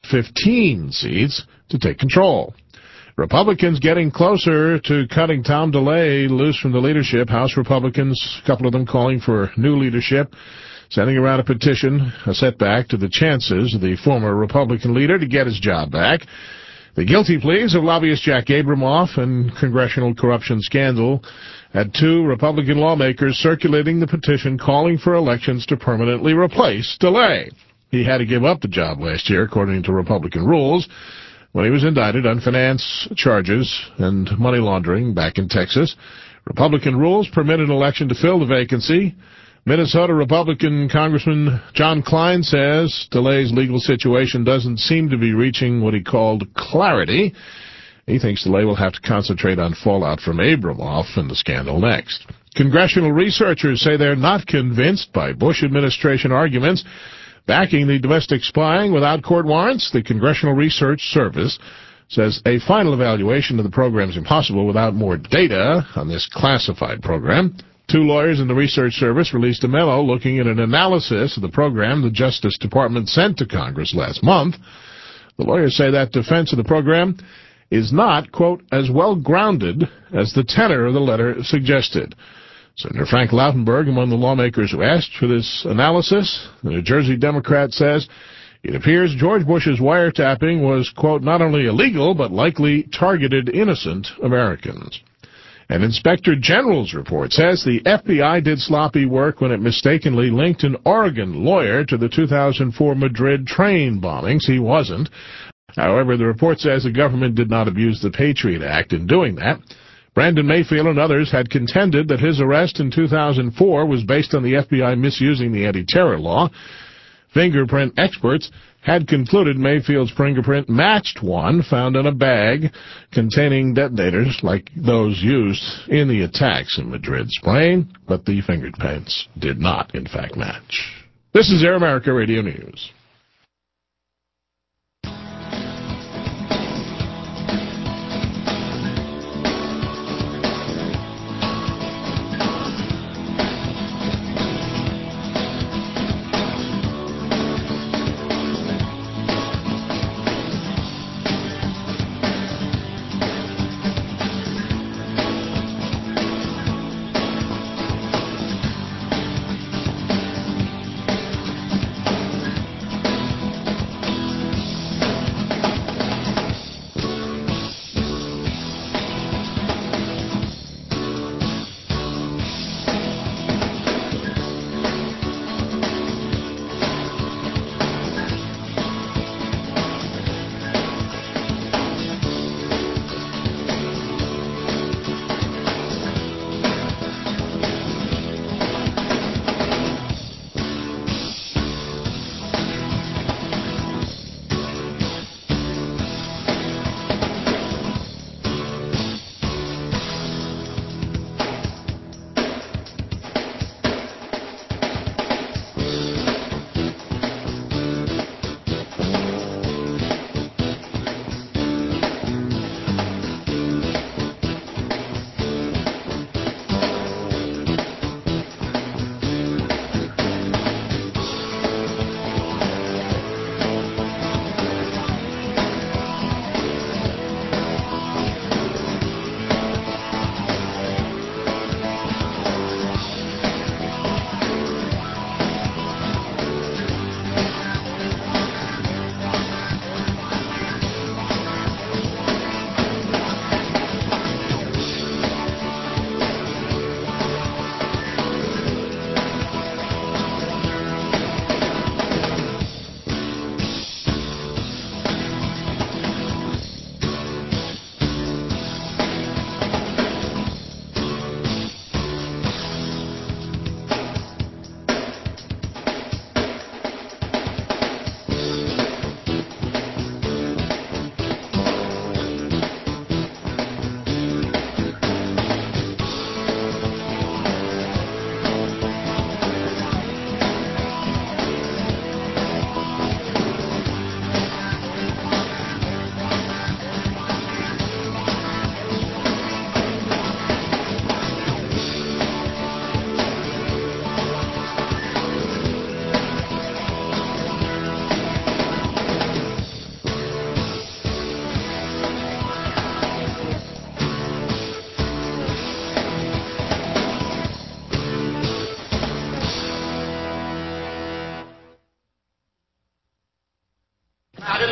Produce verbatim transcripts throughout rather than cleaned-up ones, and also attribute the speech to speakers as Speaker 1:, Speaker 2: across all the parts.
Speaker 1: fifteen seats to take control. Republicans getting closer to cutting Tom DeLay loose from the leadership. House Republicans, a couple of them calling for new leadership, sending around a petition, a setback to the chances of the former Republican leader to get his job back. The guilty pleas of lobbyist Jack Abramoff and congressional corruption scandal had two Republican lawmakers circulating the petition calling for elections to permanently replace DeLay. He had to give up the job last year, according to Republican rules, when he was indicted on finance charges and money laundering back in Texas. Republican rules permit an election to fill the vacancy. Minnesota Republican Congressman John Klein says DeLay's legal situation doesn't seem to be reaching what he called clarity. He thinks DeLay will have to concentrate on fallout from Abramoff and the scandal next. Congressional researchers say they're not convinced by Bush administration arguments backing the domestic spying without court warrants. The Congressional Research Service says a final evaluation of the program is impossible without more data on this classified program. Two lawyers in the Research Service released a memo looking at an analysis of the program the Justice Department sent to Congress last month. The lawyers say that defense of the program is not, quote, as well-grounded as the tenor of the letter suggested. Senator Frank Lautenberg, among the lawmakers who asked for this analysis, the New Jersey Democrat says it appears George Bush's wiretapping was, quote, not only illegal, but likely targeted innocent Americans. An Inspector General's report says the F B I did sloppy work when it mistakenly linked an Oregon lawyer to the two thousand four Madrid train bombings. He wasn't. However, the report says the government did not abuse the Patriot Act in doing that. Brandon Mayfield and others had contended that his arrest in two thousand four was based on the F B I misusing the anti-terror law. Fingerprint experts had concluded Mayfield's fingerprint matched one found in a bag containing detonators like those used in the attacks in Madrid's plane, but the fingerprints did not, in fact, match. This is Air America Radio News.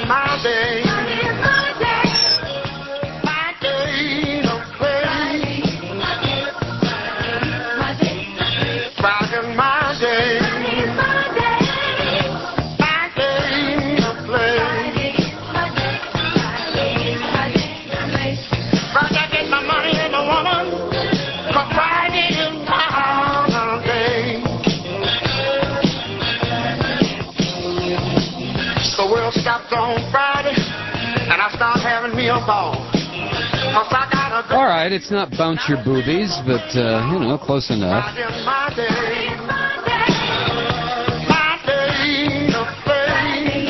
Speaker 2: my day. My day to play. Friday's my day. My day to play. Friday I get my money and my woman. But Friday is my holiday. The world stops on Friday, and I start having me a ball. Cause I gotta go.
Speaker 3: All right, it's not bounce your boobies, but, uh, you know, close enough.
Speaker 2: Friday's my day. My day to play.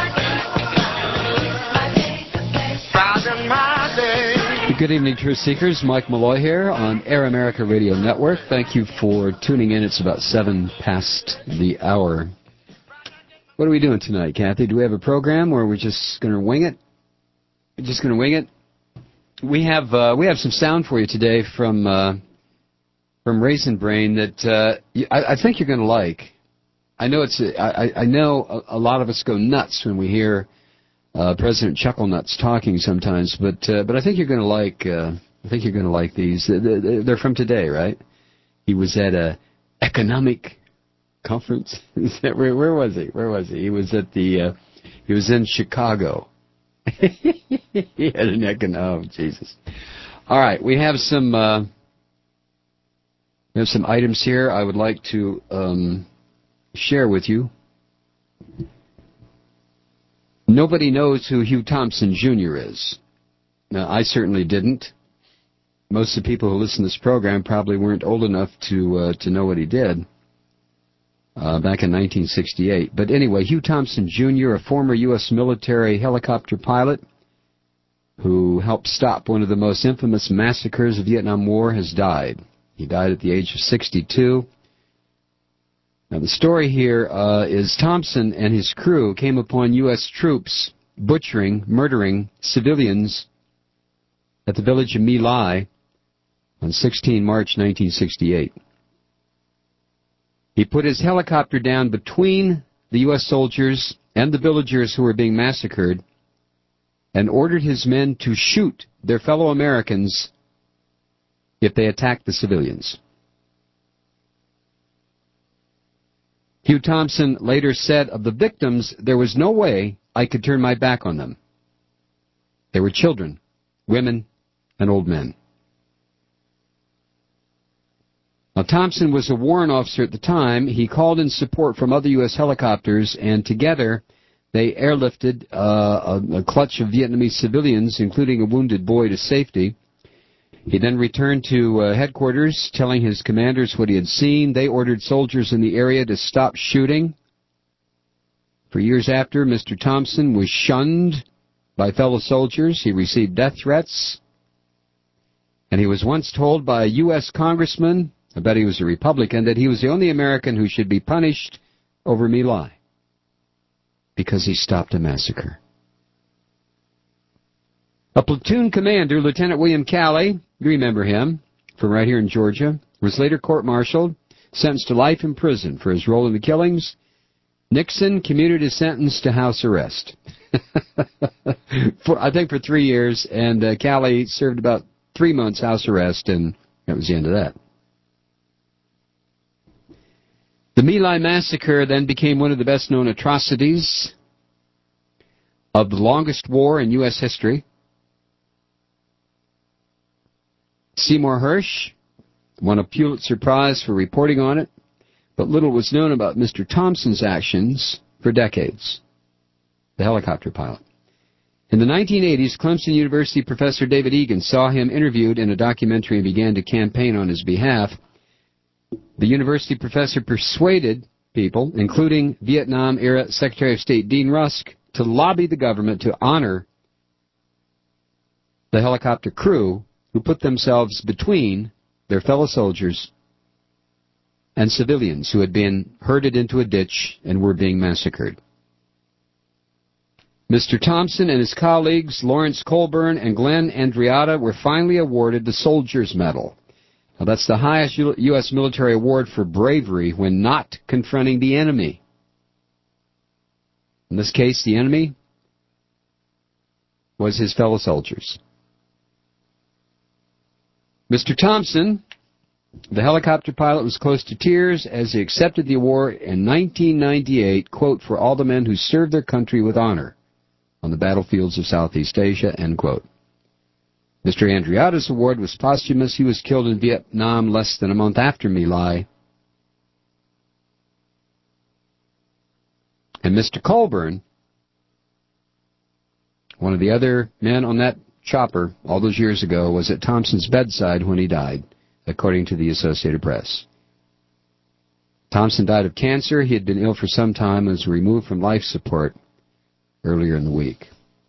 Speaker 2: Friday's my day.
Speaker 3: Good evening, Truth Seekers. Mike Malloy here on Air America Radio Network. Thank you for tuning in. It's about seven past the hour. What are we doing tonight, Kathy? Do we have a program, or are we just going to wing it? We're just going to wing it? We have uh, we have some sound for you today from uh, from Raisin Brain that uh, I, I think you're going to like. I know it's I, I know a, a lot of us go nuts when we hear Uh, President Chucklenuts talking sometimes, but uh, but I think you're going to like uh, I think you're going to like these. They're, they're from today, right? He was at a economic conference. where, where was he? Where was he? He was at the uh, he was in Chicago. He had an economic. Oh, Jesus! All right, we have some uh, we have some items here I would like to um, share with you. Nobody knows who Hugh Thompson Junior is. Now, I certainly didn't. Most of the people who listen to this program probably weren't old enough to uh, to know what he did uh, back in nineteen sixty-eight. But anyway, Hugh Thompson Junior, a former U S military helicopter pilot who helped stop one of the most infamous massacres of the Vietnam War, has died. He died at the age of sixty-two. Now, the story here uh, is Thompson and his crew came upon U S troops butchering, murdering civilians at the village of My Lai on the sixteenth of March nineteen sixty-eight. He put his helicopter down between the U S soldiers and the villagers who were being massacred and ordered his men to shoot their fellow Americans if they attacked the civilians. Hugh Thompson later said of the victims, there was no way I could turn my back on them. They were children, women, and old men. Now, Thompson was a warrant officer at the time. He called in support from other U S helicopters, and together they airlifted uh, a, a clutch of Vietnamese civilians, including a wounded boy, to safety. He then returned to uh, headquarters, telling his commanders what he had seen. They ordered soldiers in the area to stop shooting. For years after, Mister Thompson was shunned by fellow soldiers. He received death threats. And he was once told by a U S congressman, I bet he was a Republican, that he was the only American who should be punished over My Lai because he stopped a massacre. A platoon commander, Lieutenant William Calley, you remember him, from right here in Georgia, was later court-martialed, sentenced to life in prison for his role in the killings. Nixon commuted his sentence to house arrest. for, I think for three years, and uh, Calley served about three months house arrest, and that was the end of that. The My Lai massacre then became one of the best-known atrocities of the longest war in U S history. Seymour Hersh won a Pulitzer Prize for reporting on it, but little was known about Mister Thompson's actions for decades, the helicopter pilot. In the nineteen eighties, Clemson University professor David Egan saw him interviewed in a documentary and began to campaign on his behalf. The university professor persuaded people, including Vietnam-era Secretary of State Dean Rusk, to lobby the government to honor the helicopter crew who put themselves between their fellow soldiers and civilians who had been herded into a ditch and were being massacred. Mister Thompson and his colleagues, Lawrence Colburn and Glenn Andreatta, were finally awarded the Soldier's Medal. Now, that's the highest U S military award for bravery when not confronting the enemy. In this case, the enemy was his fellow soldiers. Mister Thompson, the helicopter pilot, was close to tears as he accepted the award in nineteen ninety-eight, quote, for all the men who served their country with honor on the battlefields of Southeast Asia, end quote. Mister Andreatta's award was posthumous. He was killed in Vietnam less than a month after My Lai. And Mister Colburn, one of the other men on that chopper all those years ago, was at Thompson's bedside when he died, according to the Associated Press. Thompson died of cancer. He had been ill for some time and was removed from life support earlier in the week.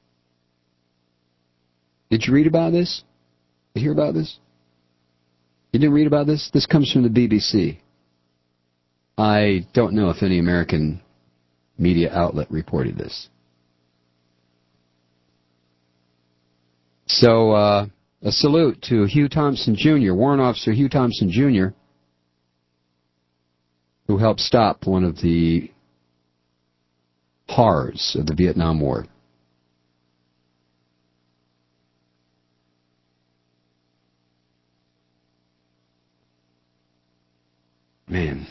Speaker 3: Did you read about this? Did you hear about this? You didn't read about this? This comes from the B B C. I don't know if any American media outlet reported this. So, uh, a salute to Hugh Thompson Junior, Warrant Officer Hugh Thompson Junior, who helped stop one of the horrors of the Vietnam War. Man.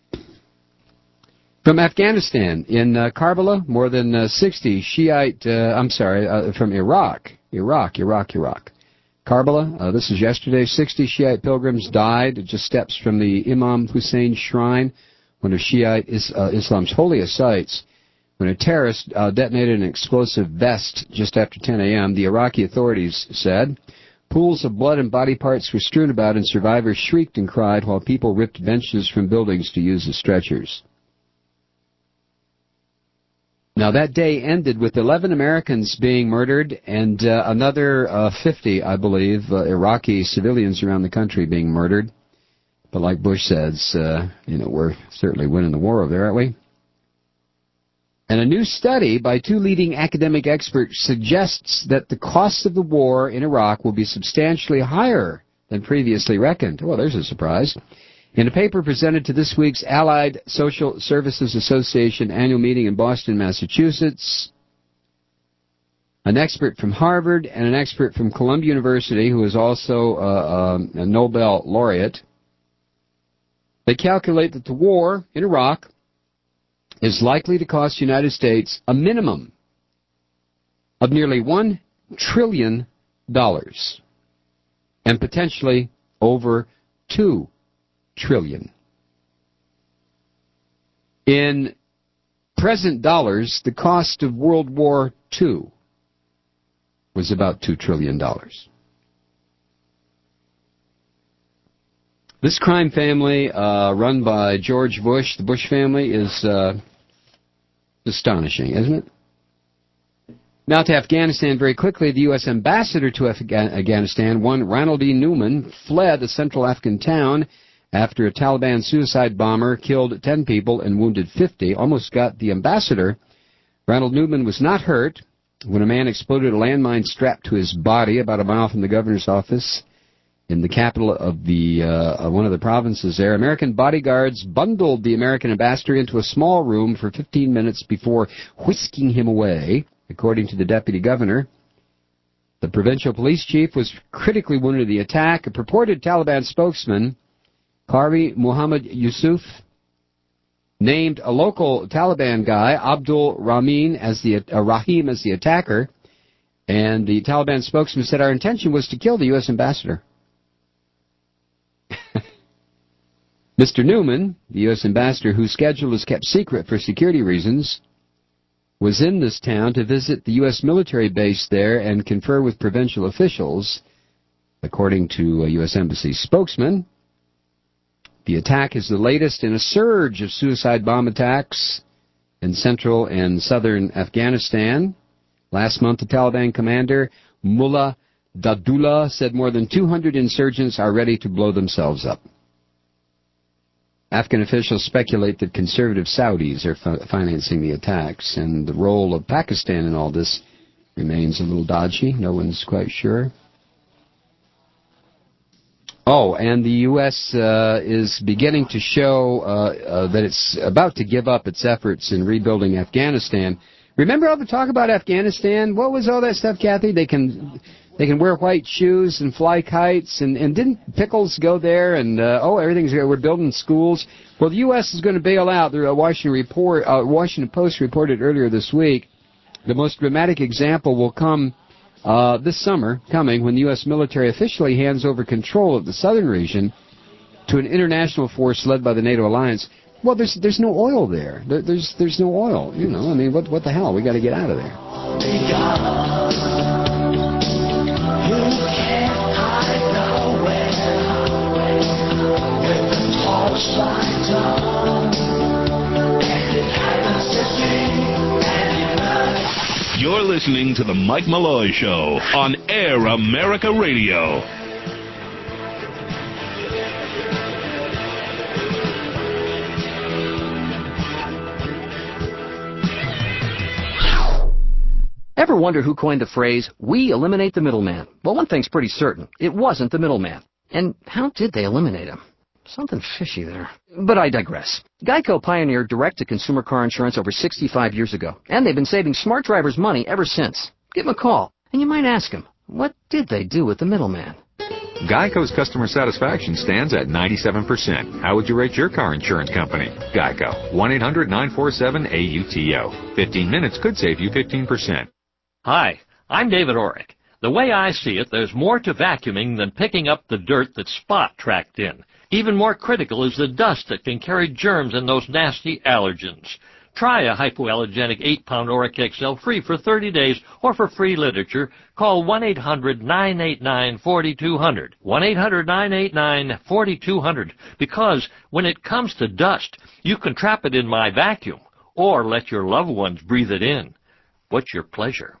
Speaker 3: From Afghanistan, in uh, Karbala, more than uh, sixty Shiite, uh, I'm sorry, uh, from Iraq, Iraq, Iraq, Iraq. Karbala, uh, this is yesterday, sixty Shiite pilgrims died at just steps from the Imam Hussein shrine, one of Shiite is, uh, Islam's holiest sites, when a terrorist uh, detonated an explosive vest just after ten a.m., the Iraqi authorities said. Pools of blood and body parts were strewn about, and survivors shrieked and cried while people ripped benches from buildings to use as stretchers. Now, that day ended with eleven Americans being murdered and uh, another uh, fifty, I believe, uh, Iraqi civilians around the country being murdered. But like Bush says, uh, you know, we're certainly winning the war over there, aren't we? And a new study by two leading academic experts suggests that the cost of the war in Iraq will be substantially higher than previously reckoned. Well, there's a surprise. In a paper presented to this week's Allied Social Services Association annual meeting in Boston, Massachusetts, an expert from Harvard and an expert from Columbia University, who is also uh, um, a Nobel laureate, they calculate that the war in Iraq is likely to cost the United States a minimum of nearly one trillion dollars and potentially over two trillion dollars. In present dollars, the cost of World War Two was about two trillion dollars. This crime family, uh, run by George Bush, the Bush family, is uh, astonishing, isn't it? Now to Afghanistan very quickly. The U S ambassador to Afga- Afghanistan, one Ronald E. Newman, fled a central Afghan town after a Taliban suicide bomber killed ten people and wounded fifty. Almost got the ambassador. Ronald Newman was not hurt when a man exploded a landmine strapped to his body about a mile from the governor's office in the capital of the uh, one of the provinces there. American bodyguards bundled the American ambassador into a small room for fifteen minutes before whisking him away, according to the deputy governor. The provincial police chief was critically wounded in the attack. A purported Taliban spokesman, Qari Muhammad Yusuf, named a local Taliban guy, Abdul Rahim, as the uh, Rahim as the attacker, and the Taliban spokesman said, "Our intention was to kill the U S ambassador." Mister Newman, the U S ambassador, whose schedule is kept secret for security reasons, was in this town to visit the U S military base there and confer with provincial officials. According to a U S Embassy spokesman, the attack is the latest in a surge of suicide bomb attacks in central and southern Afghanistan. Last month, the Taliban commander, Mullah Dadullah, said more than two hundred insurgents are ready to blow themselves up. Afghan officials speculate that conservative Saudis are fi- financing the attacks, and the role of Pakistan in all this remains a little dodgy. No one's quite sure. Oh, and the U S uh, is beginning to show uh, uh, that it's about to give up its efforts in rebuilding Afghanistan Remember all the talk about Afghanistan? What was all that stuff, Kathy? They can they can wear white shoes and fly kites, and, and didn't Pickles go there? And, uh, oh, everything's we're building schools. Well, the U S is going to bail out. The Washington, report, uh, Washington Post reported earlier this week the most dramatic example will come uh, this summer, coming, when the U S military officially hands over control of the southern region to an international force led by the NATO alliance. Well, there's there's no oil there. there there's there's no oil. You know, I mean, what what the hell? We got to get out of there.
Speaker 4: You're listening to the Mike Malloy Show on Air America Radio.
Speaker 5: Ever wonder who coined the phrase, "We eliminate the middleman"? Well, one thing's pretty certain. It wasn't the middleman. And how did they eliminate him? Something fishy there. But I digress. Geico pioneered direct-to-consumer car insurance over sixty-five years ago, and they've been saving smart drivers money ever since. Give them a call, and you might ask them, what did they do with the middleman?
Speaker 6: Geico's customer satisfaction stands at ninety-seven percent. How would you rate your car insurance company? Geico. one eight hundred nine four seven A U T O. fifteen minutes could save you fifteen percent.
Speaker 7: Hi, I'm David Orrick. The way I see it, there's more to vacuuming than picking up the dirt that Spot tracked in. Even more critical is the dust that can carry germs and those nasty allergens. Try a hypoallergenic eight pound Orrick X L free for thirty days, or for free literature, call one eight hundred nine eight nine four two zero zero. one eight hundred nine eight nine four two zero zero. Because when it comes to dust, you can trap it in my vacuum, or let your loved ones breathe it in. What's your pleasure?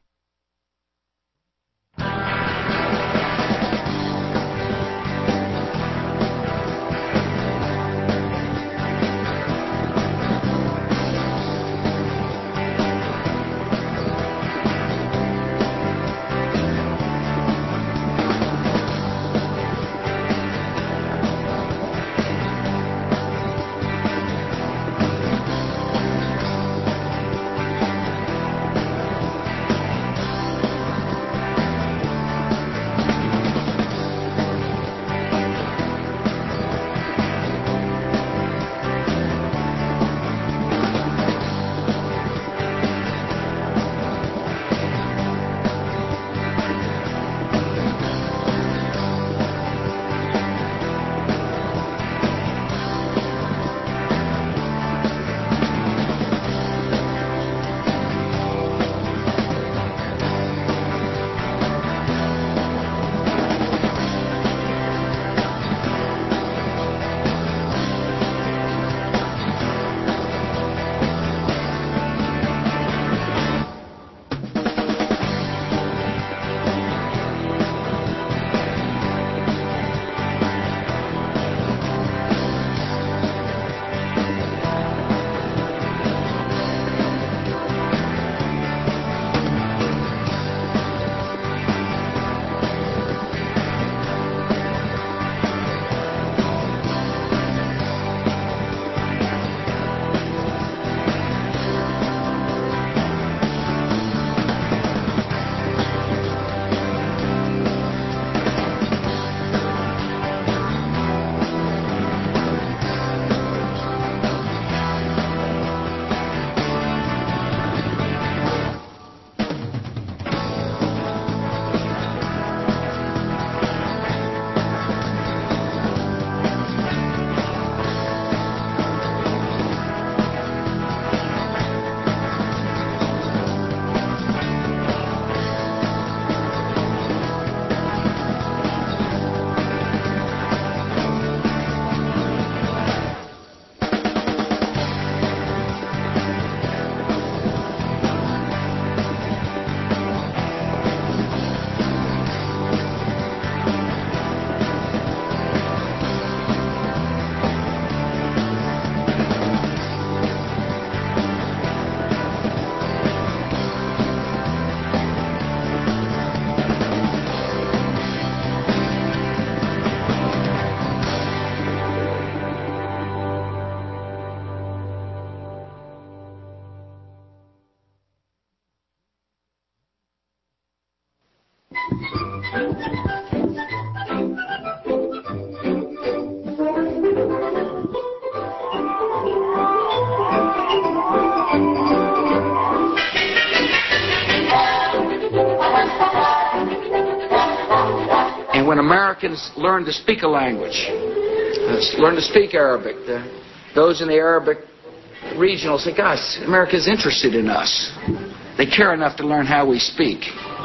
Speaker 8: And when Americans learn to speak a language, uh, learn to speak Arabic, the, those in the Arabic region will say, gosh, America's interested in us. They care enough to learn how we speak.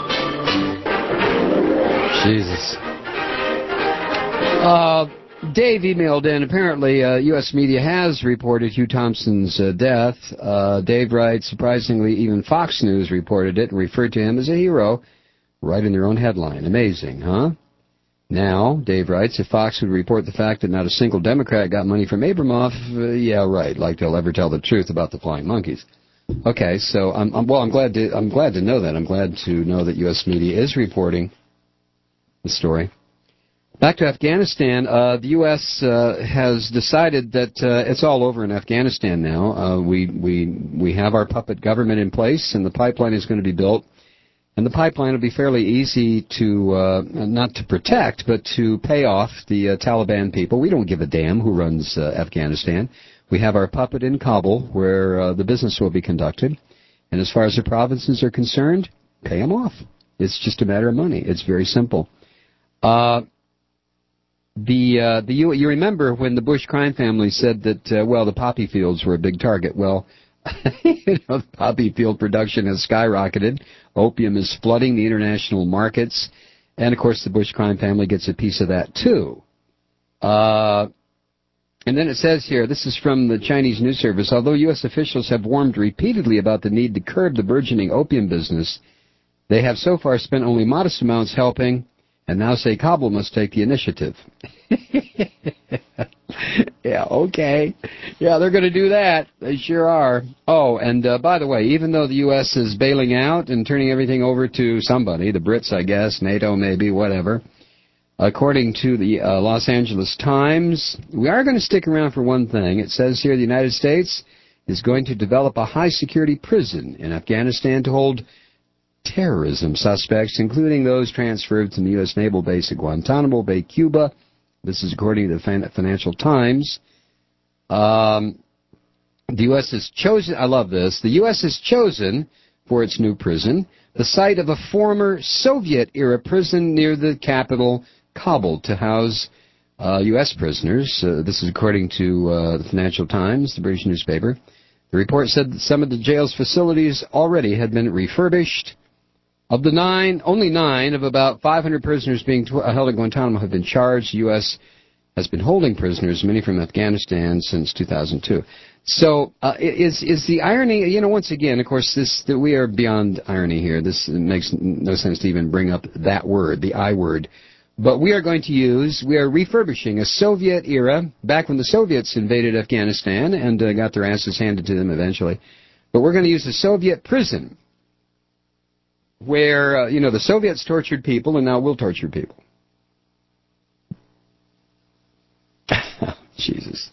Speaker 3: Jesus. Uh, Dave emailed in. Apparently, uh, U S media has reported Hugh Thompson's uh, death. Uh, Dave writes, surprisingly, even Fox News reported it and referred to him as a hero, right in their own headline. Amazing, huh? Now, Dave writes, if Fox would report the fact that not a single Democrat got money from Abramoff, uh, yeah, right, like they'll ever tell the truth about the flying monkeys. Okay, so I'm, I'm well. I'm glad to I'm glad to know that. I'm glad to know that U S media is reporting the story. Back to Afghanistan. Uh, the U S uh, has decided that uh, it's all over in Afghanistan now. Uh, we we we have our puppet government in place, and the pipeline is going to be built. And the pipeline will be fairly easy to, uh, not to protect, but to pay off the uh, Taliban people. We don't give a damn who runs uh, Afghanistan. We have our puppet in Kabul, where uh, the business will be conducted. And as far as the provinces are concerned, pay them off. It's just a matter of money. It's very simple. Uh, the uh, the you, you remember when the Bush crime family said that, uh, well, the poppy fields were a big target. Well, you know, the poppy field production has skyrocketed. Opium is flooding the international markets. And, of course, the Bush crime family gets a piece of that, too. Uh, and then it says here, this is from the Chinese news service, although U S officials have warned repeatedly about the need to curb the burgeoning opium business, they have so far spent only modest amounts helping, and now say Kabul must take the initiative. Yeah, okay. Yeah, they're going to do that. They sure are. Oh, and uh, by the way, even though the U S is bailing out and turning everything over to somebody, the Brits, I guess, NATO maybe, whatever, according to the uh, Los Angeles Times, we are going to stick around for one thing. It says here the United States is going to develop a high-security prison in Afghanistan to hold terrorism suspects, including those transferred from the U S naval base at Guantanamo Bay, Cuba. This is according to the Financial Times. Um, the U S has chosen, I love this, the U S has chosen for its new prison the site of a former Soviet-era prison near the capital, Kabul, to house uh, U S prisoners. Uh, this is according to uh, the Financial Times, the British newspaper. The report said that some of the jail's facilities already had been refurbished. Of the nine, only nine of about five hundred prisoners being tw- held at Guantanamo have been charged. The U S has been holding prisoners, many from Afghanistan, since two thousand two. So uh, is is the irony, you know, once again, of course, this that we are beyond irony here. This makes no sense to even bring up that word, the I word. But we are going to use, we are refurbishing a Soviet era, back when the Soviets invaded Afghanistan and uh, got their asses handed to them eventually. But we're going to use a Soviet prison where, uh, you know, the Soviets tortured people, and now we'll torture people. Jesus.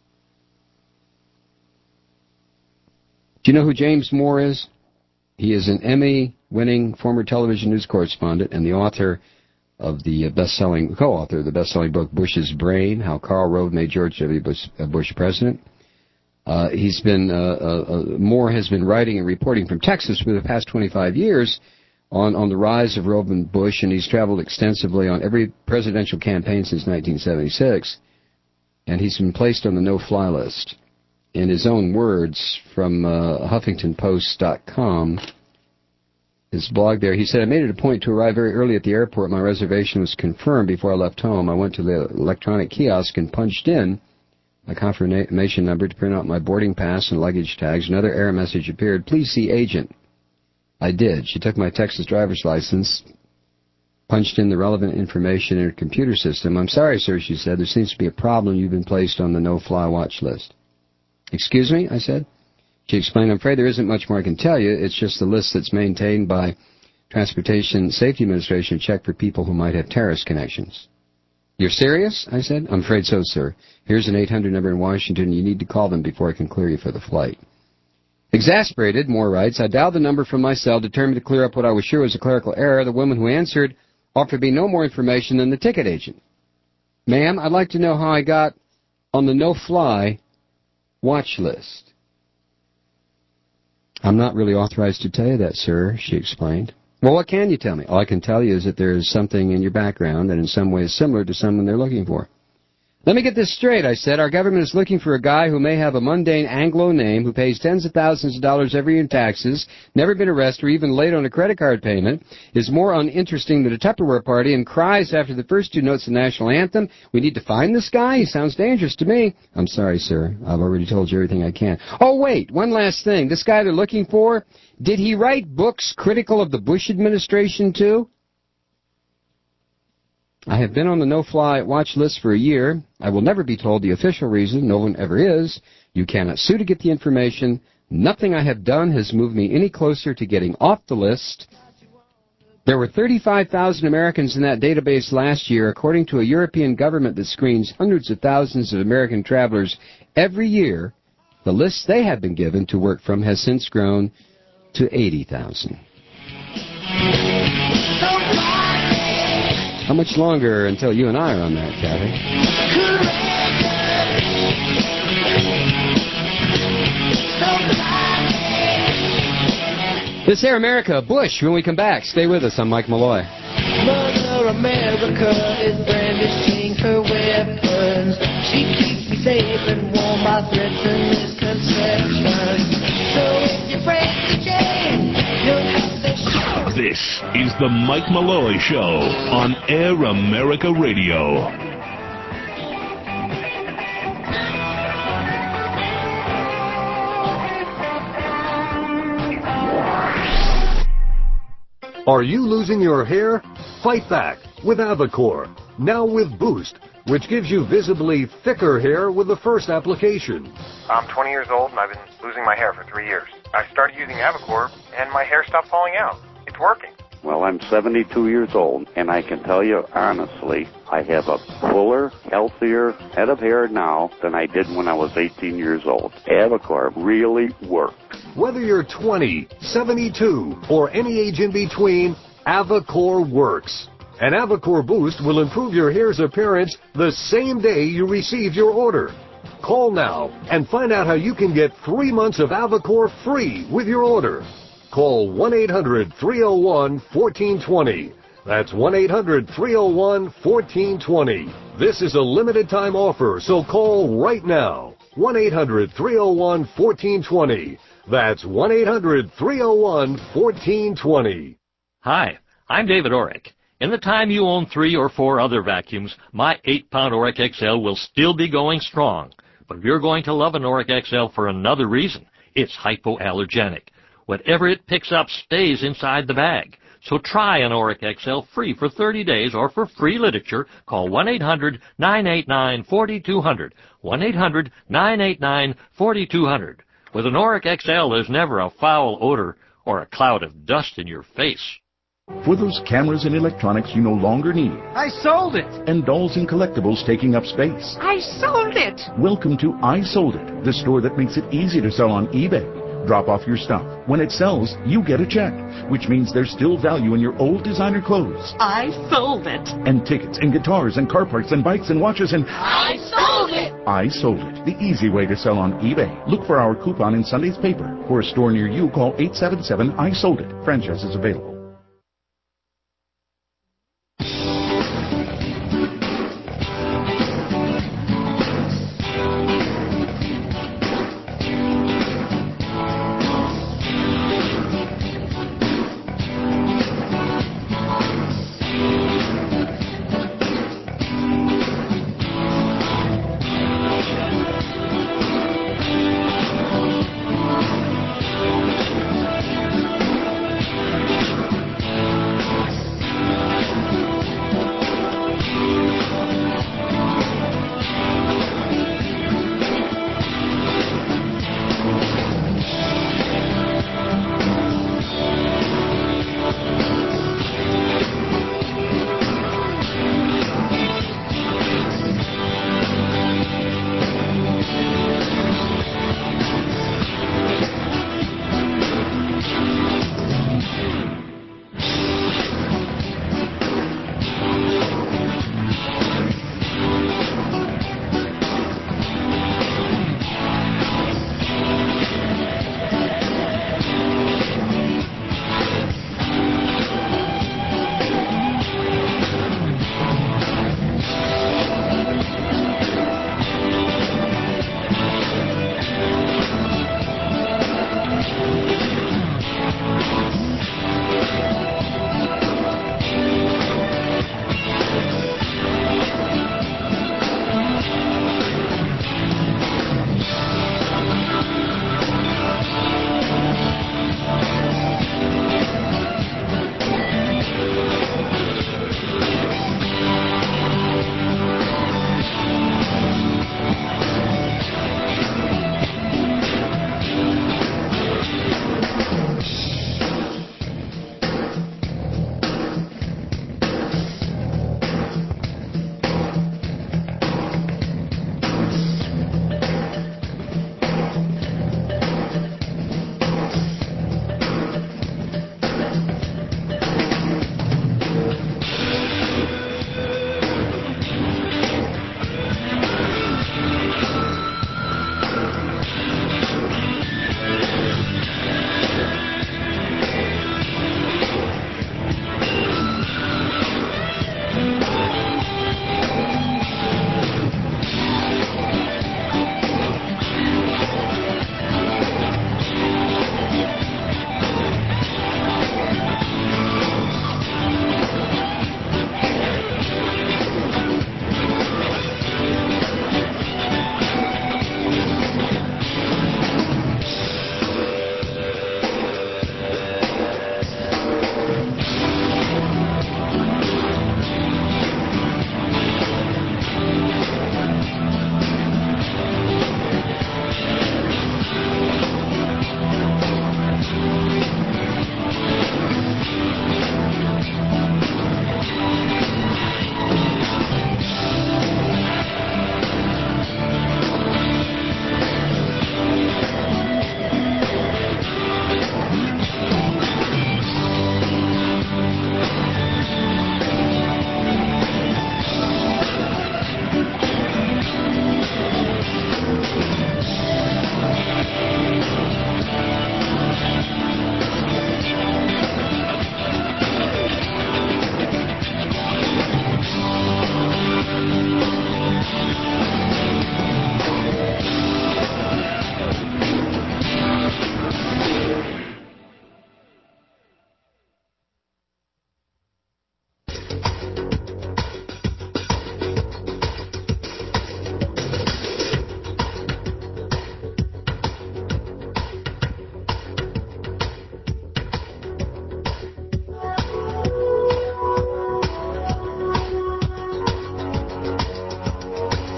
Speaker 3: Do you know who James Moore is? He is an Emmy-winning former television news correspondent and the author of the best-selling, co-author of the best-selling book, Bush's Brain, How Karl Rove Made George W. Bush, uh, Bush President. Uh, he's been, uh, uh, uh, Moore has been writing and reporting from Texas for the past twenty-five years on, on the rise of Rove and Bush, and he's traveled extensively on every presidential campaign since nineteen seventy-six, and he's been placed on the no-fly list. In his own words from uh, Huffington Post dot com, his blog there, he said, I made it a point to arrive very early at the airport. My reservation was confirmed before I left home. I went to the electronic kiosk and punched in my confirmation number to print out my boarding pass and luggage tags. Another error message appeared. Please see agent. I did. She took my Texas driver's license, punched in the relevant information in her computer system. I'm sorry, sir, she said. There seems to be a problem. You've been placed on the no-fly watch list. Excuse me, I said. She explained, I'm afraid there isn't much more I can tell you. It's just the list that's maintained by Transportation Safety Administration to check for people who might have terrorist connections. You're serious? I said. I'm afraid so, sir. Here's an eight hundred number in Washington. You need to call them before I can clear you for the flight. Exasperated, Moore writes, I dialed the number from my cell, determined to clear up what I was sure was a clerical error. The woman who answered offered me no more information than the ticket agent. Ma'am, I'd like to know how I got on the no-fly watch list. I'm not really authorized to tell you that, sir, she explained. Well, what can you tell me? All I can tell you is that there's something in your background that in some way is similar to someone they're looking for. Let me get this straight, I said. Our government is looking for a guy who may have a mundane Anglo name, who pays tens of thousands of dollars every year in taxes, never been arrested or even late on a credit card payment, is more uninteresting than a Tupperware party, and cries after the first two notes of the national anthem. We need to find this guy? He sounds dangerous to me. I'm sorry, sir. I've already told you everything I can. Oh, wait, one last thing. This guy they're looking for, did he write books critical of the Bush administration, too? I have been on the no-fly watch list for a year. I will never be told the official reason. No one ever is. You cannot sue to get the information. Nothing I have done has moved me any closer to getting off the list. There were thirty-five thousand Americans in that database last year, according to a European government that screens hundreds of thousands of American travelers every year. The list they have been given to work from has since grown to eighty thousand. How much longer until you and I are on that, Kathy? This Air America, Bush, when we come back. Stay with us. I'm Mike Malloy.
Speaker 9: Mother America is brandishing her weapons. She keeps me safe and warm by threats and misconceptions. So if you break the chain, you'll have to show.
Speaker 4: This is the Mike Malloy Show on Air America Radio.
Speaker 10: Are you losing your hair? Fight back with Avacor, now with Boost, which gives you visibly thicker hair with the first application.
Speaker 11: I'm twenty years old and I've been losing my hair for three years. I started using Avacor and my hair stopped falling out. It's working.
Speaker 12: Well, I'm seventy-two years old, and I can tell you honestly, I have a fuller, healthier head of hair now than I did when I was eighteen years old. Avacor really worked.
Speaker 10: Whether you're twenty, seventy-two, or any age in between, Avacor works. And Avacor Boost will improve your hair's appearance the same day you receive your order. Call now and find out how you can get three months of Avacor free with your order. Call one eight hundred, three oh one, one four two zero. That's one eight hundred, three oh one, one four two zero. This is a limited time offer, so call right now. one eight hundred, three oh one, one four two zero. That's one eight hundred, three oh one, one four two zero.
Speaker 7: Hi, I'm David Orrick. In the time you own three or four other vacuums, my eight pound Orrick X L will still be going strong. But you're going to love an Orrick X L for another reason. It's hypoallergenic. Whatever it picks up stays inside the bag. So try an Orrick X L free for thirty days, or for free literature, call one eight hundred, nine eight nine, four two zero zero. one eight hundred, nine eight nine, four two zero zero. With an Orrick X L, there's never a foul odor or a cloud of dust in your face.
Speaker 13: For those cameras and electronics you no longer need.
Speaker 14: I sold it.
Speaker 13: And dolls and collectibles taking up space.
Speaker 14: I sold it.
Speaker 13: Welcome to I Sold It, the store that makes it easy to sell on eBay. Drop off your stuff. When it sells, you get a check, which means there's still value in your old designer clothes.
Speaker 14: I sold it.
Speaker 13: And tickets and guitars and car parts and bikes and watches and...
Speaker 14: I sold it.
Speaker 13: I Sold It, the easy way to sell on eBay. Look for our coupon in Sunday's paper. For a store near you, call eight seven seven, I sold it. Franchise is available.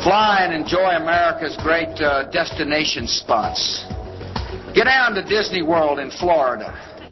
Speaker 8: Fly and enjoy America's great uh, destination spots. Get down to Disney World in Florida.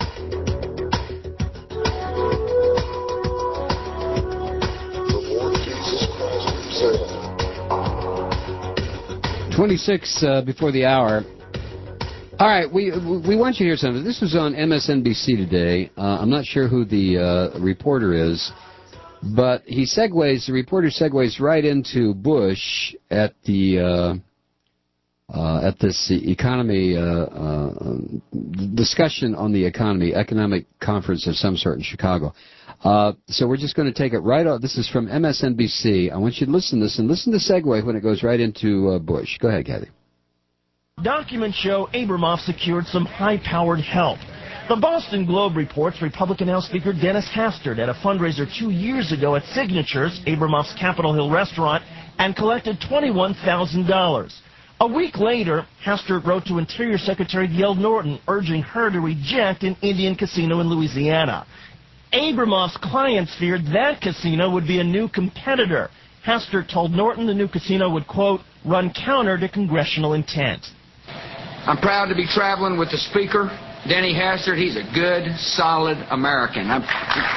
Speaker 3: twenty-six uh, before the hour. All right, we we want you to hear something. This was on M S N B C today. Uh, I'm not sure who the uh, reporter is, but he segues, the reporter segues right into Bush at the uh, uh, at this economy uh, uh, discussion on the economy, economic conference of some sort in Chicago. Uh, so we're just going to take it right off. This is from M S N B C. I want you to listen to this and listen to the segue when it goes right into uh, Bush. Go ahead, Kathy.
Speaker 15: Documents show Abramoff secured some high-powered help. The Boston Globe reports Republican House Speaker Dennis Hastert at a fundraiser two years ago at Signatures, Abramoff's Capitol Hill restaurant, and collected twenty-one thousand dollars. A week later, Hastert wrote to Interior Secretary Gail Norton, urging her to reject an Indian casino in Louisiana. Abramoff's clients feared that casino would be a new competitor. Hastert told Norton the new casino would, quote, run counter to congressional intent.
Speaker 8: I'm proud to be traveling with the Speaker, Denny Hastert. He's a good, solid American. I'm...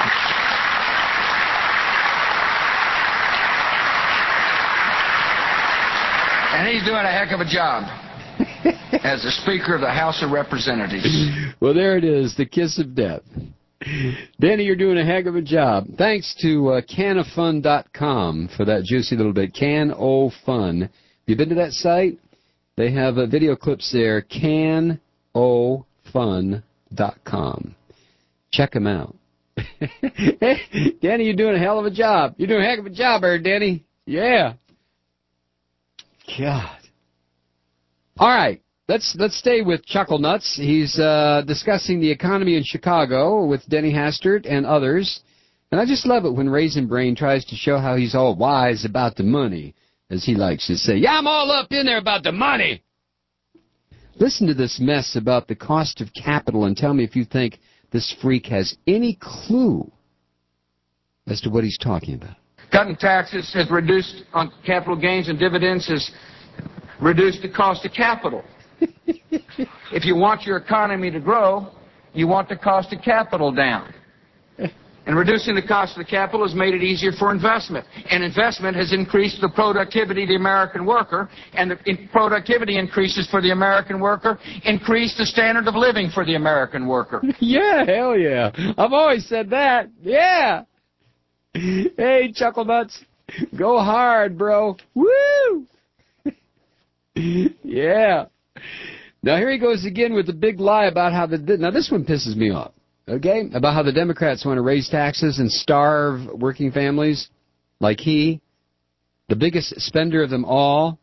Speaker 8: And he's doing a heck of a job as the Speaker of the House of Representatives.
Speaker 3: Well, there it is, the kiss of death. Danny, you're doing a heck of a job. Thanks to uh, can o fun dot com for that juicy little bit. Can o fun. Have you been to that site? They have uh, video clips there. can o fun dot com. Check them out. Hey, Danny, you're doing a hell of a job. You're doing a heck of a job there, Danny. Yeah. God. All right. Let's let's stay with Chuckle Nuts. He's uh, discussing the economy in Chicago with Denny Hastert and others. And I just love it when Raisin Brain tries to show how he's all wise about the money, as he likes to say. Yeah, I'm all up in there about the money. Listen to this mess about the cost of capital and tell me if you think this freak has any clue as to what he's talking about.
Speaker 8: Cutting taxes has reduced on capital gains and dividends has reduced the cost of capital. If you want your economy to grow, you want the cost of capital down. And reducing the cost of the capital has made it easier for investment. And investment has increased the productivity of the American worker. And the in productivity increases for the American worker, increase the standard of living for the American worker.
Speaker 3: Yeah, hell yeah. I've always said that. Yeah. Hey, Chuckle Nuts, go hard, bro. Woo! Yeah. Now here he goes again with the big lie about how the... Now this one pisses me off, okay? About how the Democrats want to raise taxes and starve working families like he, the biggest spender of them all,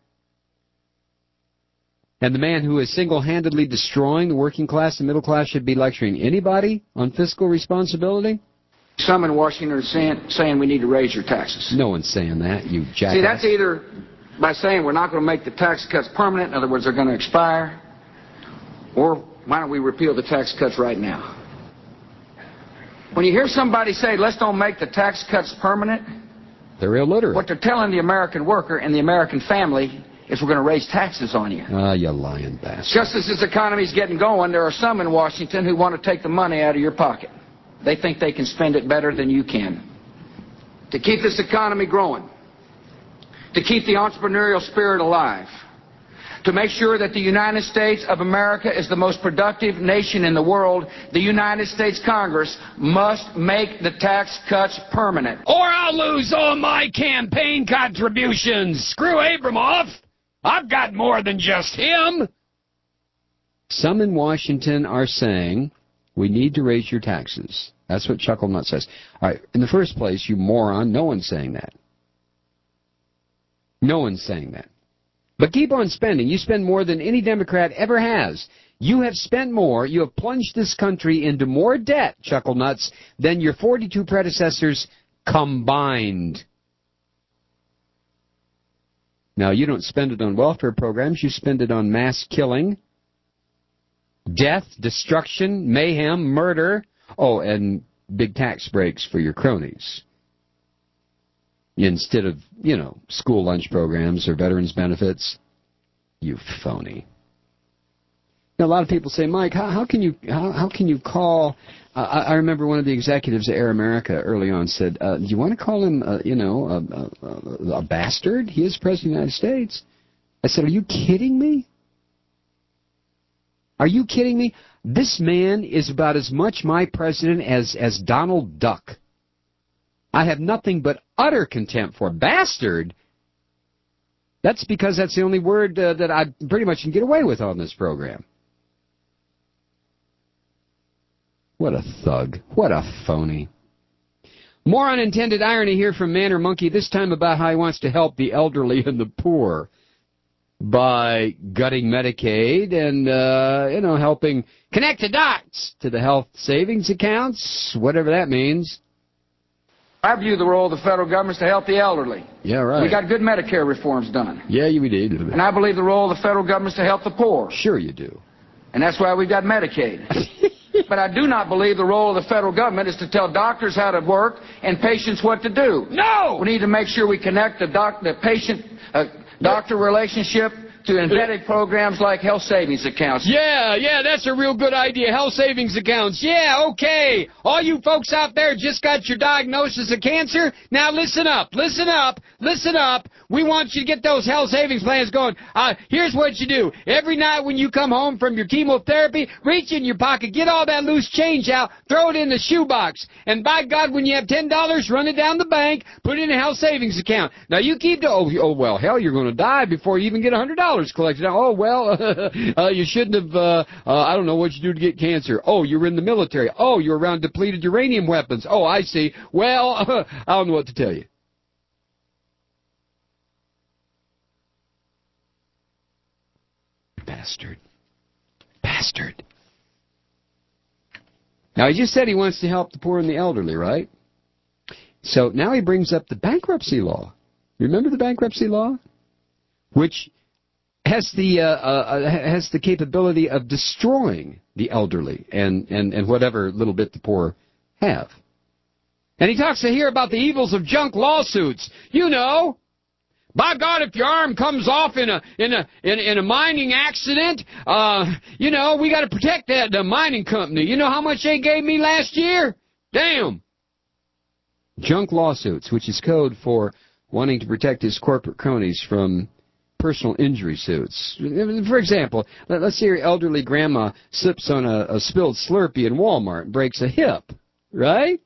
Speaker 3: and the man who is single-handedly destroying the working class and middle class should be lecturing anybody on fiscal responsibility?
Speaker 8: Some in Washington are saying, saying we need to raise your taxes.
Speaker 3: No one's saying that, you jackass.
Speaker 8: See, that's either by saying we're not going to make the tax cuts permanent, in other words, they're going to expire, or why don't we repeal the tax cuts right now? When you hear somebody say, let's don't make the tax cuts permanent,
Speaker 3: they're illiterate.
Speaker 8: What they're telling the American worker and the American family is we're going to raise taxes on you.
Speaker 3: Ah, you lying bastard.
Speaker 8: Just as this economy's getting going, there are some in Washington who want to take the money out of your pocket. They think they can spend it better than you can. To keep this economy growing, to keep the entrepreneurial spirit alive, to make sure that the United States of America is the most productive nation in the world, the United States Congress must make the tax cuts permanent.
Speaker 3: Or I'll lose all my campaign contributions. Screw Abramoff. I've got more than just him. Some in Washington are saying we need to raise your taxes. That's what Chuckle Nut says. All right, in the first place, you moron, no one's saying that. No one's saying that. But keep on spending. You spend more than any Democrat ever has. You have spent more, you have plunged this country into more debt, Chuckle Nuts, than your forty-two predecessors combined. Now, you don't spend it on welfare programs. You spend it on mass killing, death, destruction, mayhem, murder. Oh, and big tax breaks for your cronies. instead of, you know, school lunch programs or veterans benefits. You phony. Now, a lot of people say, Mike, how, how can you how, how can you call? Uh, I, I remember one of the executives at Air America early on said, uh, "Do you want to call him, uh, you know, a, a, a bastard? He is president of the United States." I said, "Are you kidding me? Are you kidding me? This man is about as much my president as as Donald Duck. I have nothing but utter contempt for bastard." That's because that's the only word uh, that I pretty much can get away with on this program. What a thug. What a phony. More unintended irony here from Man or Monkey, this time about how he wants to help the elderly and the poor by gutting Medicaid and, uh, you know, helping connect the dots to the health savings accounts, whatever that means.
Speaker 8: I view the role of the federal government is to help the elderly.
Speaker 3: Yeah, right.
Speaker 8: We got good Medicare reforms done.
Speaker 3: Yeah, we did.
Speaker 8: And I believe the role of the federal government is to help the poor.
Speaker 3: Sure you do.
Speaker 8: And that's why we've got Medicaid. But I do not believe the role of the federal government is to tell doctors how to work and patients what to do.
Speaker 3: No!
Speaker 8: We need to make sure we connect the, doc, the patient-doctor uh, relationship to embedded programs like health savings accounts.
Speaker 3: Yeah, yeah, that's a real good idea. Health savings accounts. Yeah, okay. All you folks out there just got your diagnosis of cancer. Now listen up, listen up, listen up. We want you to get those health savings plans going. Uh, here's what you do. Every night when you come home from your chemotherapy, reach in your pocket, get all that loose change out, throw it in the shoebox. And by God, when you have ten dollars, run it down the bank, put it in a health savings account. Now you keep the, oh, oh well, hell, you're going to die before you even get one hundred dollars collected. Now, oh, well, uh, you shouldn't have, uh, uh, I don't know what you do to get cancer. Oh, you're in the military. Oh, you're around depleted uranium weapons. Oh, I see. Well, I don't know what to tell you. Bastard. Bastard. Now, he just said he wants to help the poor and the elderly, right? So now he brings up the bankruptcy law. Remember the bankruptcy law? Which has the uh, uh, has the capability of destroying the elderly and, and, and whatever little bit the poor have. And he talks here about the evils of junk lawsuits. You know, by God, if your arm comes off in a in a in, in a mining accident, uh, you know, we got to protect that the mining company. You know how much they gave me last year? Damn. Junk lawsuits, which is code for wanting to protect his corporate cronies from personal injury suits. For example, let's say your elderly grandma slips on a, a spilled Slurpee in Walmart and breaks a hip, right?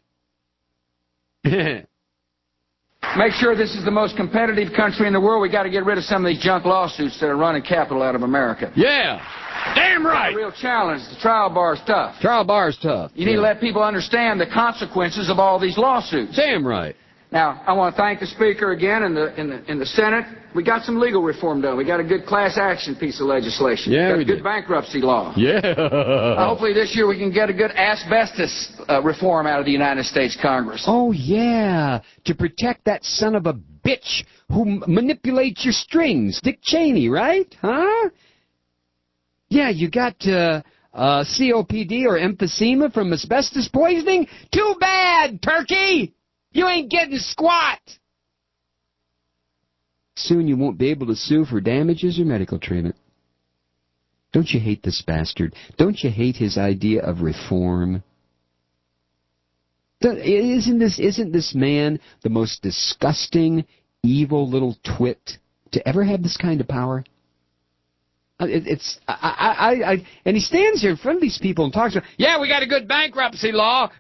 Speaker 8: Make sure this is the most competitive country in the world. We got to get rid of some of these junk lawsuits that are running capital out of America.
Speaker 3: Yeah, damn right.
Speaker 8: It's a real challenge. The trial bar is tough.
Speaker 3: Trial bar is tough.
Speaker 8: You need
Speaker 3: yeah.
Speaker 8: to let people understand the consequences of all these lawsuits.
Speaker 3: Damn right.
Speaker 8: Now, I want to thank the Speaker again in the in the in the Senate. We got some legal reform done. We got a good class action piece of legislation.
Speaker 3: Yeah,
Speaker 8: we got
Speaker 3: we
Speaker 8: a good
Speaker 3: did.
Speaker 8: bankruptcy law.
Speaker 3: Yeah.
Speaker 8: Uh, hopefully this year we can get a good asbestos uh, reform out of the United States Congress.
Speaker 3: Oh yeah, to protect that son of a bitch who m- manipulates your strings, Dick Cheney, right? Huh? Yeah, you got uh, uh, C O P D or emphysema from asbestos poisoning. Too bad, turkey. You ain't getting squat. Soon you won't be able to sue for damages or medical treatment. Don't you hate this bastard? Don't you hate his idea of reform? Isn't this, isn't this man the most disgusting, evil little twit to ever have this kind of power? It, it's I, I, I, and he stands here in front of these people and talks about, yeah, we got a good bankruptcy law.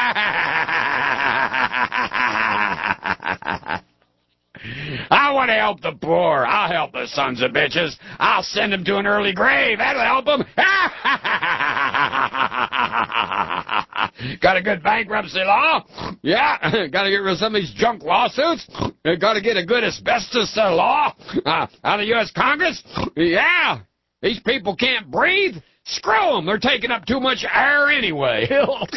Speaker 3: I want to help the poor. I'll help the sons of bitches. I'll send them to an early grave. That'll help them. Got a good bankruptcy law? Yeah. Got to get rid of some of these junk lawsuits? Got to get a good asbestos uh, law uh, out of the U S Congress? Yeah. These people can't breathe. Screw them. They're taking up too much air anyway.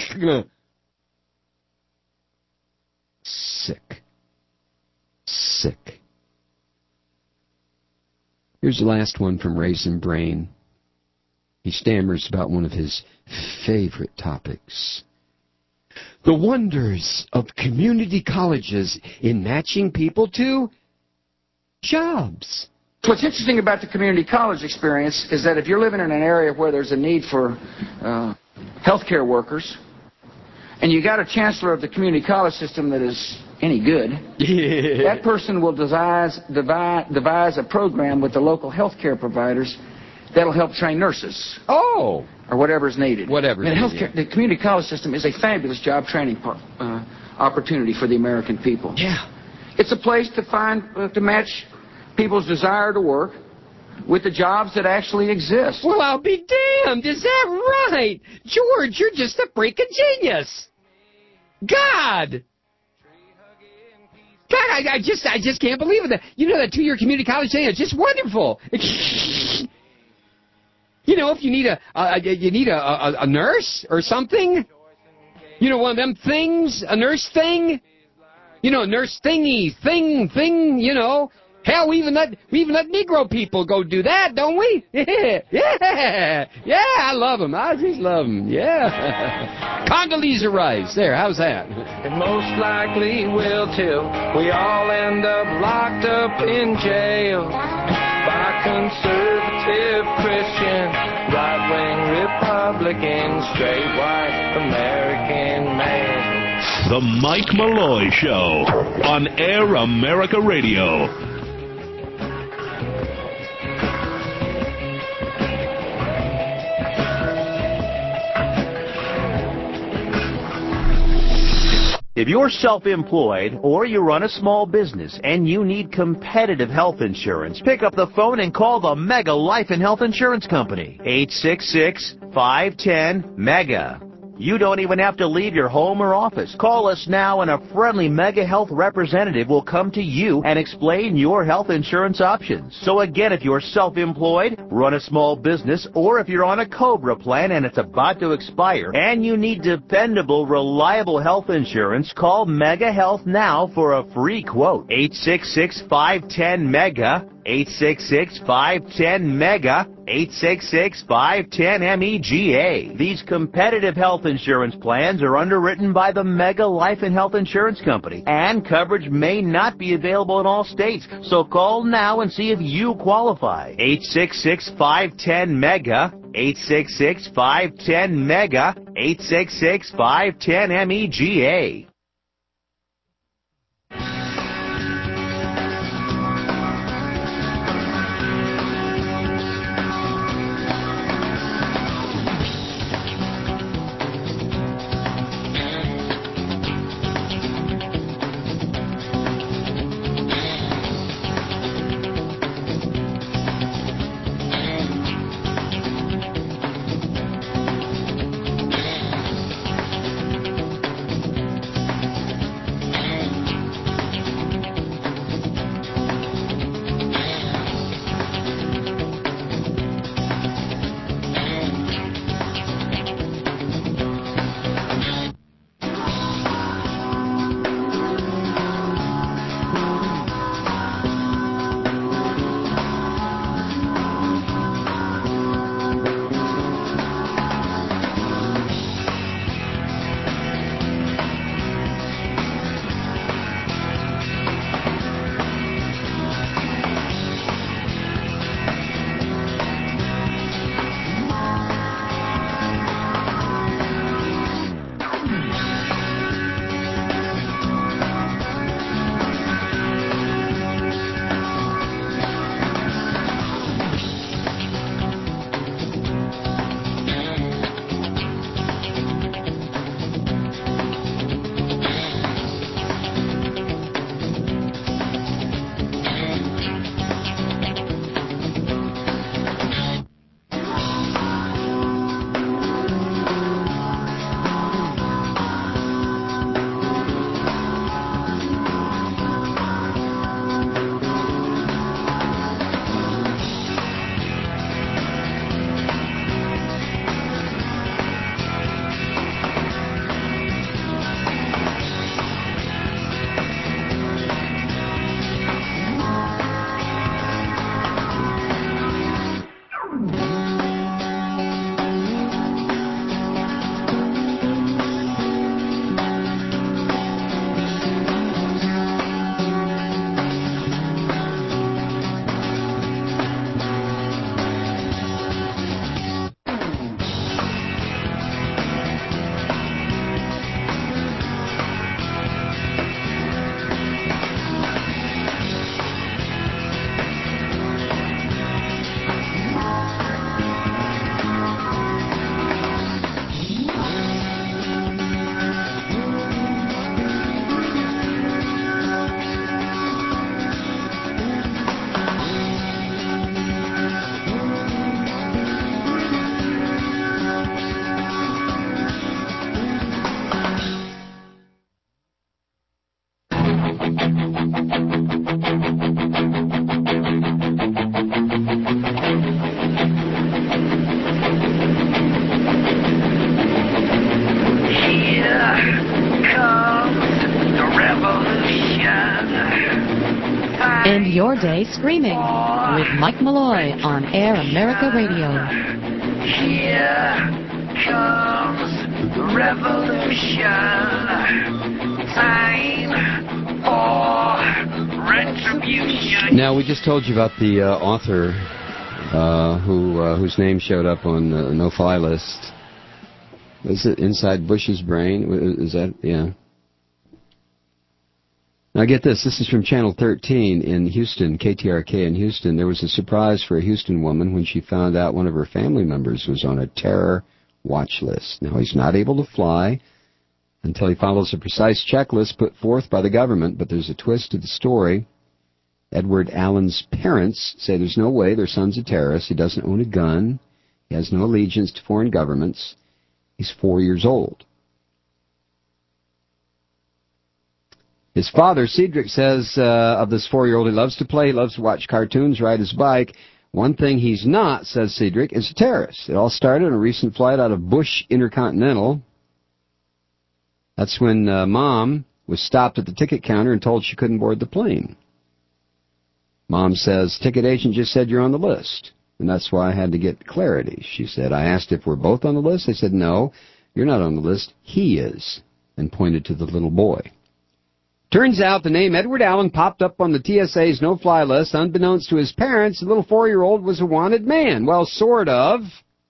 Speaker 3: Sick. Sick. Here's the last one from Raisin Brain. He stammers about one of his favorite topics.
Speaker 16: the wonders of community colleges in matching people to jobs.
Speaker 8: What's interesting about the community college experience is that if you're living in an area where there's a need for uh, healthcare workers, and you got a chancellor of the community college system that is any good, yeah. that person will devise, devise, devise a program with the local healthcare providers that'll help train nurses.
Speaker 16: Oh.
Speaker 8: Or whatever's needed.
Speaker 16: Whatever's
Speaker 8: I mean,
Speaker 16: needed.
Speaker 8: Healthcare, the community college system is a fabulous job training uh, opportunity for the American people.
Speaker 16: Yeah.
Speaker 8: It's a place to find, uh, to match people's desire to work with the jobs that actually exist.
Speaker 16: Well, I'll be damned. Is that right? George, you're just a freaking genius. God. God, I, I just I just can't believe it. You know, that two-year community college thing is just wonderful. You know, if you need a, a you need a, a, a nurse or something, you know, one of them things, a nurse thing, you know, nurse thingy, thing, thing, you know. Hell, we even let we even let Negro people go do that, don't we? Yeah, yeah, yeah. I love them. I just love them. Yeah. Condoleezza Rice. There. How's that?
Speaker 9: It most likely will till we all end up locked up in jail by conservative Christian, right-wing Republican, straight white American man.
Speaker 4: The Mike Malloy Show on Air America Radio.
Speaker 17: If you're self-employed or you run a small business and you need competitive health insurance, pick up the phone and call the Mega Life and Health Insurance Company. eight six six, five one zero, MEGA. You don't even have to leave your home or office. Call us now and a friendly Mega Health representative will come to you and explain your health insurance options. So again, if you're self-employed, run a small business, or if you're on a COBRA plan and it's about to expire and you need dependable, reliable health insurance, call Mega Health now for a free quote. eight six six, five one zero, MEGA. eight six six, five one zero, MEGA. eight six six, five one zero, M E G A. These competitive health insurance plans are underwritten by the Mega Life and Health Insurance Company, and coverage may not be available in all states. So call now and see if you qualify. eight six six, five one zero, MEGA. eight six six, five one zero, MEGA. eight six six, five one zero, M E G A.
Speaker 18: End your day screaming with Mike Malloy on Air America Radio.
Speaker 9: Here comes revolution. Time for retribution.
Speaker 16: Now, we just told you about the uh, author uh, who uh, whose name showed up on the no-fly list. Was it Inside Bush's Brain? Is that, yeah. Now get this, this is from Channel thirteen in Houston, K T R K in Houston. There was a surprise for a Houston woman when she found out one of her family members was on a terror watch list. Now, he's not able to fly until he follows a precise checklist put forth by the government, but there's a twist to the story. Edward Allen's parents say there's no way their son's a terrorist. He doesn't own a gun. He has no allegiance to foreign governments. He's four years old. His father, Cedric, says uh, of this four-year-old, he loves to play, he loves to watch cartoons, ride his bike. One thing he's not, says Cedric, is a terrorist. It all started on a recent flight out of Bush Intercontinental. That's when uh, Mom was stopped at the ticket counter and told she couldn't board the plane. Mom says, ticket agent just said you're on the list. And that's why I had to get clarity. She said, I asked if we're both on the list. They said, no, you're not on the list. He is. And pointed to the little boy. Turns out the name Edward Allen popped up on the T S A's no-fly list. Unbeknownst to his parents, the little four-year-old was a wanted man. Well, sort of.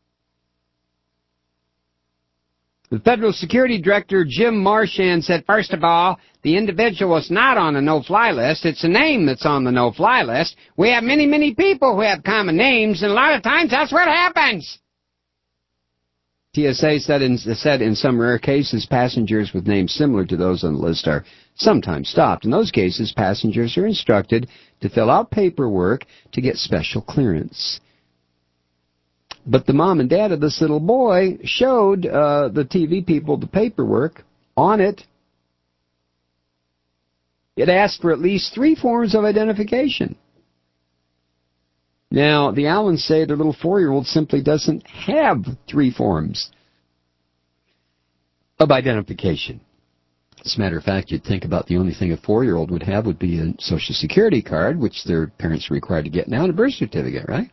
Speaker 16: The Federal Security Director, Jim Marchand, said, first of all, the individual was not on the no-fly list. It's a name that's on the no-fly list. We have many, many people who have common names, and a lot of times that's what happens. T S A said in, said in some rare cases, passengers with names similar to those on the list are sometimes stopped. In those cases, passengers are instructed to fill out paperwork to get special clearance. But the mom and dad of this little boy showed uh, the T V people the paperwork. On it, it asked for at least three forms of identification. Now, the Allens say their little four-year-old simply doesn't have three forms of identification. As a matter of fact, you'd think about the only thing a four-year-old would have would be a Social Security card, which their parents are required to get now, and a birth certificate, right?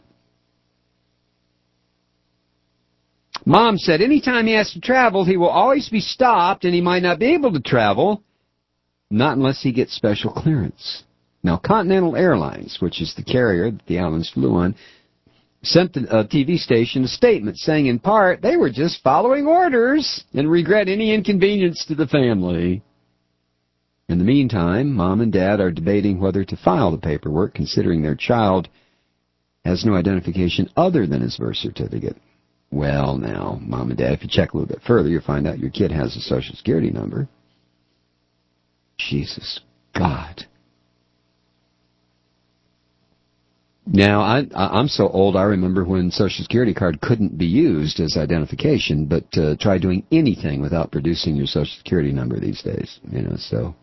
Speaker 16: Mom said anytime he has to travel, he will always be stopped, and he might not be able to travel, not unless he gets special clearance. Now, Continental Airlines, which is the carrier that the Allens flew on, sent the uh, T V station a statement saying, in part, they were just following orders and regret any inconvenience to the family. In the meantime, Mom and Dad are debating whether to file the paperwork, considering their child has no identification other than his birth certificate. Well, now, Mom and Dad, if you check a little bit further, you'll find out your kid has a Social Security number. Jesus God. Now, I, I'm so old, I remember when Social Security card couldn't be used as identification, but uh, try doing anything without producing your Social Security number these days, you know, so.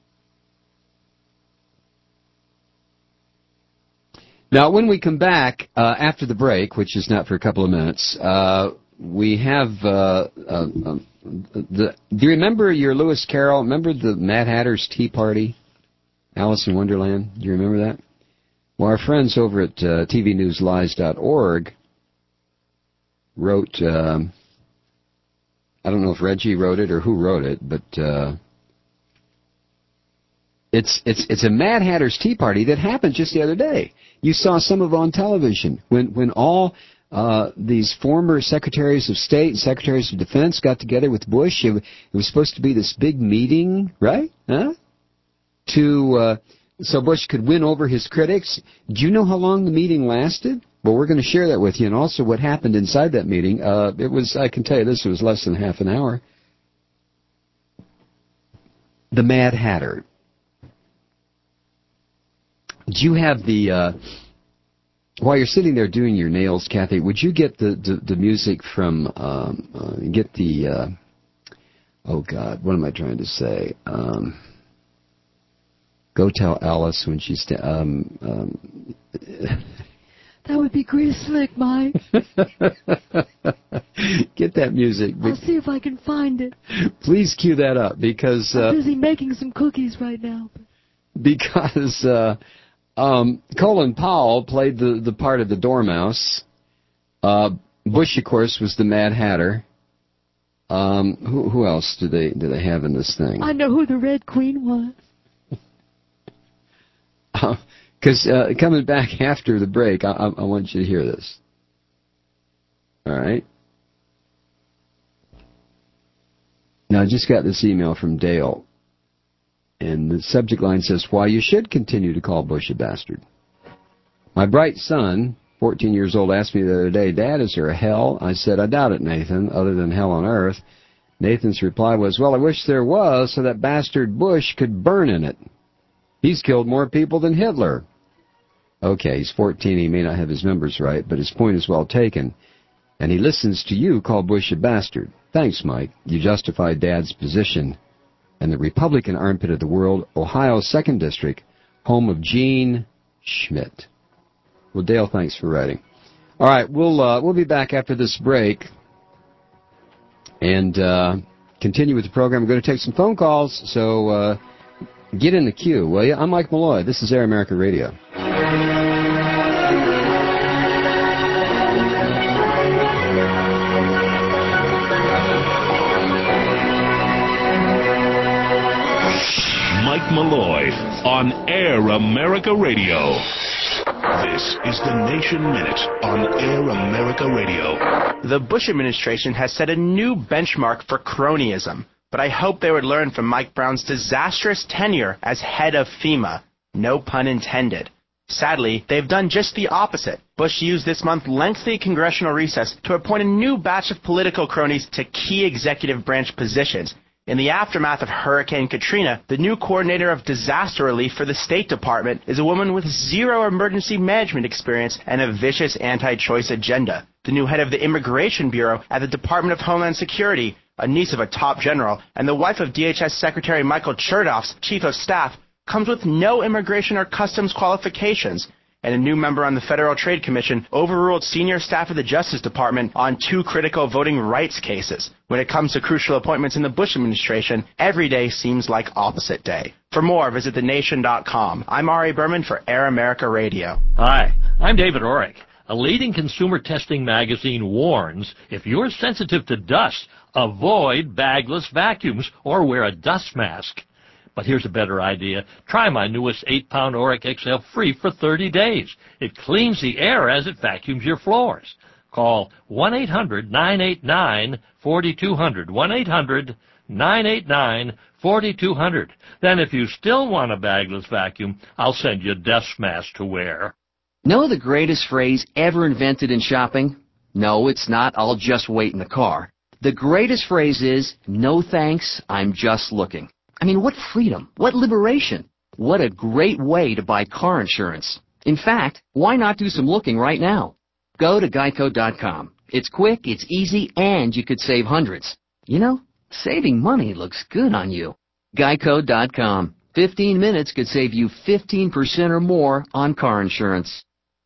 Speaker 16: Now, when we come back uh, after the break, which is not for a couple of minutes, uh, we have, uh, uh, uh, the, do you remember your Lewis Carroll, remember the Mad Hatter's Tea Party, Alice in Wonderland? Do you remember that? Well, our friends over at uh, T V news lies dot org wrote, um, I don't know if Reggie wrote it or who wrote it, but uh, it's it's it's a Mad Hatter's Tea Party that happened just the other day. You saw some of it on television when when all uh, these former secretaries of state and secretaries of defense got together with Bush. It, it was supposed to be this big meeting, right? Huh? To uh, So Bush could win over his critics. Do you know how long the meeting lasted? Well, we're going to share that with you, and also what happened inside that meeting. Uh, it was, I can tell you this, it was less than half an hour. The Mad Hatter. Do you have the, uh, while you're sitting there doing your nails, Kathy, would you get the, the, the music from, um, uh, get the, uh, oh God, what am I trying to say? Um... Go tell Alice when she's... St- um, um,
Speaker 19: that would be great slick, Mike.
Speaker 16: Get that music.
Speaker 19: I'll see if I can find it.
Speaker 16: Please cue that up, because... Uh,
Speaker 19: I'm busy making some cookies right now.
Speaker 3: because uh, um, Colin Powell played the, the part of the Dormouse. Uh, Bush, of course, was the Mad Hatter. Um, who, who else do they do they have in this thing?
Speaker 19: I know who the Red Queen was.
Speaker 3: Because uh, uh, coming back after the break, I, I, I want you to hear this. All right. Now, I just got this email from Dale, and the subject line says, why you should continue to call Bush a bastard. My bright son, fourteen years old, asked me the other day, Dad, is there a hell? I said, I doubt it, Nathan, other than hell on earth. Nathan's reply was, well, I wish there was so that bastard Bush could burn in it. He's killed more people than Hitler. Okay, he's fourteen, he may not have his numbers right, but his point is well taken. And he listens to you call Bush a bastard. Thanks, Mike. You justified Dad's position. And the Republican armpit of the world, Ohio's second District, home of Gene Schmidt. Well, Dale, thanks for writing. All right, we'll uh, we'll be back after this break and uh, continue with the program. We're going to take some phone calls, so uh, get in the queue, will you? I'm Mike Malloy. This is Air America Radio.
Speaker 4: Mike Malloy on Air America Radio. This is the Nation Minute on Air America Radio.
Speaker 20: The Bush administration has set a new benchmark for cronyism, but I hope they would learn from Mike Brown's disastrous tenure as head of FEMA. No pun intended. Sadly, they've done just the opposite. Bush used this month's lengthy congressional recess to appoint a new batch of political cronies to key executive branch positions. In the aftermath of Hurricane Katrina, the new coordinator of disaster relief for the State Department is a woman with zero emergency management experience and a vicious anti-choice agenda. The new head of the Immigration Bureau at the Department of Homeland Security, a niece of a top general, and the wife of D H S Secretary Michael Chertoff's chief of staff, comes with no immigration or customs qualifications. And a new member on the Federal Trade Commission overruled senior staff of the Justice Department on two critical voting rights cases. When it comes to crucial appointments in the Bush administration, every day seems like opposite day. For more, visit the nation dot com. I'm Ari Berman for Air America Radio.
Speaker 7: Hi, I'm David Orrick. A leading consumer testing magazine warns if you're sensitive to dust, avoid bagless vacuums or wear a dust mask. But here's a better idea. Try my newest eight pound Orrick X L free for thirty days. It cleans the air as it vacuums your floors. Call one eight hundred nine eight nine four two zero zero, one eight hundred nine eight nine four two zero zero. Then if you still want a bagless vacuum, I'll send you a dust mask to wear.
Speaker 5: Know the greatest phrase ever invented in shopping? No, it's not, I'll just wait in the car. The greatest phrase is, no thanks, I'm just looking. I mean, what freedom, what liberation, what a great way to buy car insurance. In fact, why not do some looking right now? Go to geico dot com. It's quick, it's easy, and you could save hundreds. You know, saving money looks good on you. geico dot com. fifteen minutes could save you fifteen percent or more on car insurance.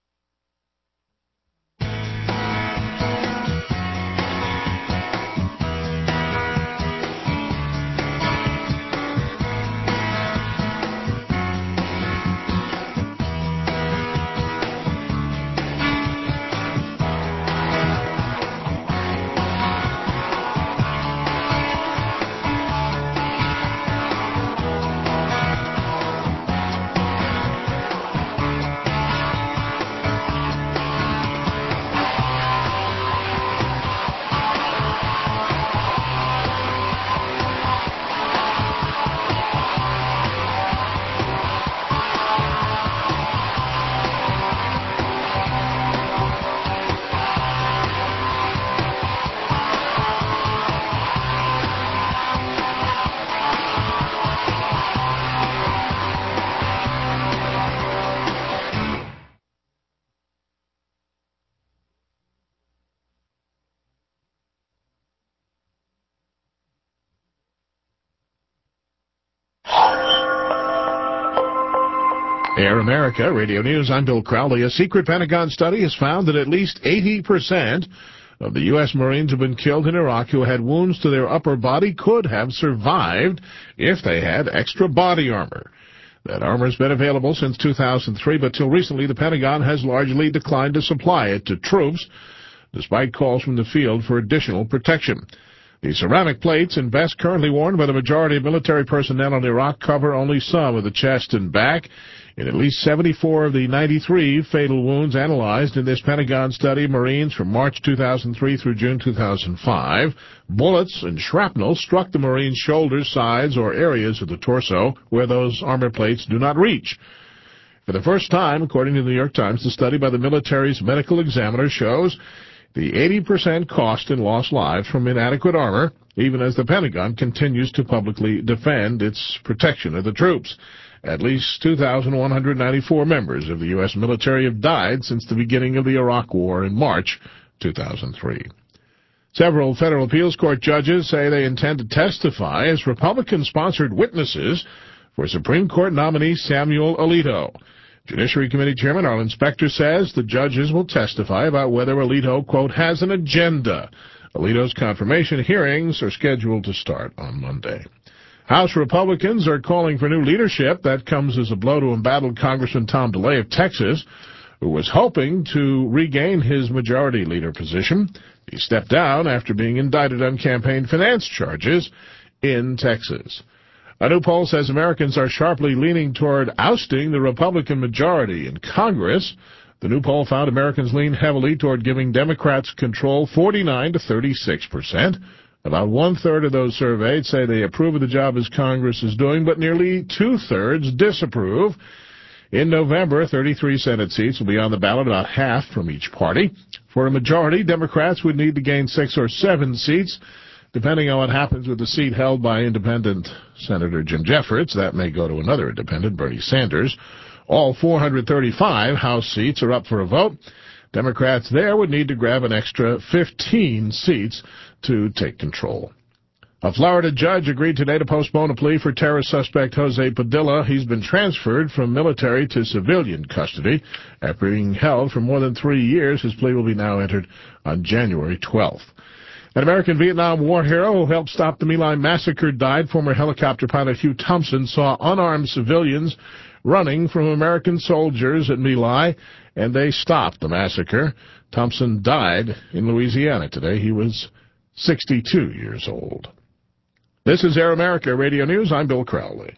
Speaker 1: Air America Radio News, I'm Bill Crowley. A secret Pentagon study has found that at least eighty percent of the U S Marines who have been killed in Iraq who had wounds to their upper body could have survived if they had extra body armor. That armor has been available since two thousand three, but till recently the Pentagon has largely declined to supply it to troops, despite calls from the field for additional protection. The ceramic plates and vests currently worn by the majority of military personnel in Iraq cover only some of the chest and back. In at least seventy-four of the ninety-three fatal wounds analyzed in this Pentagon study of Marines from March two thousand three through June two thousand five, bullets and shrapnel struck the Marines' shoulders, sides, or areas of the torso where those armor plates do not reach. For the first time, according to the New York Times, the study by the military's medical examiner shows the eighty percent cost in lost lives from inadequate armor, even as the Pentagon continues to publicly defend its protection of the troops. At least two thousand one hundred ninety-four members of the U S military have died since the beginning of the Iraq War in March two thousand three. Several federal appeals court judges say they intend to testify as Republican-sponsored witnesses for Supreme Court nominee Samuel Alito. Judiciary Committee Chairman Arlen Specter says the judges will testify about whether Alito, quote, has an agenda. Alito's confirmation hearings are scheduled to start on Monday. House Republicans are calling for new leadership. That comes as a blow to embattled Congressman Tom DeLay of Texas, who was hoping to regain his majority leader position. He stepped down after being indicted on campaign finance charges in Texas. A new poll says Americans are sharply leaning toward ousting the Republican majority in Congress. The new poll found Americans lean heavily toward giving Democrats control, forty-nine to thirty-six percent. About one-third of those surveyed say they approve of the job as Congress is doing, but nearly two-thirds disapprove. In November, thirty-three Senate seats will be on the ballot, about half from each party. For a majority, Democrats would need to gain six or seven seats. Depending on what happens with the seat held by independent Senator Jim Jeffords, that may go to another independent, Bernie Sanders. All four hundred thirty-five House seats are up for a vote. Democrats there would need to grab an extra fifteen seats to take control. A Florida judge agreed today to postpone a plea for terrorist suspect Jose Padilla. He's been transferred from military to civilian custody. After being held for more than three years, his plea will be now entered on January twelfth. An American Vietnam War hero who helped stop the My Lai massacre died. Former helicopter pilot Hugh Thompson saw unarmed civilians running from American soldiers at My Lai, and they stopped the massacre. Thompson died in Louisiana today. He was sixty-two years old. This is Air America Radio News. I'm Bill Crowley.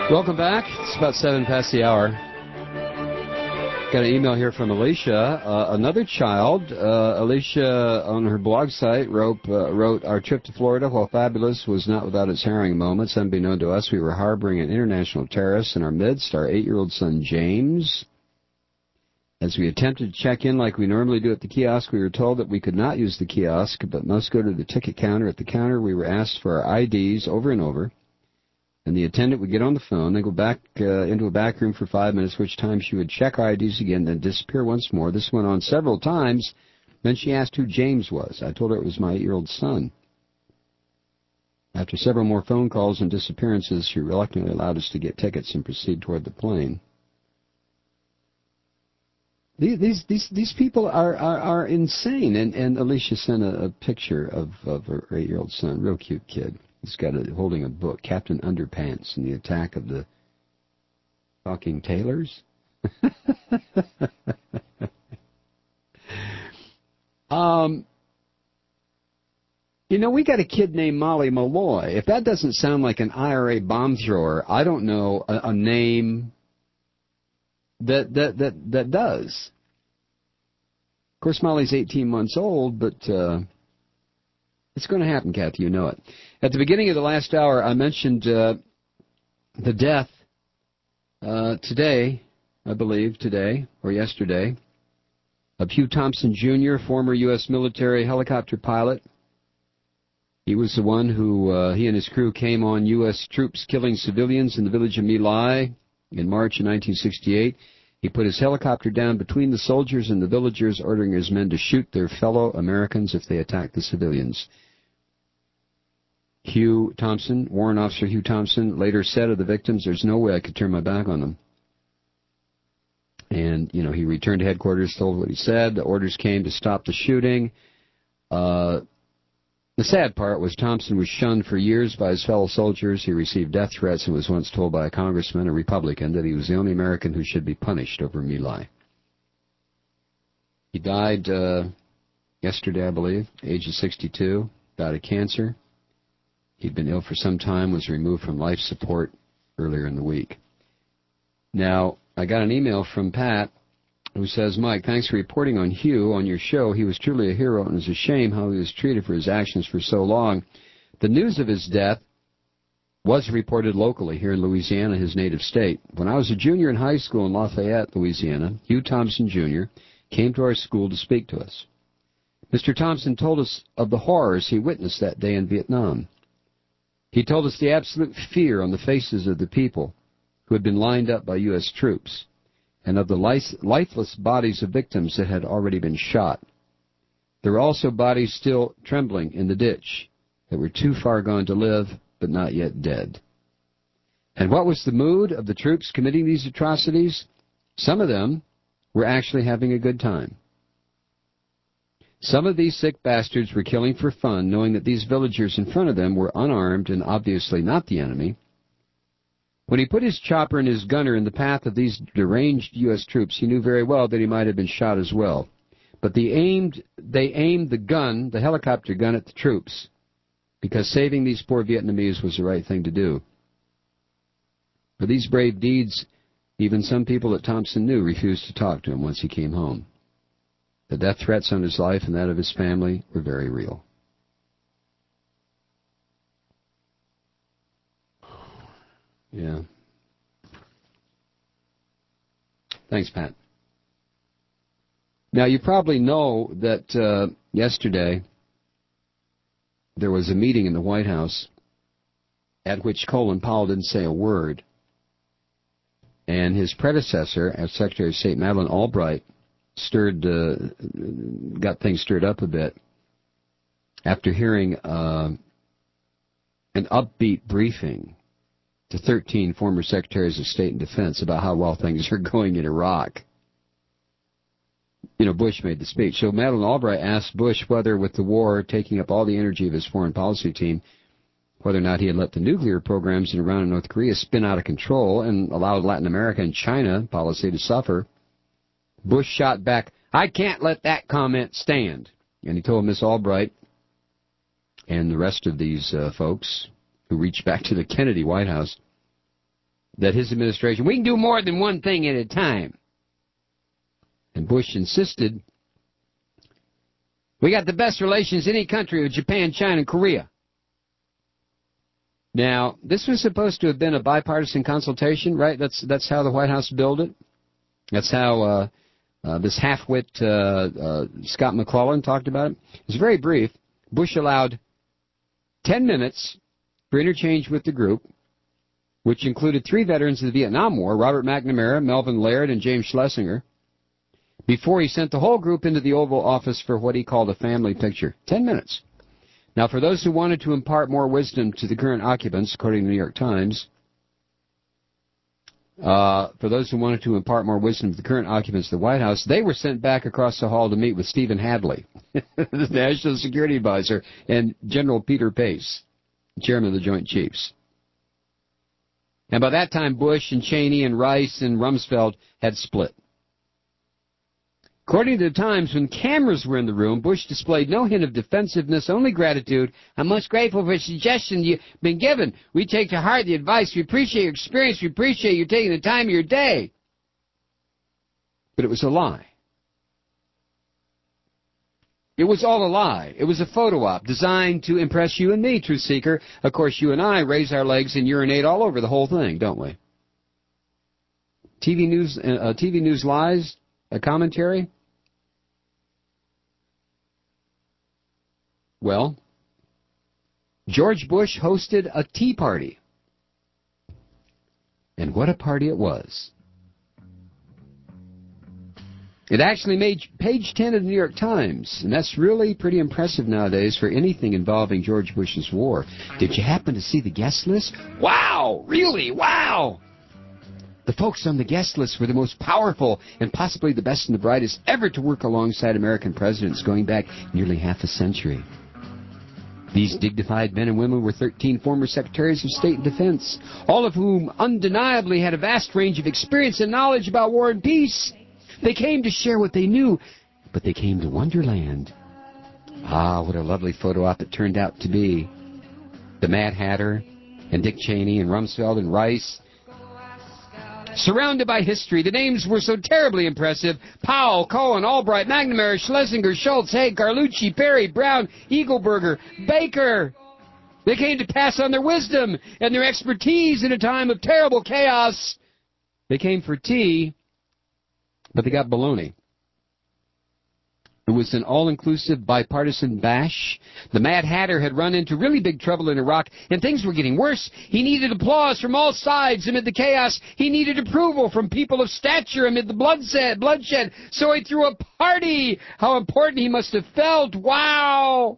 Speaker 3: Welcome back. It's about seven past the hour. Got an email here from Alicia. Uh, another child, uh, Alicia, on her blog site, wrote, uh, wrote, our trip to Florida, while fabulous, was not without its harrowing moments. Unbeknown to us, we were harboring an international terrorist in our midst, our eight-year-old son, James. As we attempted to check in like we normally do at the kiosk, we were told that we could not use the kiosk, but must go to the ticket counter. At the counter, we were asked for our I Ds over and over. And the attendant would get on the phone, then go back uh, into a back room for five minutes, which time she would check our I Ds again, then disappear once more. This went on several times. Then she asked who James was. I told her it was my eight-year-old son. After several more phone calls and disappearances, she reluctantly allowed us to get tickets and proceed toward the plane. These these these, these people are, are, are insane. And, and Alicia sent a, a picture of, of her eight-year-old son, real cute kid. He's got a, holding a book, Captain Underpants and the Attack of the Talking Tailors. um, you know, we got a kid named Molly Malloy. If that doesn't sound like an I R A bomb thrower, I don't know a, a name that that that that does. Of course, Molly's eighteen months old, but uh, it's going to happen, Kathy. You know it. At the beginning of the last hour, I mentioned uh, the death uh, today, I believe, today or yesterday, of Hugh Thompson, Junior, former U S military helicopter pilot. He was the one who, uh, he and his crew came on U S troops killing civilians in the village of My Lai in March of nineteen sixty-eight. He put his helicopter down between the soldiers and the villagers, ordering his men to shoot their fellow Americans if they attacked the civilians. Hugh Thompson, Warrant Officer Hugh Thompson, later said of the victims, there's no way I could turn my back on them. And, you know, he returned to headquarters, told what he said. The orders came to stop the shooting. Uh, the sad part was Thompson was shunned for years by his fellow soldiers. He received death threats and was once told by a congressman, a Republican, that he was the only American who should be punished over My Lai. He died uh, yesterday, I believe, age of sixty-two, died of cancer. He'd been ill for some time, was removed from life support earlier in the week. Now, I got an email from Pat who says, Mike, thanks for reporting on Hugh on your show. He was truly a hero, and it's a shame how he was treated for his actions for so long. The news of his death was reported locally here in Louisiana, his native state. When I was a junior in high school in Lafayette, Louisiana, Hugh Thompson, Junior came to our school to speak to us. Mister Thompson told us of the horrors he witnessed that day in Vietnam. He told us the absolute fear on the faces of the people who had been lined up by U S troops, and of the lifeless bodies of victims that had already been shot. There were also bodies still trembling in the ditch that were too far gone to live, but not yet dead. And what was the mood of the troops committing these atrocities? Some of them were actually having a good time. Some of these sick bastards were killing for fun, knowing that these villagers in front of them were unarmed and obviously not the enemy. When he put his chopper and his gunner in the path of these deranged U S troops, he knew very well that he might have been shot as well. But they aimed, they aimed the gun, the helicopter gun, at the troops, because saving these poor Vietnamese was the right thing to do. For these brave deeds, even some people that Thompson knew refused to talk to him once he came home. The death threats on his life and that of his family were very real. Yeah. Thanks, Pat. Now, you probably know that uh, yesterday there was a meeting in the White House at which Colin Powell didn't say a word. And his predecessor, as Secretary of State Madeleine Albright, stirred, uh, got things stirred up a bit after hearing uh, an upbeat briefing to thirteen former Secretaries of State and Defense about how well things are going in Iraq. You know, Bush made the speech. So Madeleine Albright asked Bush whether, with the war taking up all the energy of his foreign policy team, whether or not he had let the nuclear programs in Iran and North Korea spin out of control and allowed Latin America and China policy to suffer. Bush shot back, I can't let that comment stand. And he told Miss Albright and the rest of these uh, folks who reached back to the Kennedy White House
Speaker 16: that his administration, we can do more than one thing at a time. And Bush insisted, we got the best relations in any country with Japan, China, and Korea. Now, this was supposed to have been a bipartisan consultation, right? That's that's how the White House billed it. That's how uh, uh, this half-wit uh, uh, Scott McClellan talked about it. It was very brief. Bush allowed ten minutes for interchange with the group, which included three veterans of the Vietnam War, Robert McNamara, Melvin Laird, and James Schlesinger, before he sent the whole group into the Oval Office for what he called a family picture. Ten minutes. Now, for those who wanted to impart more wisdom to the current occupants, according to the New York Times, uh, for those who wanted to impart more wisdom to the current occupants of the White House, they were sent back across the hall to meet with Stephen Hadley, the National Security Advisor, and General Peter Pace, Chairman of the Joint Chiefs. And by that time, Bush and Cheney and Rice and Rumsfeld had split. According to the Times, when cameras were in the room, Bush displayed no hint of defensiveness, only gratitude. I'm most grateful for the suggestion you've been given. We take to heart the advice. We appreciate your experience. We appreciate you taking the time of your day. But it was a lie. It was all a lie. It was a photo op designed to impress you and me, Truth Seeker. Of course, you and I raise our legs and urinate all over the whole thing, don't we? T V News, uh, T V News Lies, a commentary. Well, George Bush hosted a tea party. And what a party it was. It actually made page ten of the New York Times, and that's really pretty impressive nowadays for anything involving George Bush's war. Did you happen to see the guest list? Wow! Really? Wow! The folks on the guest list were the most powerful and possibly the best and the brightest ever to work alongside American presidents going back nearly half a century. These dignified men and women were thirteen former secretaries of state and defense, all of whom undeniably had a vast range of experience and knowledge about war and peace. They came to share what they knew, but they came to Wonderland. Ah, what a lovely photo op it turned out to be. The Mad Hatter and Dick Cheney and Rumsfeld and Rice, surrounded by history. The names were so terribly impressive. Powell, Cohen, Albright, McNamara, Schlesinger, Schultz, Haig, Carlucci, Perry, Brown, Eagleburger, Baker. They came to pass on their wisdom and their expertise in a time of terrible chaos. They came for tea, but they got baloney. It was an all-inclusive bipartisan bash. The Mad Hatter had run into really big trouble in Iraq, and things were getting worse. He needed applause from all sides amid the chaos. He needed approval from people of stature amid the bloodshed. bloodshed. So he threw a party. How important he must have felt. Wow!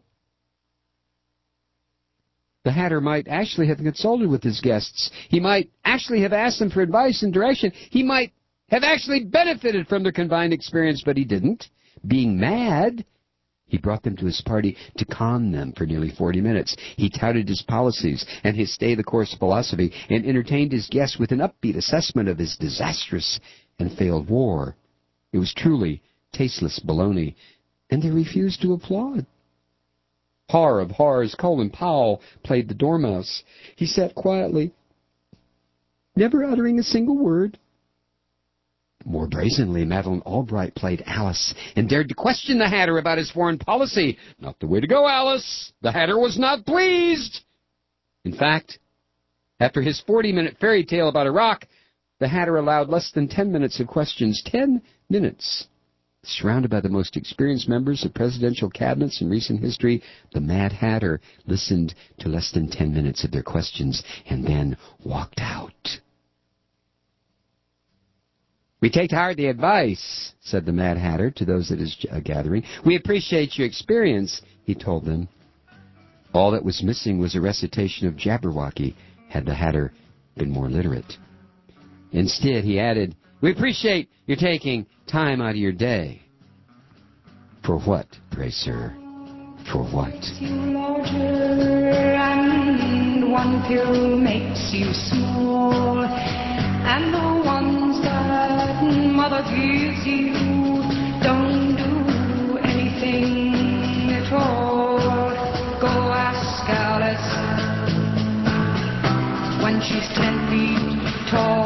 Speaker 16: The Hatter might actually have consulted with his guests. He might actually have asked them for advice and direction. He might have actually benefited from their combined experience, but he didn't. Being mad, he brought them to his party to calm them for nearly forty minutes. He touted his policies and his stay-the-course philosophy and entertained his guests with an upbeat assessment of his disastrous and failed war. It was truly tasteless baloney, and they refused to applaud. Horror of horrors, Colin Powell played the dormouse. He sat quietly, never uttering a single word. More brazenly, Madeleine Albright played Alice and dared to question the Hatter about his foreign policy. Not the way to go, Alice. The Hatter was not pleased. In fact, after his forty-minute fairy tale about Iraq, the Hatter allowed less than ten minutes of questions. Ten minutes. Surrounded by the most experienced members of presidential cabinets in recent history, the Mad Hatter listened to less than ten minutes of their questions and then walked out. We take to heart the advice, said the Mad Hatter to those at his gathering. We appreciate your experience, he told them. All that was missing was a recitation of Jabberwocky, had the Hatter been more literate. Instead, he added, we appreciate your taking time out of your day. For what, pray, sir? For what?
Speaker 9: And one pill makes you small, and the ones that mother gives you don't do anything at all. Go ask Alice when she's ten feet tall.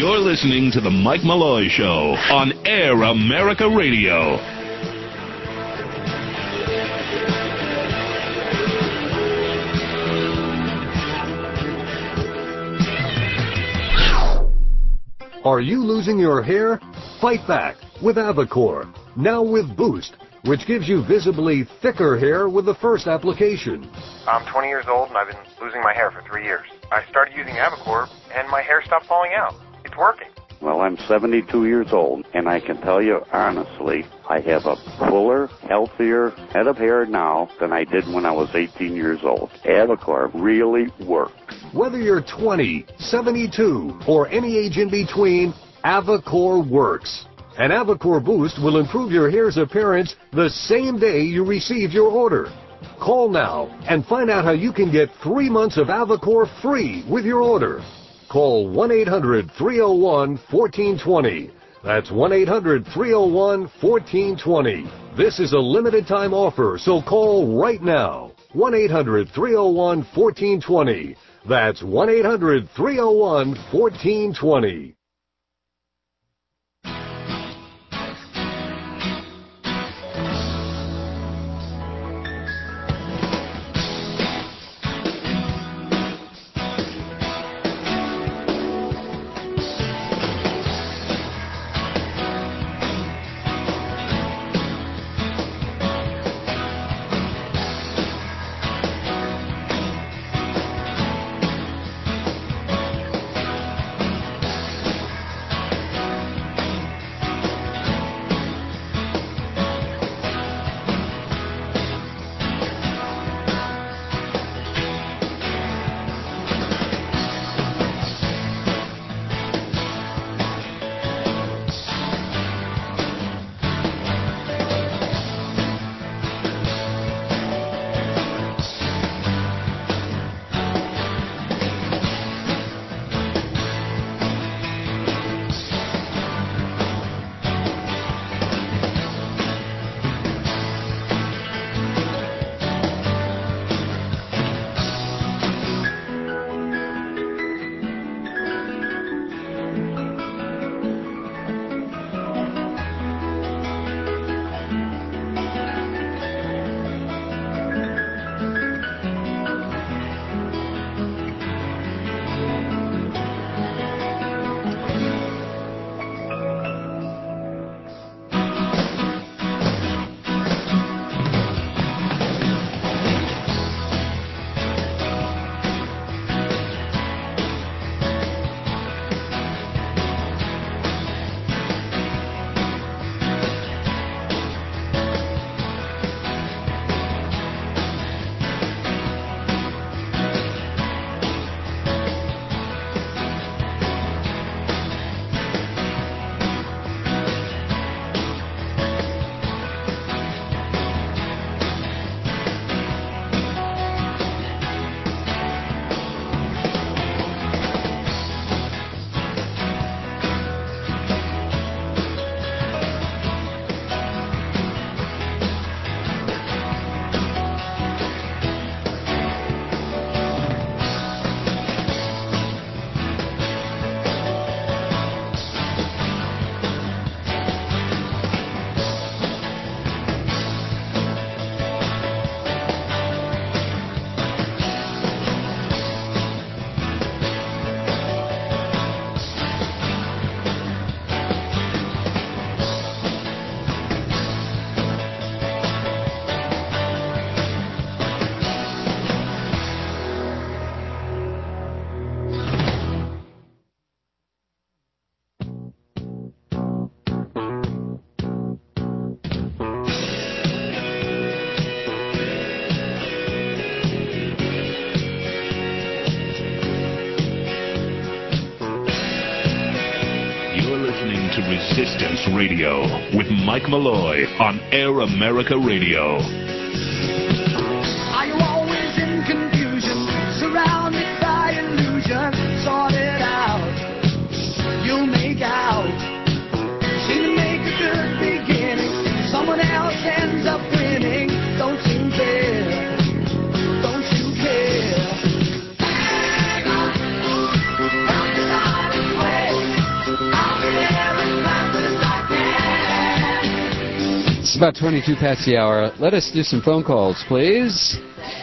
Speaker 4: You're listening to The Mike Malloy Show on Air America Radio.
Speaker 10: Are you losing your hair? Fight back with Avacor, now with Boost, which gives you visibly thicker hair with the first application.
Speaker 11: I'm twenty years old and I've been losing my hair for three years. I started using Avacor and my hair stopped falling out. It's working.
Speaker 12: Well, I'm seventy-two years old, and I can tell you honestly, I have a fuller, healthier head of hair now than I did when I was eighteen years old. Avacor really works.
Speaker 10: Whether you're twenty, seventy-two, or any age in between, Avacor works. And Avacor Boost will improve your hair's appearance the same day you receive your order. Call now and find out how you can get three months of Avacor free with your order. Call one eight hundred, three oh one, one four two oh. That's one eight hundred, three oh one, one four two oh. This is a limited time offer, so call right now. one eight hundred, three oh one, one four two oh. That's one eight hundred, three oh one, one four two oh.
Speaker 4: Resistance Radio with Mike Malloy on Air America Radio.
Speaker 9: Are you always in confusion, surrounded by illusion? Sort it out, you'll make out. Seem to make a good beginning, someone else ends up winning. Don't you care, don't you care? Hang on, help me out of the way.
Speaker 3: It's about twenty-two past the hour. Let us do some phone calls, please.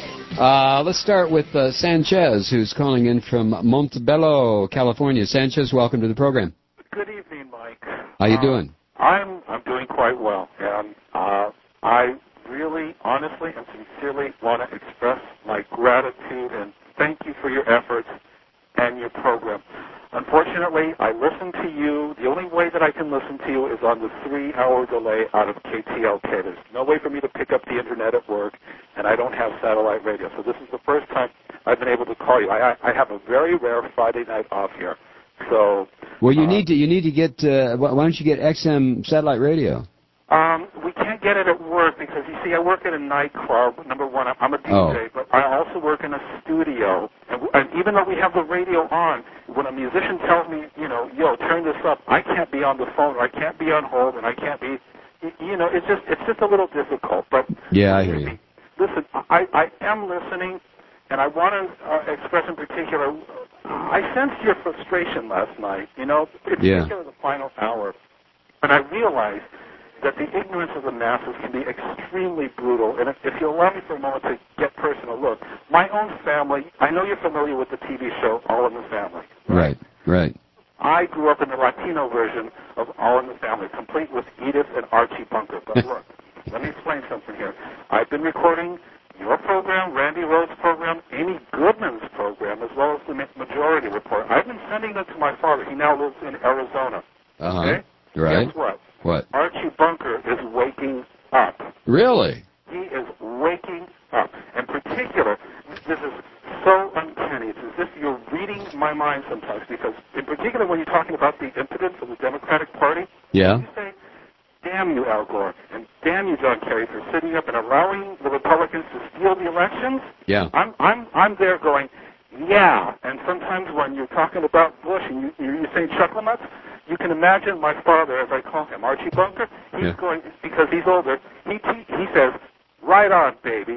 Speaker 3: Uh, let's start with uh, Sanchez, who's calling in from Montebello, California. Sanchez, welcome to the program.
Speaker 21: Good evening, Mike.
Speaker 3: How you
Speaker 21: uh,
Speaker 3: doing?
Speaker 21: I'm I'm doing quite well, and uh, I really, honestly, and sincerely want to express my gratitude and thank you for your efforts and your program. Unfortunately, I listen to you. The only way that I can listen to you is on the three-hour delay out of K T L K. There's no way for me to pick up the internet at work, and I don't have satellite radio. So this is the first time I've been able to call you. I, I have a very rare Friday night off here. So
Speaker 3: Well, you
Speaker 21: uh,
Speaker 3: need to you need to get. Uh, why don't you get X M satellite radio?
Speaker 21: Um, we can't get it at work because, you see, I work at a nightclub. Number one, I'm a D J,
Speaker 3: Oh.
Speaker 21: but I also work in a studio. And, and even though we have the radio on, when a musician tells me, you know, yo, turn this up, I can't be on the phone, or I can't be on hold, and I can't be, y- you know, it's just it's just a little difficult. But
Speaker 3: Yeah, I hear you.
Speaker 21: listen, I, I am listening, and I want to uh, express in particular, I sensed your frustration last night, you know, in
Speaker 3: Yeah.
Speaker 21: particular the final hour, and I realized that the ignorance of the masses can be extremely brutal. And if, if you allow me for a moment to get personal, look, my own family, I know you're familiar with the T V show All in the Family.
Speaker 3: Right, right.
Speaker 21: I grew up in the Latino version of All in the Family, complete with Edith and Archie Bunker. But look, let me explain something here. I've been recording your program, Randy Rhodes' program, Amy Goodman's program, as well as the Ma- Majority Report. I've been sending them to my father. He now lives in Arizona.
Speaker 3: Uh-huh.
Speaker 21: Okay?
Speaker 3: Right.
Speaker 21: Guess what?
Speaker 3: What?
Speaker 21: Archie Bunker is waking up.
Speaker 3: Really?
Speaker 21: He is waking up. In particular, this is so uncanny. It's as if you're reading my mind sometimes, because in particular when you're talking about the impotence of the Democratic Party,
Speaker 3: Yeah.
Speaker 21: you say, damn you, Al Gore, and damn you, John Kerry, for sitting up and allowing the Republicans to steal the elections.
Speaker 3: Yeah.
Speaker 21: I'm, I'm, I'm there going, yeah. And sometimes when you're talking about Bush and you, you're saying chuckle nuts, you can imagine my father, as I call him, Archie Bunker. He's
Speaker 3: Yeah.
Speaker 21: going, because he's older, he, he, he says, right on, baby.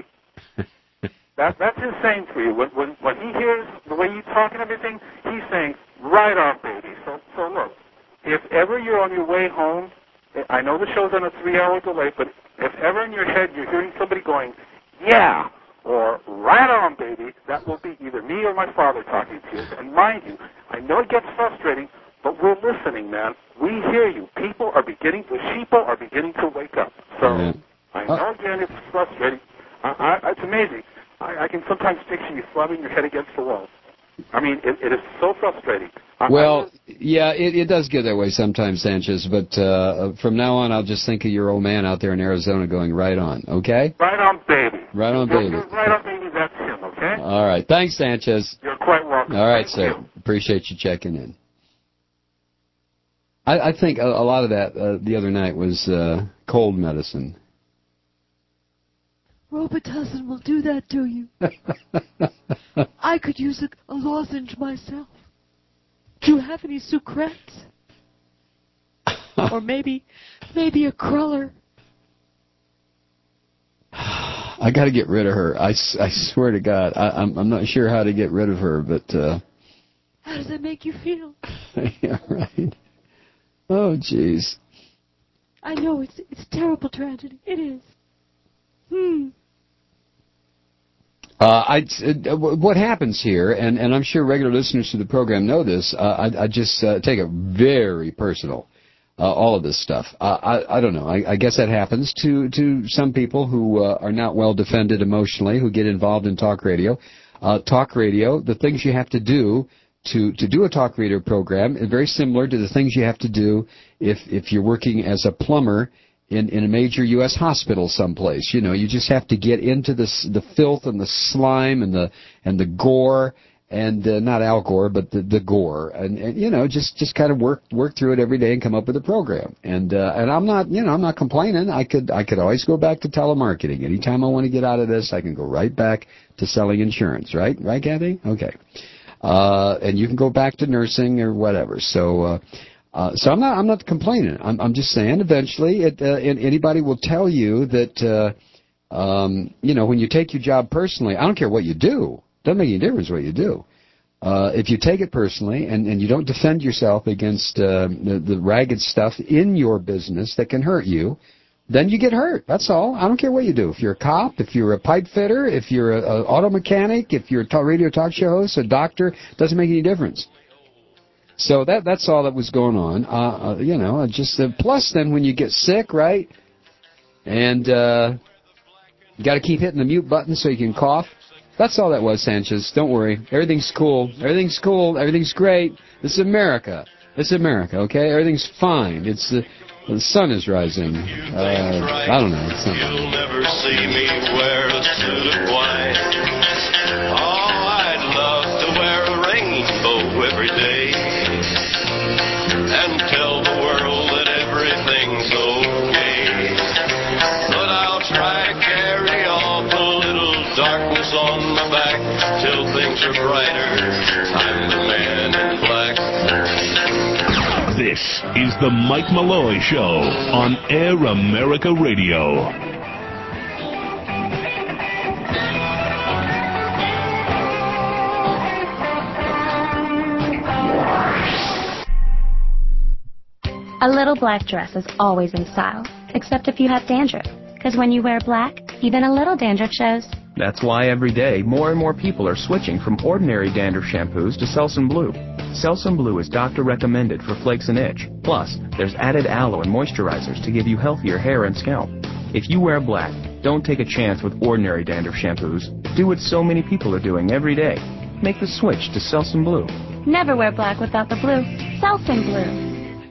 Speaker 21: that, that's his saying for you. When, when, when he hears the way you talk and everything, he's saying, right on, baby. So, so look, if ever you're on your way home, I know the show's on a three-hour delay, but if ever in your head you're hearing somebody going, yeah, or right on, baby, that will be either me or my father talking to you. And mind you, I know it gets frustrating, but we're listening, man. We hear you. People are beginning, the sheeple are beginning to wake up. So
Speaker 3: Yeah.
Speaker 21: I know, again, it's frustrating. I, I, it's amazing. I, I can sometimes picture you slamming your head against the wall. I mean, it, it is so frustrating. I,
Speaker 3: Well, yeah, it, it does get that way sometimes, Sanchez, but uh, from now on I'll just think of your old man out there in Arizona going right on, okay?
Speaker 21: Right on, baby.
Speaker 3: Right on,
Speaker 21: You're-
Speaker 3: baby.
Speaker 21: you're right on, baby. That's him, okay?
Speaker 3: All right. Thanks, Sanchez.
Speaker 21: You're quite welcome.
Speaker 3: All right,
Speaker 21: Thank
Speaker 3: sir.
Speaker 21: you.
Speaker 3: Appreciate you checking in. I, I think a, a lot of that uh, the other night was uh, cold medicine.
Speaker 19: Robitussin will do that to you. I could use a, a lozenge myself. Do you have any Sucrets? Or maybe, maybe a Cruller?
Speaker 3: I got to get rid of her. I, s- I swear to God, I, I'm I'm not sure how to get rid of her, but uh,
Speaker 19: How does that make you feel?
Speaker 3: yeah, right. Oh, jeez.
Speaker 19: I know it's it's a terrible tragedy. It is. Hmm.
Speaker 3: Uh, I, uh, what happens here, and, and I'm sure regular listeners to the program know this, uh, I, I just uh, take it very personal, uh, all of this stuff. Uh, I, I don't know. I, I guess that happens to, to some people who uh, are not well defended emotionally, who get involved in talk radio. Uh, talk radio, the things you have to do to, to do a talk radio program is very similar to the things you have to do if, if you're working as a plumber in, in a major U S hospital someplace. You know, you just have to get into the the filth and the slime and the and the gore and uh, not Al Gore, but the, the gore, and, and you know, just just kind of work work through it every day and come up with a program. And uh, and I'm not, you know, I'm not complaining. I could I could always go back to telemarketing. Anytime I want to get out of this, I can go right back to selling insurance. Right, right, Kathy? Okay. Uh, and you can go back to nursing or whatever. So. Uh, Uh, so I'm not. I'm not complaining. I'm, I'm just saying. Eventually, it, uh, and anybody will tell you that, uh, um, you know, when you take your job personally, I don't care what you do. Doesn't make any difference what you do. Uh, if you take it personally and, and you don't defend yourself against uh, the, the ragged stuff in your business that can hurt you,
Speaker 16: then you get hurt. That's all. I don't care what you do. If you're a cop, if you're a pipe fitter, if you're an auto mechanic, if you're a radio talk show host, a doctor, doesn't make any difference. So that that's all that was going on. Uh, uh, you know, just uh, plus then when you get sick, right, and uh, you got to keep hitting the mute button so you can cough. That's all that was, Sanchez. Don't worry. Everything's cool. Everything's cool. Everything's great. This is America. This is America, okay? Everything's fine. It's the, the sun is rising. Uh, I don't know. It's not
Speaker 9: You'll never see me wear a suit of white. Oh, I'd love to wear a rainbow every day and tell the world that everything's okay. But I'll try to carry off a little darkness on my back till things are brighter. I'm the man in black.
Speaker 4: This is the Mike Malloy Show on Air America Radio.
Speaker 2: A little black dress is always in style, except if you have dandruff. Because when you wear black, even a little dandruff shows.
Speaker 22: That's why every day more and more people are switching from ordinary dandruff shampoos to Selsun Blue. Selsun Blue is doctor recommended for flakes and itch. Plus, there's added aloe and moisturizers to give you healthier hair and scalp. If you wear black, don't take a chance with ordinary dandruff shampoos. Do what so many people are doing every day. Make the switch to Selsun Blue.
Speaker 2: Never wear black without the blue. Selsun Blue.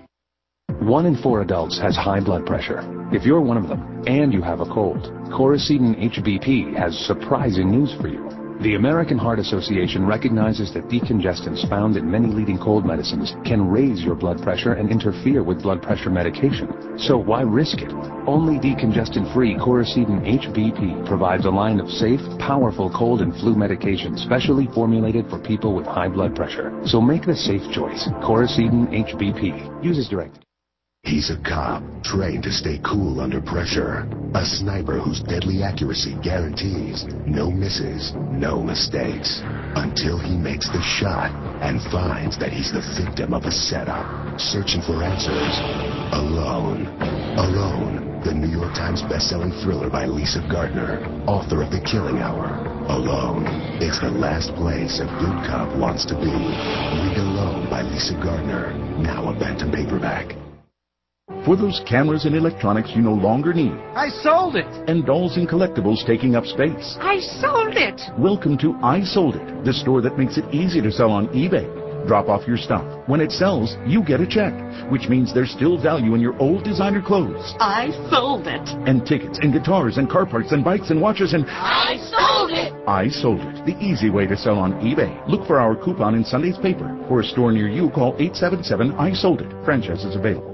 Speaker 23: One in four adults has high blood pressure. If you're one of them and you have a cold, Coricidin H B P has surprising news for you. The American Heart Association recognizes that decongestants found in many leading cold medicines can raise your blood pressure and interfere with blood pressure medication. So why risk it? Only decongestant-free Coricidin H B P provides a line of safe, powerful cold and flu medication specially formulated for people with high blood pressure. So make the safe choice. Coricidin H B P. Use as directed.
Speaker 24: He's a cop, trained to stay cool under pressure. A sniper whose deadly accuracy guarantees no misses, no mistakes. Until he makes the shot and finds that he's the victim of a setup. Searching for answers. Alone. Alone. The New York Times bestselling thriller by Lisa Gardner, author of The Killing Hour. Alone is the last place a good cop wants to be. Read Alone by Lisa Gardner, now a Bantam paperback.
Speaker 13: For those cameras and electronics you no longer need.
Speaker 14: I sold it.
Speaker 13: And dolls and collectibles taking up space.
Speaker 14: I sold it.
Speaker 13: Welcome to I Sold It, the store that makes it easy to sell on eBay. Drop off your stuff. When it sells, you get a check, which means there's still value in your old designer clothes.
Speaker 14: I sold it.
Speaker 13: And tickets and guitars and car parts and bikes and watches and...
Speaker 14: I sold it.
Speaker 13: I Sold It, the easy way to sell on eBay. Look for our coupon in Sunday's paper. For a store near you, call eight seven seven I Sold It. Franchise is available.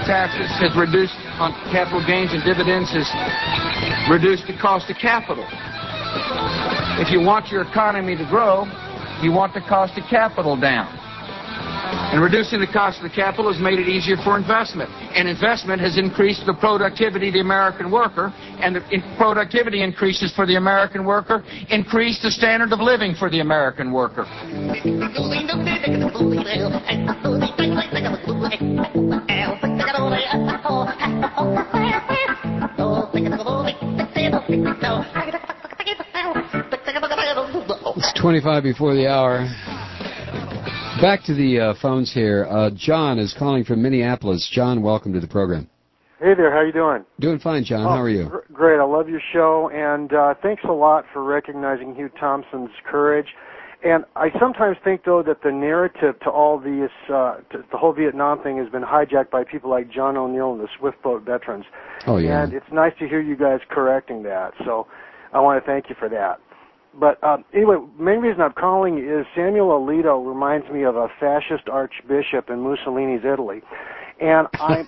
Speaker 6: taxes, has reduced on capital gains and dividends, has reduced the cost of capital. If you want your economy to grow, you want the cost of capital down. And reducing the cost of the capital has made it easier for investment. And investment has increased the productivity of the American worker, and the in productivity increases for the American worker, increase the standard of living for the American worker.
Speaker 3: It's twenty-five before the hour. Back to the uh, phones here. Uh, John is calling from Minneapolis. John, welcome to the program.
Speaker 8: Hey there, how you doing?
Speaker 3: Doing fine, John.
Speaker 8: Oh,
Speaker 3: How are you?
Speaker 8: Gr- great, I love your show, and uh, thanks a lot for recognizing Hugh Thompson's courage. And I sometimes think, though, that the narrative to all these, uh, to the whole Vietnam thing has been hijacked by people like John O'Neill and the Swift Boat veterans.
Speaker 3: Oh, yeah.
Speaker 8: And it's nice to hear you guys correcting that, so I want to thank you for that. But uh, anyway, the main reason I'm calling is Samuel Alito reminds me of a fascist archbishop in Mussolini's Italy. And I,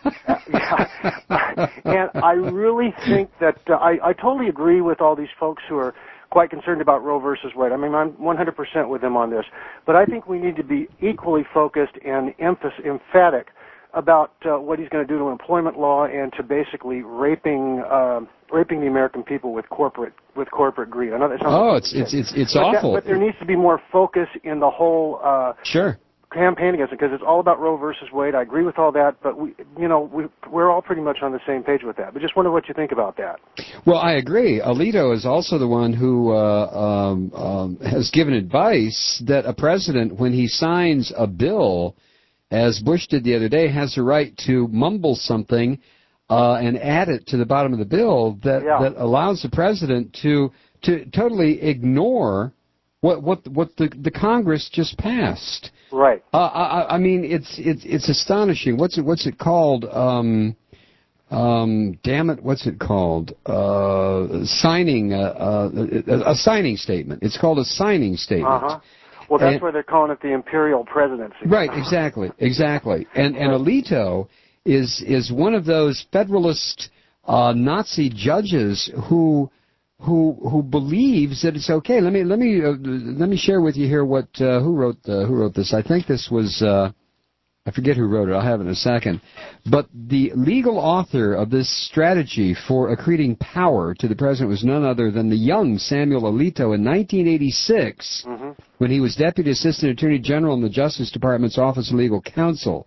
Speaker 8: yeah, and I really think that uh, I, I totally agree with all these folks who are quite concerned about Roe versus Wade. I mean, I'm one hundred percent with them on this. But I think we need to be equally focused and emphasis, emphatic about uh, what he's going to do to employment law and to basically raping uh, raping the American people with corporate with corporate greed. I know that sounds
Speaker 3: Oh,
Speaker 8: like
Speaker 3: it's it's it's it's
Speaker 8: but
Speaker 3: awful.
Speaker 8: That, but there needs to be more focus in the whole uh,
Speaker 3: Sure.
Speaker 8: campaign against it, because it's all about Roe versus Wade. I agree with all that, but we, you know, we we're all pretty much on the same page with that. But just wonder what you think about that.
Speaker 3: Well, I agree. Alito is also the one who uh, um, um, has given advice that a president, when he signs a bill, as Bush did the other day, has the right to mumble something uh, and add it to the bottom of the bill that,
Speaker 8: Yeah.
Speaker 3: that allows the president to to totally ignore what what what the, the Congress just passed.
Speaker 8: Right.
Speaker 3: Uh, I, I mean, it's it's it's astonishing. What's it what's it called? Um, um, damn it, what's it called? Uh, signing uh, a, a signing statement. It's called a signing statement.
Speaker 8: Uh-huh. Well, that's
Speaker 3: And-
Speaker 8: why they're calling it the imperial presidency.
Speaker 3: Right, exactly, exactly. And and Alito is is one of those Federalist uh, Nazi judges who who who believes that it's okay. Let me let me uh, let me share with you here what uh, who wrote uh, who wrote this. I think this was uh, I forget who wrote it. I'll have it in a second. But the legal author of this strategy for accreting power to the president was none other than the young Samuel Alito in nineteen eighty-six,
Speaker 8: Mm-hmm.
Speaker 3: when he was Deputy Assistant Attorney General in the Justice Department's Office of Legal Counsel.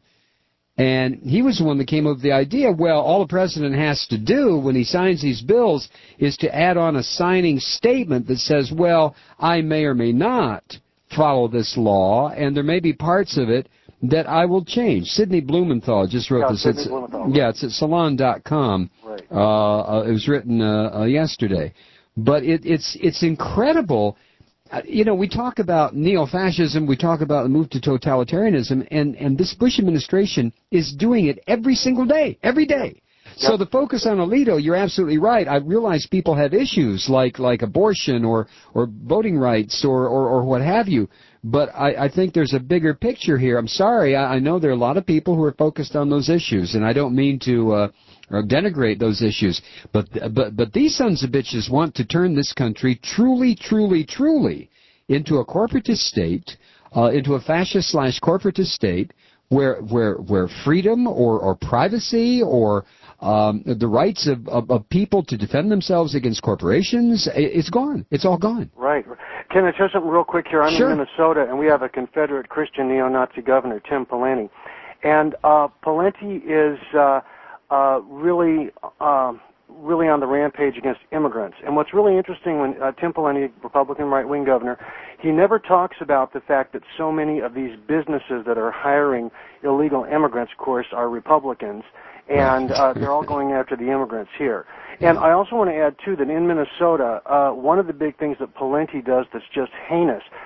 Speaker 3: And he was the one that came up with the idea, well, all the president has to do when he signs these bills is to add on a signing statement that says, well, I may or may not follow this law, and there may be parts of it that I will change. Sidney Blumenthal just wrote
Speaker 8: Yeah,
Speaker 3: this.
Speaker 8: Sidney
Speaker 3: It's,
Speaker 8: Blumenthal.
Speaker 3: yeah, it's at salon dot com.
Speaker 8: Right.
Speaker 3: Uh, uh, it was written uh, uh, yesterday. But it, it's it's incredible. Uh, you know, we talk about neo-fascism, we talk about the move to totalitarianism, and, and this Bush administration is doing it every single day, every day. So the focus on Alito, you're absolutely right. I realize people have issues like like abortion or, or voting rights or, or, or what have you, but I, I think there's a bigger picture here. I'm sorry, I, I know there are a lot of people who are focused on those issues, and I don't mean to uh, or denigrate those issues, but but but these sons of bitches want to turn this country truly, truly, truly into a corporatist state, uh, into a fascist slash corporatist state, where where where freedom or, or privacy or um, the rights of, of, of people to defend themselves against corporations, i- it's gone. It's all gone.
Speaker 8: Right. Can I tell you something real quick here? I'm
Speaker 3: Sure.
Speaker 8: in Minnesota, and we have a Confederate Christian neo-Nazi governor, Tim Pawlenty. And uh, Pawlenty is uh, uh, really, um, really on the rampage against immigrants. And what's really interesting, when uh, Tim Pawlenty, Republican right-wing governor, he never talks about the fact that so many of these businesses that are hiring illegal immigrants, of course, are Republicans, and uh, they're all going after the immigrants here. And I also want to add, too, that in Minnesota, uh, one of the big things that Pawlenty does that's just heinous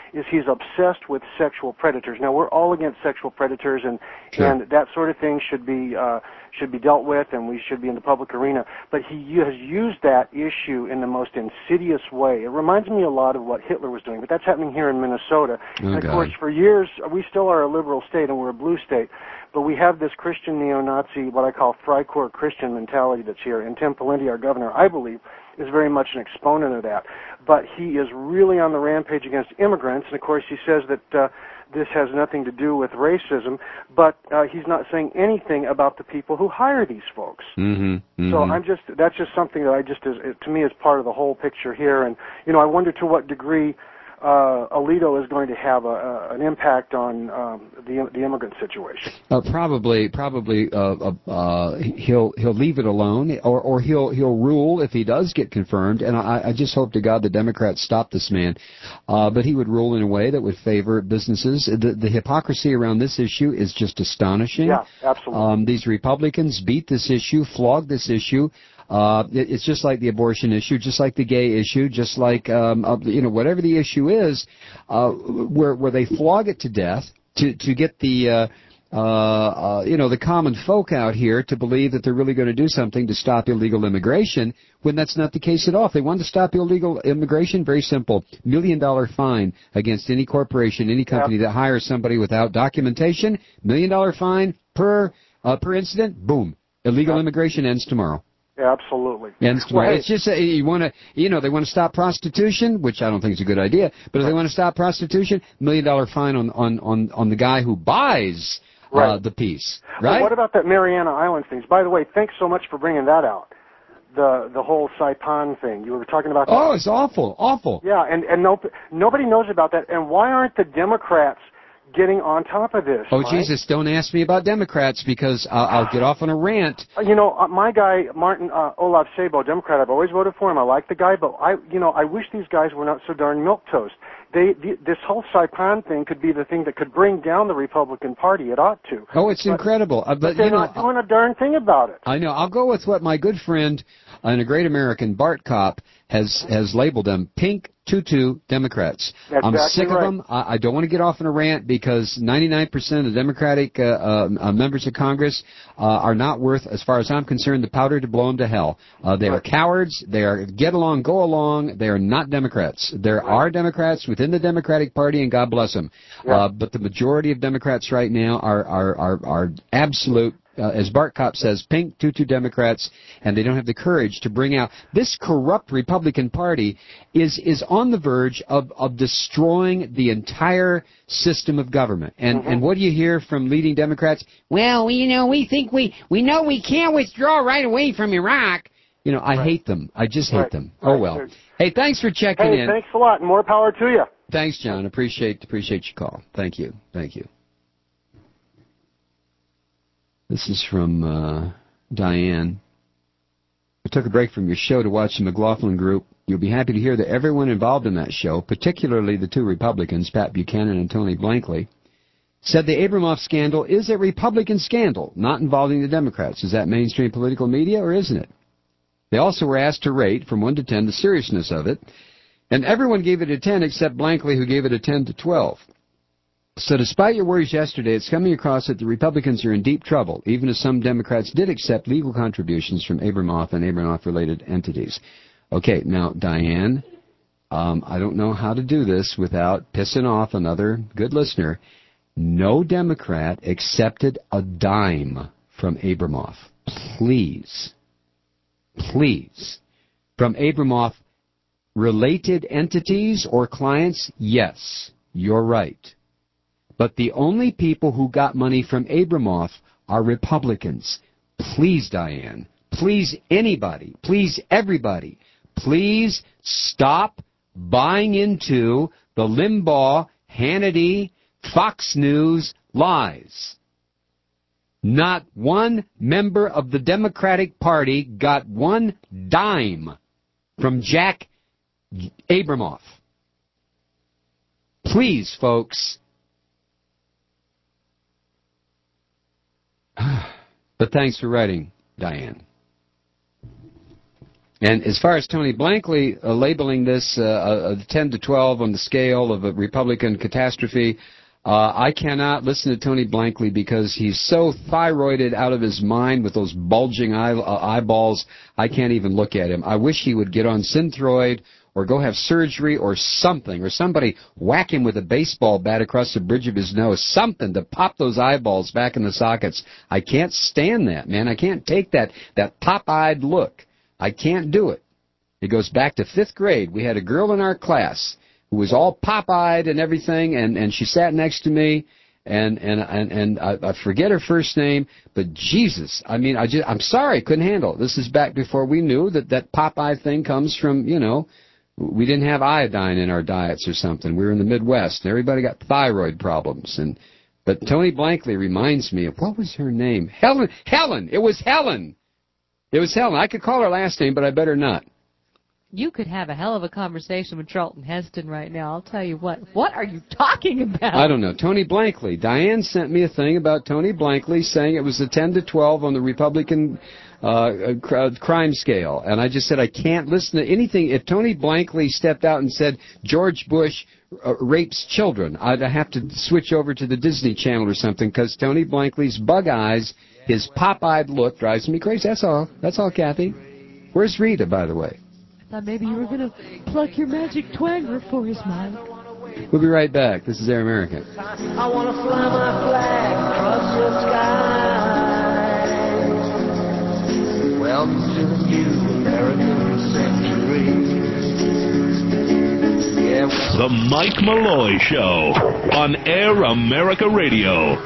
Speaker 8: is he's obsessed with sexual predators. Now, we're all against sexual predators, and
Speaker 3: Sure.
Speaker 8: and that sort of thing should be uh, should be dealt with, and we should be in the public arena. But he has used that issue in the most insidious way. It reminds me a lot of what Hitler was doing, but that's happening here in Minnesota.
Speaker 3: Oh,
Speaker 8: and of
Speaker 3: God.
Speaker 8: course, for years, we still are a liberal state, and we're a blue state. But we have this Christian neo-Nazi, what I call Freikorps Christian mentality that's here. And Tim Pawlenty, our governor, I believe, is very much an exponent of that. But he is really on the rampage against immigrants. And, of course, he says that uh, this has nothing to do with racism. But uh, he's not saying anything about the people who hire these folks.
Speaker 3: Mm-hmm. Mm-hmm.
Speaker 8: So I'm just, that's just something that I just, is, to me, is part of the whole picture here. And, you know, I wonder to what degree Uh, Alito is going to have a, a, an impact on um, the the immigrant situation.
Speaker 3: Uh, probably, probably uh, uh, uh, he'll he'll leave it alone, or or he'll he'll rule if he does get confirmed. And I, I just hope to God the Democrats stop this man. Uh, but he would rule in a way that would favor businesses. The the hypocrisy around this issue is just astonishing.
Speaker 8: Yeah, absolutely.
Speaker 3: Um, these Republicans beat this issue, flog this issue. Uh, it, it's just like the abortion issue, just like the gay issue, just like, um, uh, you know, whatever the issue is, uh, where, where they flog it to death to, to get the, uh, uh, uh, you know, the common folk out here to believe that they're really going to do something to stop illegal immigration, when that's not the case at all. If they want to stop illegal immigration, very simple. Million dollar fine against any corporation, any company that hires somebody without documentation, million dollar fine per, uh, per incident, boom. Illegal immigration ends tomorrow.
Speaker 8: Absolutely.
Speaker 3: Ends tomorrow.
Speaker 8: Well, hey,
Speaker 3: it's just uh, you want to, you know, they want to stop prostitution, which I don't think is a good idea. But if they want to stop prostitution, million dollar fine on on on on the guy who buys uh,
Speaker 8: Right.
Speaker 3: the piece,
Speaker 8: well,
Speaker 3: right?
Speaker 8: what about that Mariana Islands things? By the way, thanks so much for bringing that out. The the whole Saipan thing. You were talking about that.
Speaker 3: Oh, it's awful, awful.
Speaker 8: Yeah, and and no, nobody knows about that. And why aren't the Democrats getting on top of this?
Speaker 3: Oh,
Speaker 8: Mike?
Speaker 3: Jesus, don't ask me about Democrats because I'll, I'll get off on a rant.
Speaker 8: Uh, You know, uh, my guy, Martin uh, Olav Sabo, Democrat, I've always voted for him. I like the guy, but I, you know, I wish these guys were not so darn milquetoast. They, the, this whole Saipan thing could be the thing that could bring down the Republican Party. It ought to.
Speaker 3: Oh, it's
Speaker 8: but,
Speaker 3: incredible. Uh,
Speaker 8: But,
Speaker 3: but
Speaker 8: they're
Speaker 3: you know,
Speaker 8: not doing a darn thing about it.
Speaker 3: I know. I'll go with what my good friend and a great American, Bart Kopp, has has labeled them: pink tutu Democrats.
Speaker 8: That's
Speaker 3: I'm
Speaker 8: exactly
Speaker 3: sick of
Speaker 8: right.
Speaker 3: them. I, I don't want to get off in a rant because ninety-nine percent of the Democratic uh, uh, uh, members of Congress uh, are not worth, as far as I'm concerned, the powder to blow them to hell. Uh, they are cowards. They are get along, go along. They are not Democrats. There are Democrats within the Democratic Party, and God bless them.
Speaker 8: Yeah.
Speaker 3: Uh, but the majority of Democrats right now are are are, are absolute. Uh, as Bart Kopp says, pink tutu Democrats, and they don't have the courage to bring out this corrupt Republican Party is is on the verge of of destroying the entire system of government. And
Speaker 9: Mm-hmm.
Speaker 3: and what do you hear from leading Democrats?
Speaker 9: Well, we, you know, we think we, we know we can't withdraw right away from Iraq.
Speaker 3: You know, I hate them. I just hate
Speaker 8: Right.
Speaker 3: them. Oh well. Hey, thanks for checking
Speaker 8: Hey,
Speaker 3: in.
Speaker 8: thanks a lot, and more power to you.
Speaker 3: Thanks, John. Appreciate appreciate your call. Thank you. Thank you. This is from uh, Diane. I took a break from your show to watch the McLaughlin Group. You'll be happy to hear that everyone involved in that show, particularly the two Republicans, Pat Buchanan and Tony Blankley, said the Abramoff scandal is a Republican scandal, not involving the Democrats. Is that mainstream political media, or isn't it? They also were asked to rate from one to ten the seriousness of it, and everyone gave it a ten except Blankley, who gave it a ten to twelve. So despite your worries yesterday, it's coming across that the Republicans are in deep trouble, even as some Democrats did accept legal contributions from Abramoff and Abramoff-related entities. Okay, now, Diane, um, I don't know how to do this without pissing off another good listener. No Democrat accepted a dime from Abramoff. Please, please. From Abramoff-related entities or clients, yes, you're right. But the only people who got money from Abramoff are Republicans. Please, Diane. Please, anybody. Please, everybody. Please stop buying into the Limbaugh, Hannity, Fox News lies. Not one member of the Democratic Party got one dime from Jack Abramoff. Please, folks. But thanks for writing, Diane.
Speaker 16: And as far as Tony Blankley uh, labeling this uh, uh, ten to twelve on the scale of a Republican catastrophe, uh, I cannot listen to Tony Blankley because he's so thyroided out of his mind with those bulging eye, uh, eyeballs, I can't even look at him. I wish he would get on Synthroid or go have surgery or something, or somebody whack him with a baseball bat across the bridge of his nose, something to pop those eyeballs back in the sockets. I can't stand that, man. I can't take that, that pop-eyed look. I can't do it. It goes back to fifth grade. We had a girl in our class who was all pop-eyed and everything, and, and she sat next to me, and and and, and I, I forget her first name, but Jesus, I mean, I just, I'm sorry, I couldn't handle it. This is back before we knew that that pop-eye thing comes from, you know, we didn't have iodine in our diets or something. We were in the Midwest, and everybody got thyroid problems. And but Tony Blankley reminds me of, what was her name? Helen. Helen. It was Helen. It was Helen. I could call her last name, but I better not.
Speaker 19: You could have a hell of a conversation with Charlton Heston right now. I'll tell you what. What are you talking about?
Speaker 16: I don't know. Tony Blankley. Diane sent me a thing about Tony Blankley saying it was a ten to twelve on the Republican uh, crime scale. And I just said I can't listen to anything. If Tony Blankley stepped out and said George Bush uh, rapes children, I'd have to switch over to the Disney Channel or something, because Tony Blankley's bug eyes, his pop-eyed look drives me crazy. That's all. That's all, Kathy. Where's Rita, by the way?
Speaker 19: I thought maybe you were going to pluck your magic twanger for us, Mike.
Speaker 16: We'll be right back. This is Air America.
Speaker 9: I want to fly my flag across the sky. Welcome to the new American century. Yeah,
Speaker 4: the Mike Malloy Show on Air America Radio.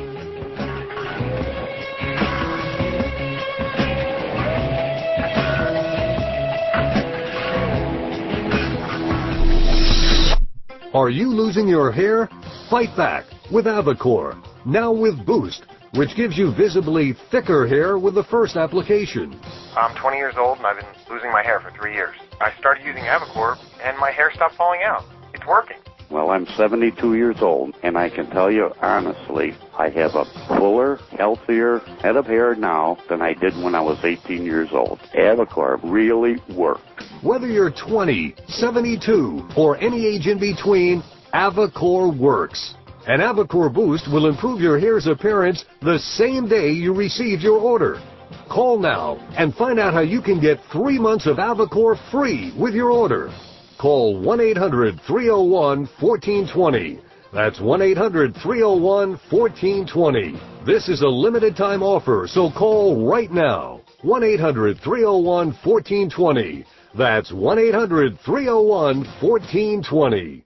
Speaker 10: Are you losing your hair? Fight back with Avacor, now with Boost, which gives you visibly thicker hair with the first application.
Speaker 11: I'm twenty years old and I've been losing my hair for three years. I started using Avacor and my hair stopped falling out. It's working.
Speaker 12: Well, I'm seventy-two years old, and I can tell you honestly, I have a fuller, healthier head of hair now than I did when I was eighteen years old. Avacor really worked.
Speaker 10: Whether you're twenty, seventy-two, or any age in between, Avacor works. And Avacor Boost will improve your hair's appearance the same day you receive your order. Call now and find out how you can get three months of Avacor free with your order. Call one eight hundred, three oh one, one four two oh. That's one eight hundred, three oh one, one four two oh. This is a limited time offer, so call right now. one eight hundred, three oh one, one four two oh. That's one eight hundred, three oh one, one four two oh.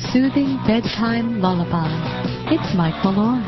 Speaker 15: soothing bedtime lullaby. It's Mike Malloy.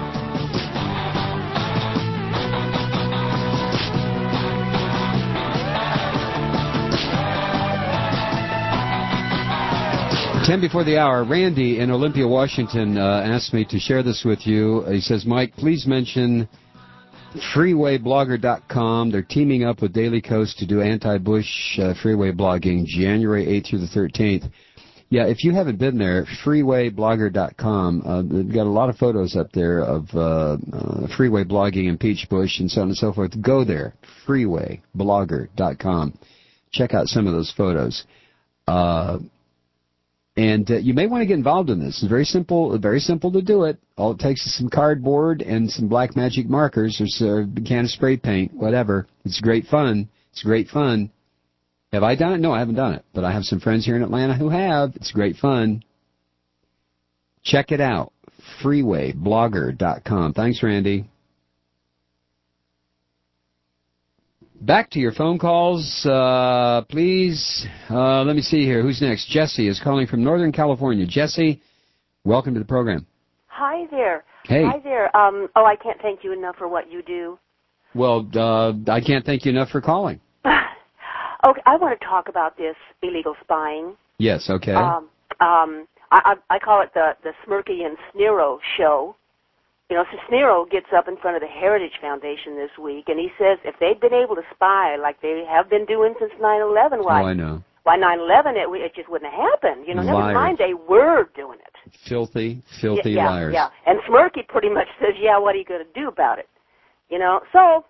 Speaker 3: Ten before the hour, Randy in Olympia, Washington, uh, asked me to share this with you. He says, Mike, please mention freeway blogger dot com. They're teaming up with Daily Kos to do anti-Bush uh, freeway blogging January eighth through the thirteenth. Yeah, if you haven't been there, freeway blogger dot com. Uh, they've got a lot of photos up there of uh, uh, freeway blogging in Peach Bush and so on and so forth. Go there, freeway blogger dot com. Check out some of those photos. Uh, And uh, you may want to get involved in this. It's very simple, very simple to do it. All it takes is some cardboard and some black magic markers or a can of spray paint, whatever. It's great fun. It's great fun. Have I done it? No, I haven't done it. But I have some friends here in Atlanta who have. It's great fun. Check it out. freeway blogger dot com. Thanks, Randy. Back to your phone calls, uh, please. Uh, let me see here. Who's next? Jesse is calling from Northern California. Jesse, welcome to the program.
Speaker 17: Hi there.
Speaker 3: Hey.
Speaker 17: Hi there. Um, oh, I can't thank you enough for what you do.
Speaker 3: Well, uh, I can't thank you enough for calling.
Speaker 17: Okay, I want to talk about this illegal spying.
Speaker 3: Yes, okay.
Speaker 17: Um, um, I, I, I call it the, the Smirky and Snero show. You know, Cisnero gets up in front of the Heritage Foundation this week, and he says if they'd been able to spy like they have been doing since nine eleven, why,
Speaker 3: oh, I know.
Speaker 17: why nine eleven, it, it just wouldn't have happened. You know, never
Speaker 3: Liars.
Speaker 17: mind, they were doing it.
Speaker 3: Filthy, filthy
Speaker 17: yeah,
Speaker 3: liars.
Speaker 17: Yeah, and Smirky pretty much says, yeah, what are you going to do about it? You know, so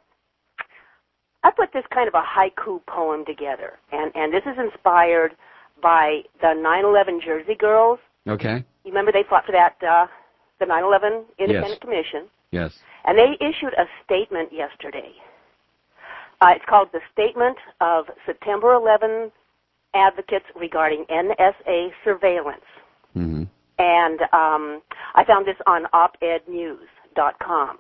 Speaker 17: I put this kind of a haiku poem together, and, and this is inspired by the nine eleven Jersey Girls.
Speaker 3: Okay.
Speaker 17: You remember they fought for that... Uh, the nine eleven Independent
Speaker 3: Yes.
Speaker 17: Commission,
Speaker 3: Yes.
Speaker 17: and they issued a statement yesterday. Uh, it's called the Statement of September eleventh Advocates Regarding N S A Surveillance.
Speaker 3: Mm-hmm.
Speaker 17: And um, I found this on op ed news dot com.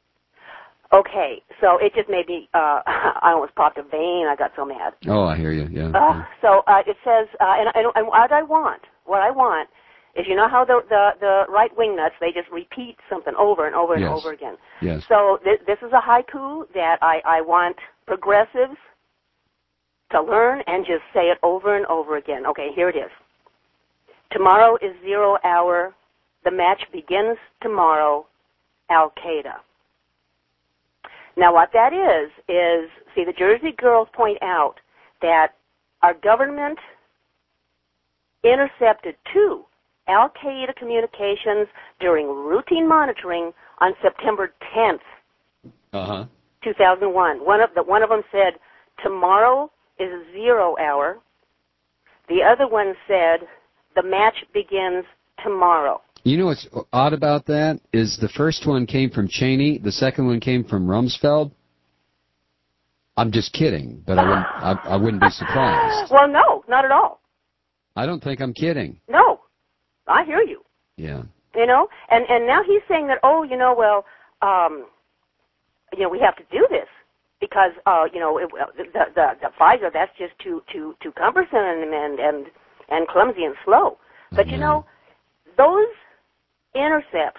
Speaker 17: Okay, so it just made me, uh, I almost popped a vein. I got so mad.
Speaker 3: Oh, I hear you, yeah.
Speaker 17: Uh, so uh, it says, uh, and, and, and what I want, what I want, is you know how the the, the right-wing nuts, they just repeat something over and over and
Speaker 3: Yes.
Speaker 17: over again.
Speaker 3: Yes.
Speaker 17: So th- this is a haiku that I, I want progressives to learn and just say it over and over again. Okay, here it is. Tomorrow is zero hour. The match begins tomorrow. Al-Qaeda. Now what that is, is, see, the Jersey Girls point out that our government intercepted two Al-Qaeda communications during routine monitoring on September tenth,
Speaker 3: Uh-huh.
Speaker 17: two thousand one. One of the one of them said, tomorrow is zero hour. The other one said, the match begins tomorrow.
Speaker 3: You know what's odd about that is the first one came from Cheney, the second one came from Rumsfeld. I'm just kidding, but I wouldn't, I, I wouldn't be surprised.
Speaker 17: Well, no, not at all.
Speaker 3: I don't think I'm kidding.
Speaker 17: No, I hear you.
Speaker 3: Yeah.
Speaker 17: You know, and and now he's saying that, oh, you know, well, um, you know, we have to do this because, uh, you know, it, the, the the Pfizer, that's just too too too cumbersome and and and, and clumsy and slow. But you know, those intercepts,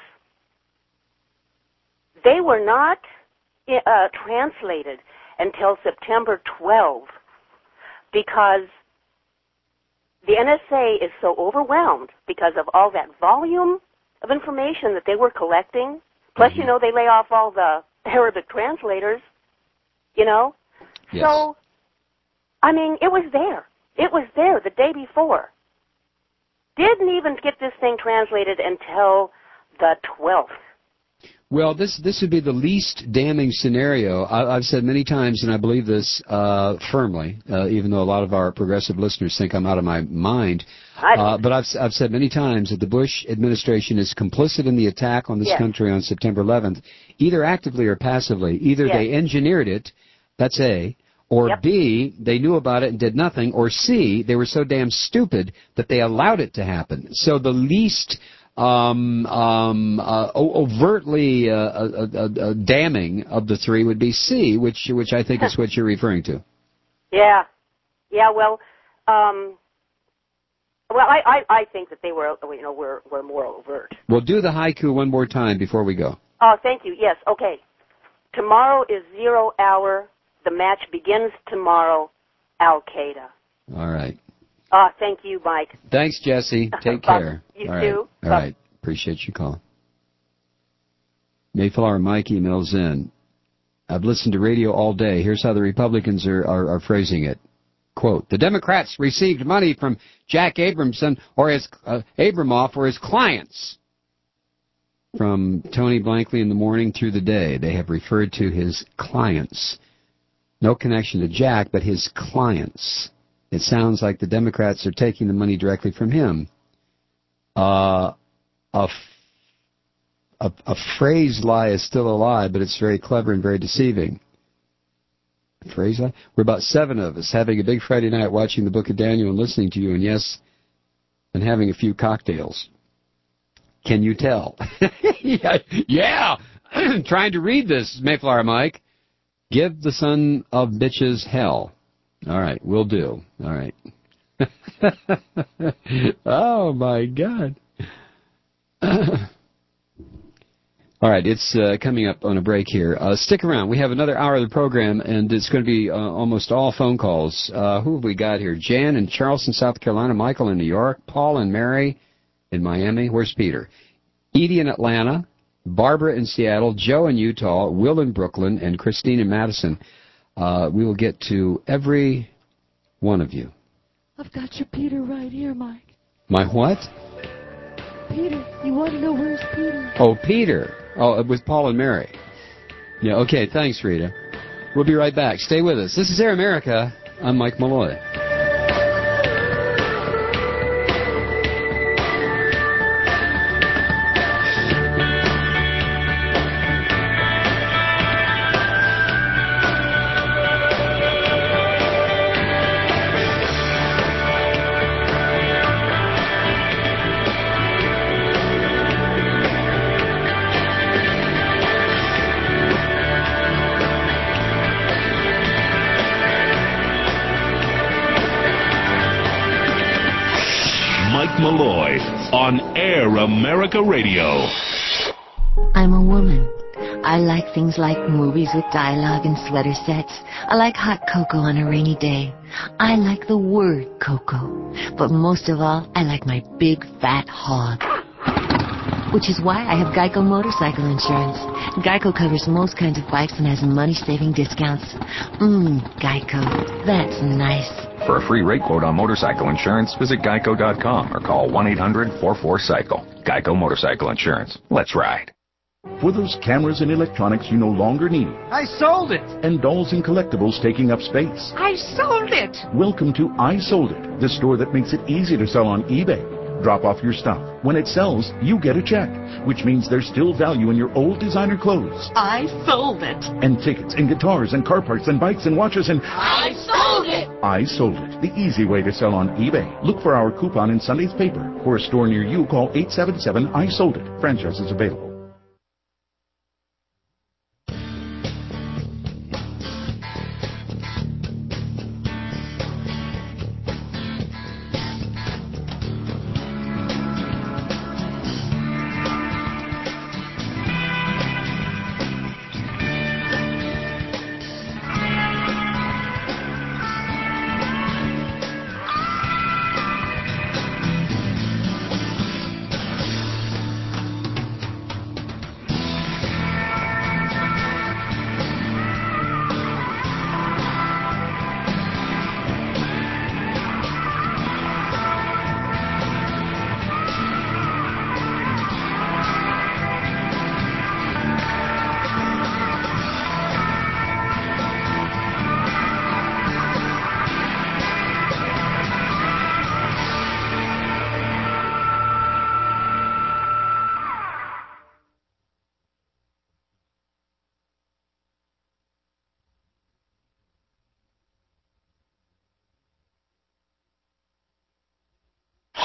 Speaker 17: they were not uh, translated until September twelfth because the N S A is so overwhelmed because of all that volume of information that they were collecting. Plus, you know, they lay off all the Arabic translators, you know.
Speaker 3: Yes.
Speaker 17: So, I mean, it was there. It was there the day before. Didn't even get this thing translated until the twelfth.
Speaker 3: Well, this this would be the least damning scenario. I, I've said many times, and I believe this uh, firmly, uh, even though a lot of our progressive listeners think I'm out of my mind. Uh, but I've I've said many times that the Bush administration is complicit in the attack on this
Speaker 17: Yes.
Speaker 3: country on September eleventh, either actively or passively. Either
Speaker 17: Yes.
Speaker 3: they engineered it, that's A, or
Speaker 17: Yep.
Speaker 3: B, they knew about it and did nothing, or C, they were so damn stupid that they allowed it to happen. So the least um, um, uh, o- overtly uh, uh, uh, uh, damning of the three would be C, which which I think is what you're referring to.
Speaker 17: Yeah. Yeah, well, um, well, I, I, I think that they were, you know, were, were more overt.
Speaker 3: We'll do the haiku one more time before we go.
Speaker 17: Oh, thank you. Yes, okay. Tomorrow is zero hour. The match begins tomorrow. Al-Qaeda.
Speaker 3: All right.
Speaker 17: Ah, thank you, Mike.
Speaker 3: Thanks, Jesse. Take care.
Speaker 17: You
Speaker 3: All
Speaker 17: too.
Speaker 3: Right. All right. Appreciate your call. Mayflower Mike emails in. I've listened to radio all day. Here's how the Republicans are, are, are phrasing it. Quote, the Democrats received money from Jack Abramson or his uh, Abramoff or his clients. From Tony Blankley in the morning through the day, they have referred to his clients. No connection to Jack, but his clients. It sounds like the Democrats are taking the money directly from him. Uh, a, f- a, a phrase lie is still a lie, but it's very clever and very deceiving. A phrase lie? We're about seven of us having a big Friday night watching the Book of Daniel and listening to you, and yes, and having a few cocktails. Can you tell? yeah, yeah. Trying to read this, Mayflower Mike. Give the son of bitches hell. All right, will do. All right. Oh, my God. All right, it's uh, coming up on a break here. Uh, stick around. We have another hour of the program, and it's going to be uh, almost all phone calls. Uh, who have we got here? Jan in Charleston, South Carolina. Michael in New York. Paul and Mary in Miami. Where's Peter? Edie in Atlanta. Barbara in Seattle. Joe in Utah. Will in Brooklyn. And Christine in Madison. Uh, we will get to every one of you.
Speaker 19: I've got your Peter right here, Mike.
Speaker 3: My what?
Speaker 19: Peter. You want to know where's Peter?
Speaker 3: Oh, Peter. Oh, with Paul and Mary. Yeah, okay. Thanks, Rita. We'll be right back. Stay with us. This is Air America. I'm Mike Malloy.
Speaker 4: Malloy on Air America Radio.
Speaker 5: I'm a woman. I like things like movies with dialogue and sweater sets. I like hot cocoa on a rainy day. I like the word cocoa. But most of all, I like my big fat hog. Which is why I have Geico motorcycle insurance. Geico covers most kinds of bikes and has money-saving discounts. Mmm, Geico. That's nice.
Speaker 7: For a free rate quote on motorcycle insurance, visit geico dot com or call one eight hundred four four cycle. Geico Motorcycle Insurance. Let's ride.
Speaker 13: For those cameras and electronics you no longer need.
Speaker 14: I sold it.
Speaker 13: And dolls and collectibles taking up space.
Speaker 14: I sold it.
Speaker 13: Welcome to I Sold It, the store that makes it easy to sell on eBay. Drop off your stuff. When it sells, you get a check, which means there's still value in your old designer clothes.
Speaker 14: I sold it.
Speaker 13: And tickets and guitars and car parts and bikes and watches and...
Speaker 14: I sold it.
Speaker 13: I Sold It, the easy way to sell on eBay. Look for our coupon in Sunday's paper. For a store near you, call eight seven seven I sold it. Franchise is available.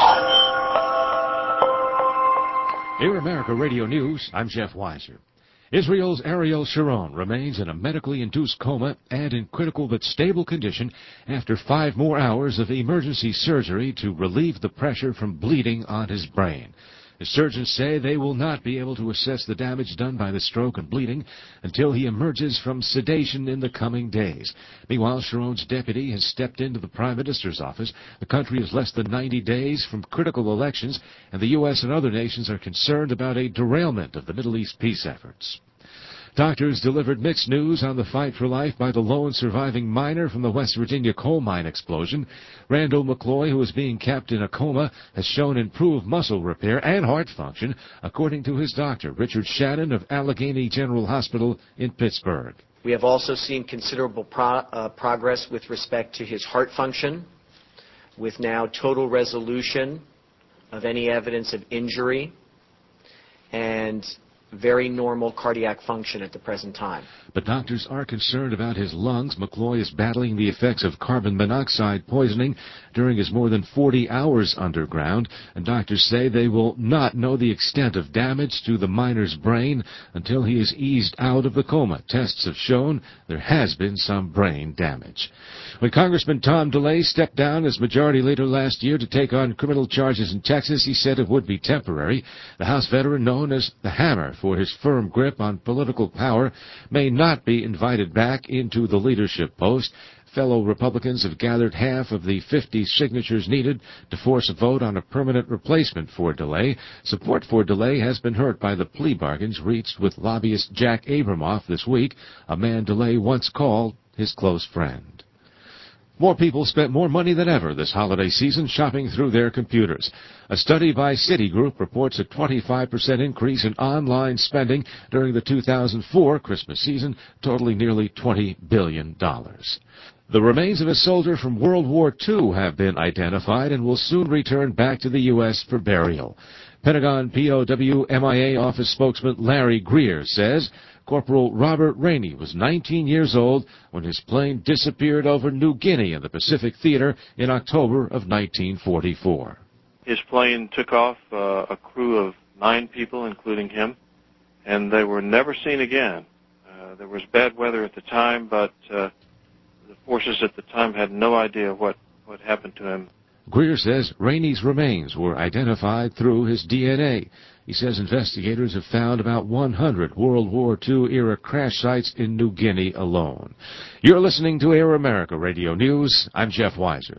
Speaker 18: Air America Radio News, I'm Jeff Weiser.
Speaker 1: Israel's Ariel Sharon remains in a medically induced coma and in critical but stable condition after five more hours of emergency surgery to relieve the pressure from bleeding on his brain. The surgeons say they will not be able to assess the damage done by the stroke and bleeding until he emerges from sedation in the coming days. Meanwhile, Sharon's deputy has stepped into the Prime Minister's office. The country is less than ninety days from critical elections, and the U S and other nations are concerned about a derailment of the Middle East peace efforts. Doctors delivered mixed news on the fight for life by the lone surviving miner from the West Virginia coal mine explosion. Randall McCloy, who is being kept in a coma, has shown improved muscle repair and heart function, according to his doctor, Richard Shannon of Allegheny General Hospital in Pittsburgh.
Speaker 18: We have also seen considerable pro uh, progress with respect to his heart function, with now total resolution of any evidence of injury and very normal cardiac function at the present time.
Speaker 1: But doctors are concerned about his lungs. McCloy is battling the effects of carbon monoxide poisoning during his more than forty hours underground, and doctors say they will not know the extent of damage to the miner's brain until he is eased out of the coma. Tests have shown there has been some brain damage. When Congressman Tom DeLay stepped down as majority leader last year to take on criminal charges in Texas, he said it would be temporary. The House veteran, known as the Hammer for his firm grip on political power, may not be invited back into the leadership post. Fellow Republicans have gathered half of the fifty signatures needed to force a vote on a permanent replacement for DeLay. Support for DeLay has been hurt by the plea bargains reached with lobbyist Jack Abramoff this week, a man DeLay once called his close friend. More people spent more money than ever this holiday season shopping through their computers. A study by Citigroup reports a twenty-five percent increase in online spending during the two thousand four Christmas season, totaling nearly twenty billion dollars. The remains of a soldier from World War Two have been identified and will soon return back to the U S for burial. Pentagon P O W M I A office spokesman Larry Greer says Corporal Robert Rainey was nineteen years old when his plane disappeared over New Guinea in the Pacific Theater in October of nineteen forty-four.
Speaker 20: His plane took off, uh, a crew of nine people, including him, and they were never seen again. Uh, there was bad weather at the time, but uh, the forces at the time had no idea what, what happened to him.
Speaker 1: Greer says Rainey's remains were identified through his D N A. He says investigators have found about one hundred World War Two era crash sites in New Guinea alone. You're listening to Air America Radio News. I'm Jeff Weiser.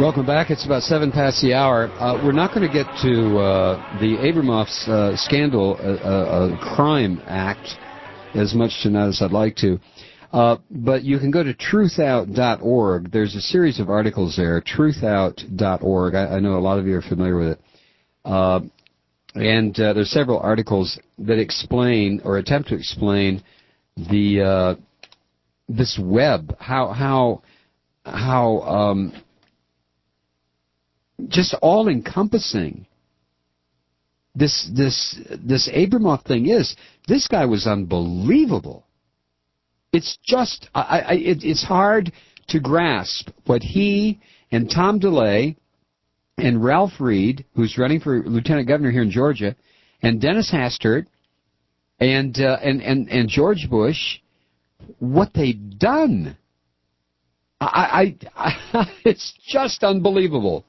Speaker 3: Welcome back. It's about seven past the hour. Uh, we're not going to get to uh, the Abramoff's uh, scandal, uh, uh, crime act, as much tonight as I'd like to. Uh, but you can go to truth out dot org. There's a series of articles there, truth out dot org. I, I know a lot of you are familiar with it. Uh, and uh, there's several articles that explain or attempt to explain the uh, this web, how how how um, just all-encompassing this this this Abramoff thing is. This guy was unbelievable. It's just I, I, it, it's hard to grasp what he and Tom DeLay and Ralph Reed, who's running for lieutenant governor here in Georgia, and Dennis Hastert and uh, and, and and George Bush, what they've done. I, I, I it's just unbelievable.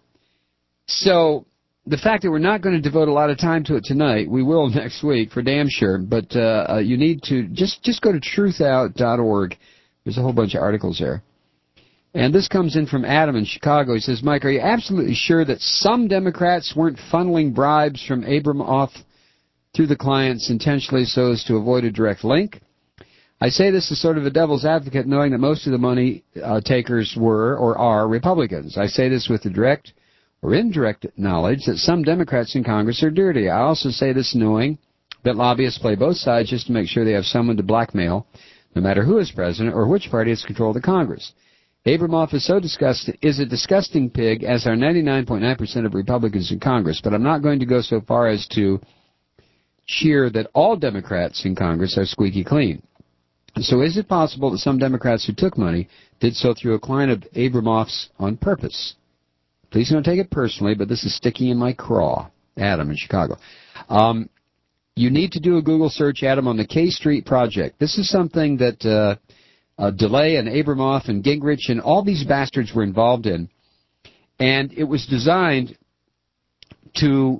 Speaker 3: So the fact that we're not going to devote a lot of time to it tonight, we will next week for damn sure. But uh, uh, you need to just just go to truth out dot org. There's a whole bunch of articles there. And this comes in from Adam in Chicago. He says, Mike, are you absolutely sure that some Democrats weren't funneling bribes from Abramoff through the clients intentionally so as to avoid a direct link? I say this as sort of a devil's advocate, knowing that most of the money uh, takers were or are Republicans. I say this with the direct or indirect knowledge that some Democrats in Congress are dirty. I also say this knowing that lobbyists play both sides just to make sure they have someone to blackmail, no matter who is president or which party has control of the Congress. Abramoff is so disgusting, is a disgusting pig, as are ninety-nine point nine percent of Republicans in Congress, but I'm not going to go so far as to cheer that all Democrats in Congress are squeaky clean. So is it possible that some Democrats who took money did so through a client of Abramoff's on purpose? Please don't take it personally, but this is sticking in my craw. Adam in Chicago. Um, you need to do a Google search, Adam, on the K Street Project. This is something that uh, uh, DeLay and Abramoff and Gingrich and all these bastards were involved in. And it was designed to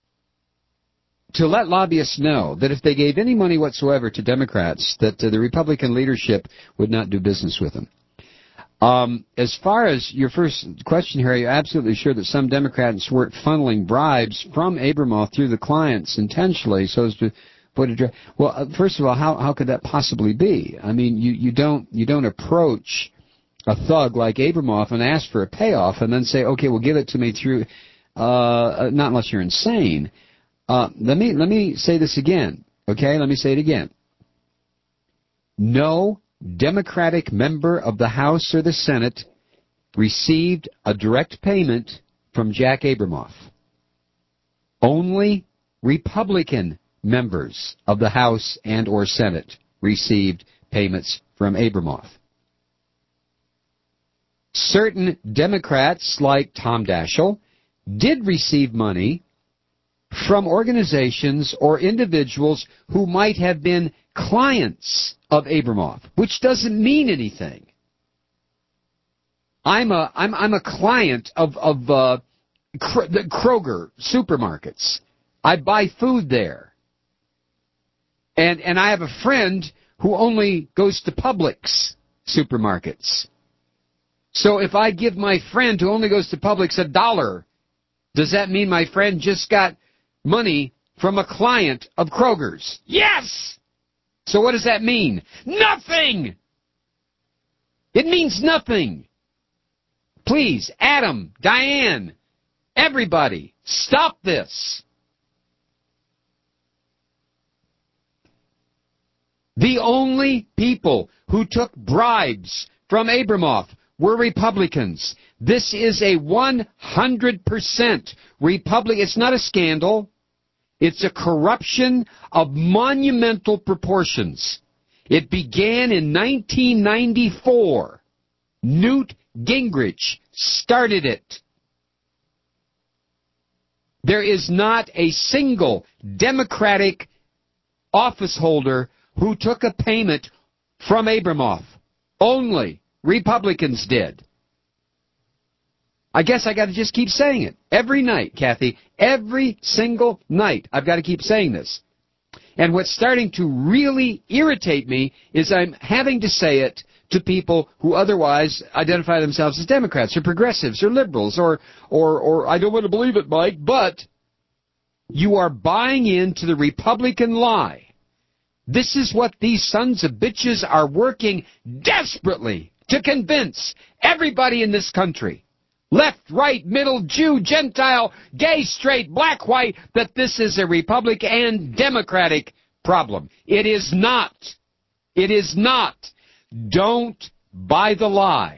Speaker 3: to let lobbyists know that if they gave any money whatsoever to Democrats, that uh, the Republican leadership would not do business with them. Um, as far as your first question here, are you absolutely sure that some Democrats weren't funneling bribes from Abramoff through the clients intentionally so as to put a... Well, uh, first of all, how how could that possibly be? I mean, you, you don't you don't approach a thug like Abramoff and ask for a payoff and then say, okay, well, give it to me through... Uh, not unless you're insane. Uh, let me let me say this again, okay? Let me say it again. No Democratic member of the House or the Senate received a direct payment from Jack Abramoff. Only Republican members of the House and or Senate received payments from Abramoff. Certain Democrats, like Tom Daschle, did receive money from organizations or individuals who might have been clients of Abramoff, which doesn't mean anything. I'm a I'm I'm a client of of uh, Kr- the Kroger supermarkets. I buy food there, and and I have a friend who only goes to Publix supermarkets. So if I give my friend who only goes to Publix a dollar, does that mean my friend just got money from a client of Kroger's? Yes! So what does that mean? Nothing! It means nothing. Please, Adam, Diane, everybody, stop this. The only people who took bribes from Abramoff were Republicans. This is a one hundred percent Republican. It's not a scandal. It's a corruption of monumental proportions. It began in nineteen ninety-four. Newt Gingrich started it. There is not a single Democratic office holder who took a payment from Abramoff. Only Republicans did. I guess I got to just keep saying it. Every night, Kathy, every single night, I've got to keep saying this. And what's starting to really irritate me is I'm having to say it
Speaker 16: to people who otherwise identify themselves as Democrats or progressives or liberals or, or, or I don't want to believe it, Mike, but you are buying into the Republican lie. This is what these sons of bitches are working desperately to convince everybody in this country, left, right, middle, Jew, Gentile, gay, straight, black, white, that this is a Republican and Democratic problem. It is not. It is not. Don't buy the lie.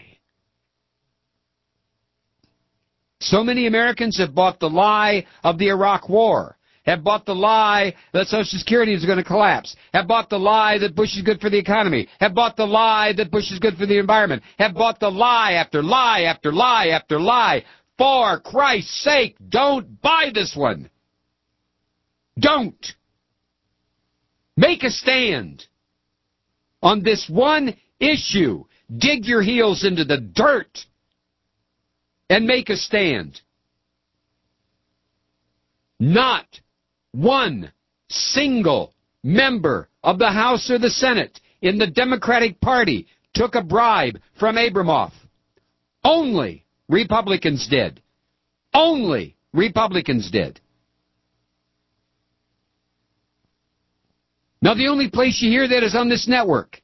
Speaker 16: So many Americans have bought the lie of the Iraq War, have bought the lie that Social Security is going to collapse, have bought the lie that Bush is good for the economy, have bought the lie that Bush is good for the environment, have bought the lie after lie after lie after lie. For Christ's sake, don't buy this one. Don't. Make a stand on this one issue. Dig your heels into the dirt and make a stand. Not one single member of the House or the Senate in the Democratic Party took a bribe from Abramoff. Only Republicans did. Only Republicans did. Now, the only place you hear that is on this network.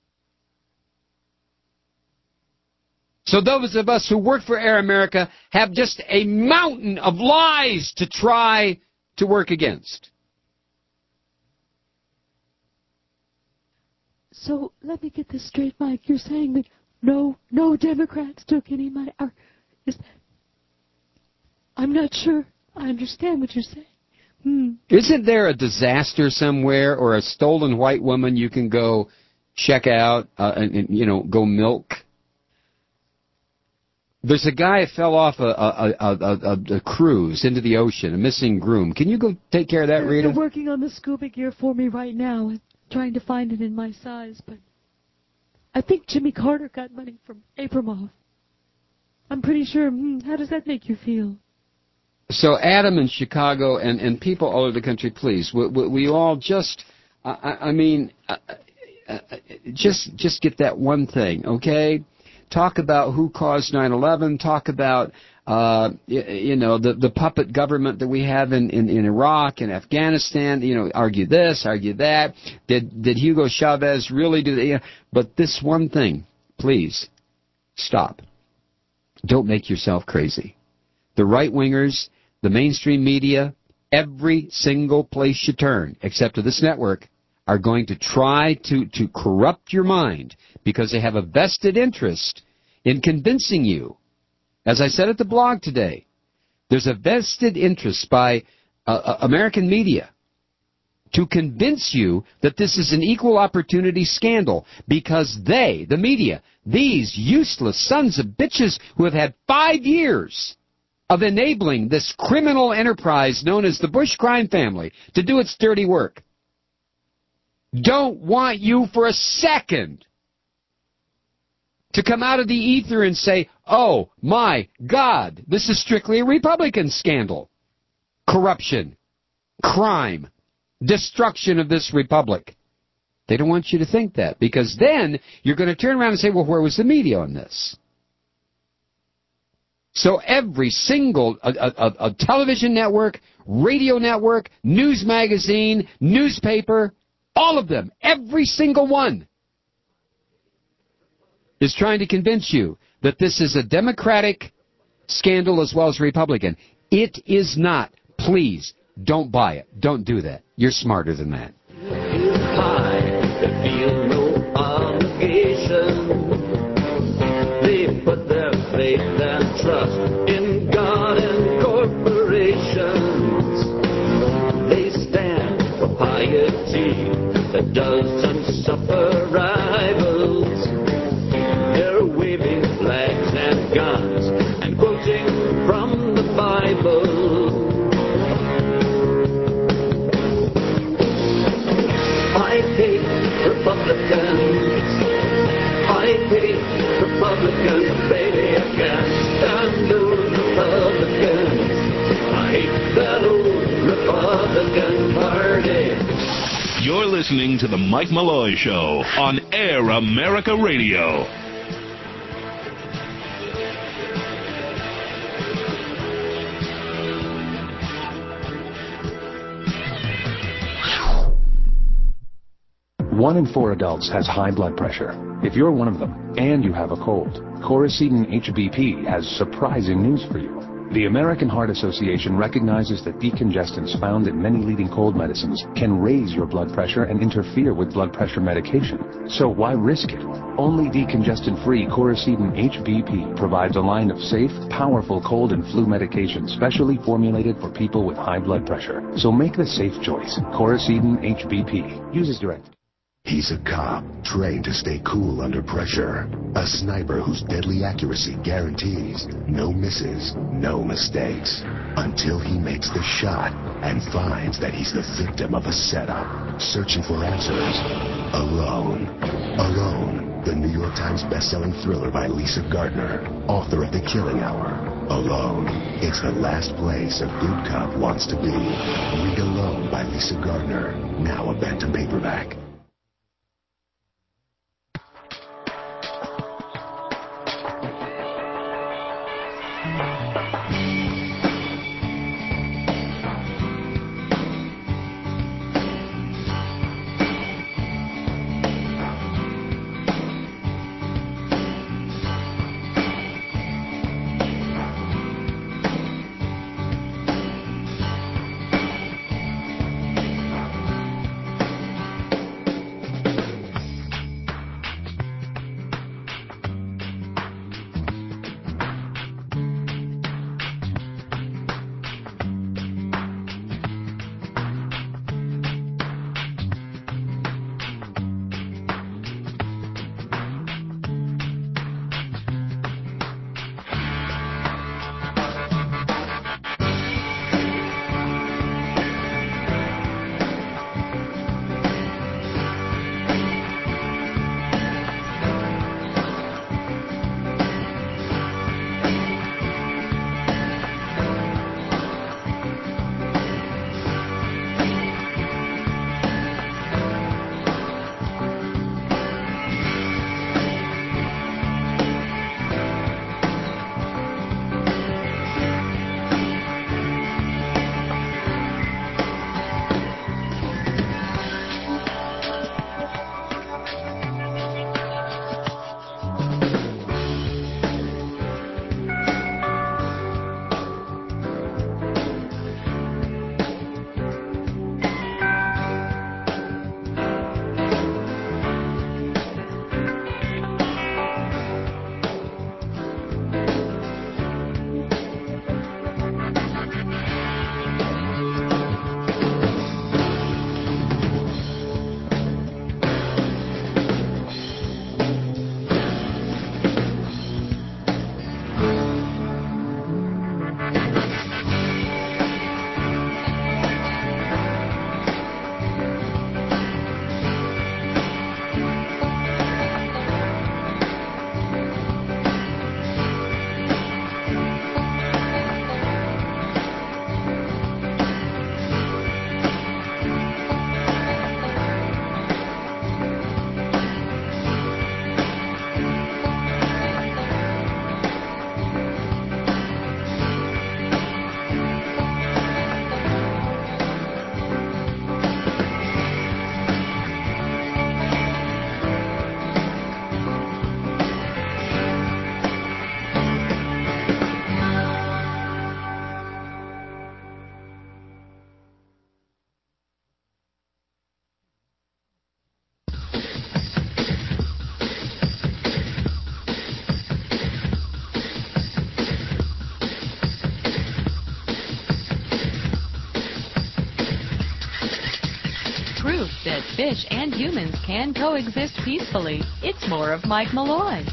Speaker 16: So those of us who work for Air America have just a mountain of lies to try to work against.
Speaker 19: So let me get this straight, Mike. You're saying that no, no Democrats took any money. Or is that, I'm not sure I understand what you're saying. Hmm.
Speaker 16: Isn't there a disaster somewhere or a stolen white woman you can go check out uh, and, and, you know, go milk? There's a guy who fell off a, a, a, a, a cruise into the ocean, a missing groom. Can you go take care of that,
Speaker 19: They're,
Speaker 16: Rita?
Speaker 19: they're working on the scuba gear for me right now and trying to find it in my size, but I think Jimmy Carter got money from Abramoff. I'm pretty sure. Hmm, how does that make you feel?
Speaker 16: So Adam in Chicago and, and people all over the country, please, we, we, we all just, I, I mean, uh, uh, just just get that one thing, okay? Talk about who caused nine eleven. Talk about, uh, you, you know, the, the puppet government that we have in, in, in Iraq and Afghanistan. You know, argue this, argue that. Did did Hugo Chavez really do that? Yeah. But this one thing, please, stop. Don't make yourself crazy. The right-wingers, the mainstream media, every single place you turn, except to this network, are going to try to, to corrupt your mind because they have a vested interest in convincing you. As I said at the blog today, there's a vested interest by uh, American media to convince you that this is an equal opportunity scandal because they, the media, these useless sons of bitches who have had five years of enabling this criminal enterprise known as the Bush crime family to do its dirty work, don't want you for a second to come out of the ether and say, oh, my God, this is strictly a Republican scandal. Corruption, crime, destruction of this republic. They don't want you to think that because then you're going to turn around and say, well, where was the media on this? So every single a, a, a television network, radio network, news magazine, newspaper, all of them, every single one is trying to convince you that this is a Democratic scandal as well as Republican. It is not. Please, don't buy it. Don't do that. You're smarter than that.
Speaker 9: Feel no obligation. They put their faith and trust in God and corporations. They stand for piety that doesn't suffer rivals. They're waving flags and guns and quoting from the Bible. I hate Republicans. I hate Republicans, baby. I can't stand those Republicans. I hate that old Republican Party.
Speaker 4: You're listening to The Mike Malloy Show on Air America Radio.
Speaker 2: One in four adults has high blood pressure. If you're one of them and you have a cold, Coricidin H B P has surprising news for you. The American Heart Association recognizes that decongestants found in many leading cold medicines can raise your blood pressure and interfere with blood pressure medication. So why risk it? Only decongestant-free Coricidin H B P provides a line of safe, powerful cold and flu medication specially formulated for people with high blood pressure. So make the safe choice. Coricidin H B P. Use as directed.
Speaker 24: He's a cop, trained to stay cool under pressure. A sniper whose deadly accuracy guarantees no misses, no mistakes. Until he makes the shot and finds that he's the victim of a setup. Searching for answers. Alone. Alone. The New York Times bestselling thriller by Lisa Gardner, author of The Killing Hour. Alone. It's the last place a good cop wants to be. Read Alone by Lisa Gardner. Now a Bantam paperback.
Speaker 15: Proof that fish and humans can coexist peacefully. It's more of Mike Malloy.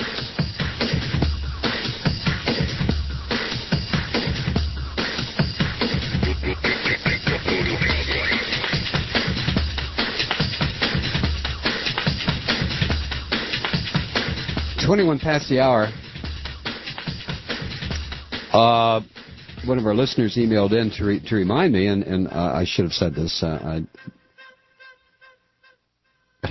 Speaker 3: twenty-one past the hour. Uh, one of our listeners emailed in to, re- to remind me, and, and uh, I should have said this. Uh, I,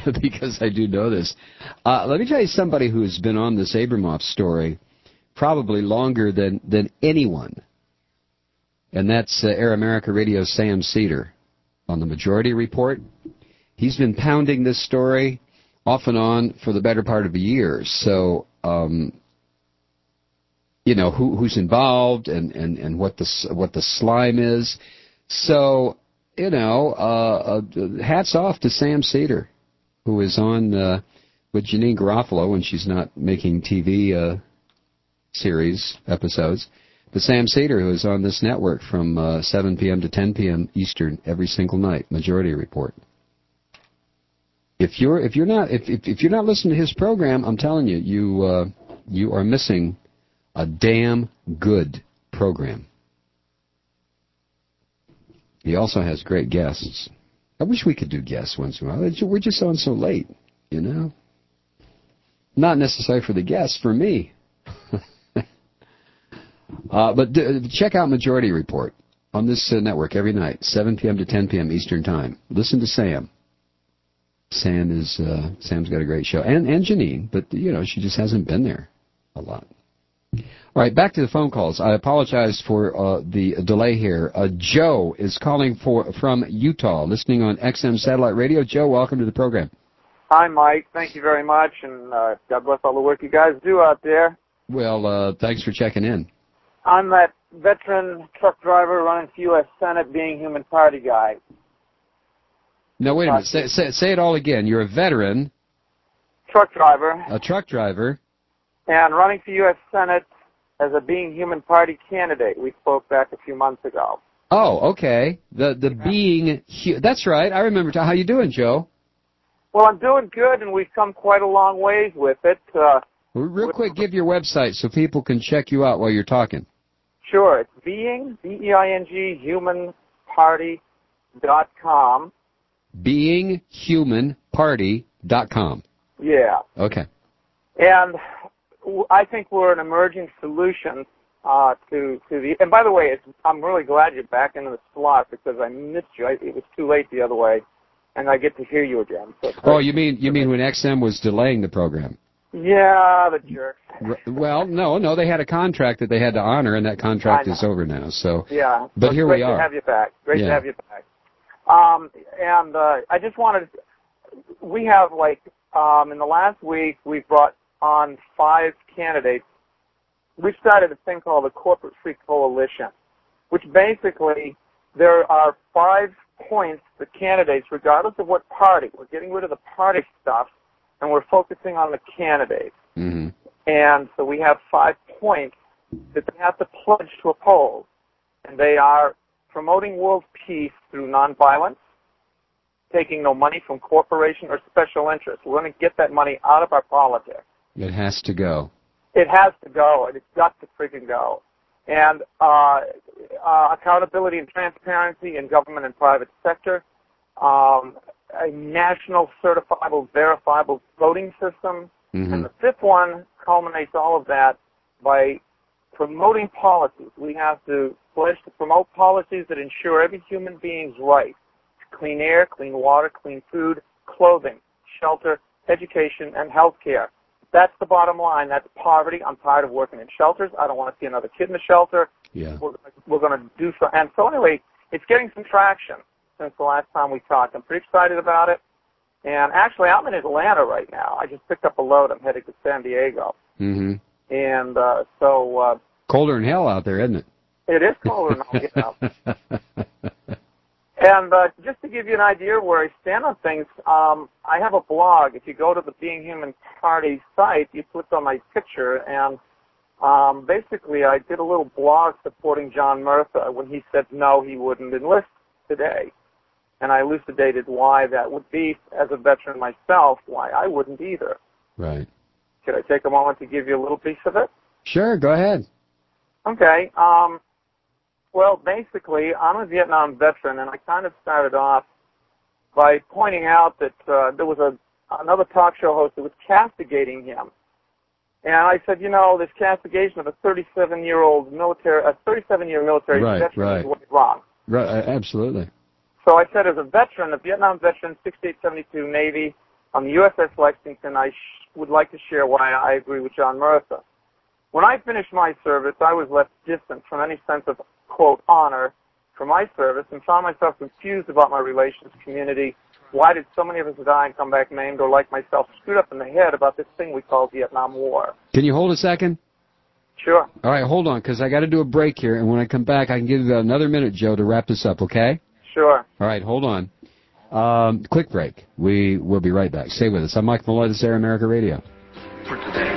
Speaker 3: because I do know this. Uh, let me tell you somebody who's been on this Abramoff story probably longer than, than anyone, and that's uh, Air America Radio's Sam Cedar on the Majority Report. He's been pounding this story off and on for the better part of a year. So, um, you know, who, who's involved and, and, and what the what the slime is. So, you know, uh, uh, hats off to Sam Cedar, who is on uh, with Janine Garofalo when she's not making T V uh, series episodes. But Sam Cedar, who is on this network from uh, seven p.m. to ten p.m. Eastern every single night, Majority Report. If you're if you're not if if, if you're not listening to his program, I'm telling you, you uh, you are missing a damn good program. He also has great guests. I wish we could do guests once in a while. We're just on so late, you know. Not necessarily for the guests, for me. uh, but d- check out Majority Report on this uh, network every night, seven p.m. to ten p.m. Eastern Time. Listen to Sam. Sam is uh, Sam's got a great show, and and Janine, but you know she just hasn't been there a lot. All right, back to the phone calls. I apologize for uh, the delay here. Uh, Joe is calling for from Utah, listening on X M Satellite Radio. Joe, welcome to the program.
Speaker 6: Hi, Mike. Thank you very much, and uh, God bless all the work you guys do out there.
Speaker 3: Well, uh, thanks for checking in.
Speaker 6: I'm that veteran truck driver running for U S Senate, being human party guy.
Speaker 3: No, wait a minute. Say, say, say it all again. You're a veteran.
Speaker 6: Truck driver.
Speaker 3: A truck driver.
Speaker 6: And running for U S Senate as a Being Human Party candidate. We spoke back a few months ago.
Speaker 3: Oh, okay. The the Being... Hu- That's right. I remember. How you doing, Joe?
Speaker 6: Well, I'm doing good, and we've come quite a long ways with it. Uh,
Speaker 3: Real quick, give your website so people can check you out while you're talking.
Speaker 6: Sure. It's Being, B E I N G, human party dot com.
Speaker 3: being human party dot com.
Speaker 6: Yeah.
Speaker 3: Okay.
Speaker 6: And I think we're an emerging solution uh, to to the. And by the way, it's, I'm really glad you're back into the slot because I missed you. I, it was too late the other way, and I get to hear you again. So
Speaker 3: oh, you mean you mean when X M was delaying the program?
Speaker 6: Yeah, the jerks.
Speaker 3: R- well, no, no, they had a contract that they had to honor, and that contract is over now. So.
Speaker 6: Yeah.
Speaker 3: But
Speaker 6: so
Speaker 3: here
Speaker 6: great
Speaker 3: we are.
Speaker 6: Great to have you back. Great
Speaker 3: yeah.
Speaker 6: to have you back. Um, and uh, I just wanted. We have like um, in the last week we've brought on five candidates. We've started a thing called the Corporate Free Coalition, which basically there are five points the candidates, regardless of what party, we're getting rid of the party stuff, and we're focusing on the candidates.
Speaker 3: Mm-hmm.
Speaker 6: And so we have five points that they have to pledge to oppose, and they are promoting world peace through nonviolence, taking no money from corporation or special interests. We're going to get that money out of our politics.
Speaker 3: It has to go.
Speaker 6: It has to go, and it's got to freaking go. And uh, uh, accountability and transparency in government and private sector, um, a national certifiable, verifiable voting system,
Speaker 3: mm-hmm.
Speaker 6: and the fifth one culminates all of that by promoting policies. We have to pledge to promote policies that ensure every human being's right to clean air, clean water, clean food, clothing, shelter, education, and health care. That's the bottom line. That's poverty. I'm tired of working in shelters. I don't want to see another kid in the shelter.
Speaker 3: Yeah.
Speaker 6: We're, we're going to do so. And so anyway, it's getting some traction since the last time we talked. I'm pretty excited about it. And actually, I'm in Atlanta right now. I just picked up a load. I'm headed to San Diego.
Speaker 3: Mm-hmm.
Speaker 6: And uh, so... Uh,
Speaker 3: colder than hell out there, isn't it?
Speaker 6: It is colder than hell, you know. And uh, just to give you an idea where I stand on things, um, I have a blog. If you go to the Being Human Party site, you click on my picture, and um, basically I did a little blog supporting John Murtha when he said no, he wouldn't enlist today. And I elucidated why that would be, as a veteran myself, why I wouldn't either.
Speaker 3: Right.
Speaker 6: Could I take a moment to give you a little piece of it?
Speaker 3: Sure, go ahead.
Speaker 6: Okay. Um, well, basically, I'm a Vietnam veteran, and I kind of started off by pointing out that uh, there was a another talk show host that was castigating him. And I said, you know, this castigation of a thirty-seven-year-old military, a thirty-seven-year military
Speaker 3: right,
Speaker 6: veteran
Speaker 3: right.
Speaker 6: is way wrong.
Speaker 3: Right, absolutely.
Speaker 6: So I said, as a veteran, a Vietnam veteran, sixty-eight seventy-two Navy, On the U S S Lexington, I sh- would like to share why I agree with John Murtha. When I finished my service, I was left distant from any sense of, quote, honor for my service and found myself confused about my relations community. Why did so many of us die and come back maimed, or like myself, screwed up in the head about this thing we call Vietnam War?
Speaker 16: Can you hold a second?
Speaker 6: Sure.
Speaker 16: All right, hold on, because I got to do a break here, and when I come back, I can give you another minute, Joe, to wrap this up, okay?
Speaker 6: Sure.
Speaker 16: All right, hold on. Um, quick break. We will be right back. Stay with us. I'm Mike Malloy. This is Air America Radio.
Speaker 8: For today,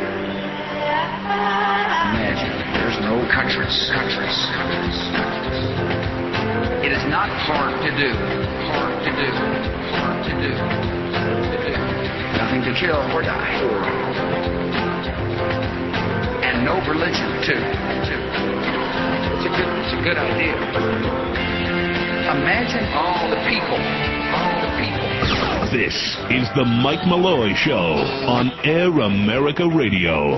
Speaker 8: imagine there's no countries, countries, countries. It is not hard to do, hard to do, hard to do, to do. Nothing to kill or die for. And no religion, too, too. It's a good, it's a good idea. Imagine all the people, all the people.
Speaker 4: This is the Mike Malloy Show on Air America Radio.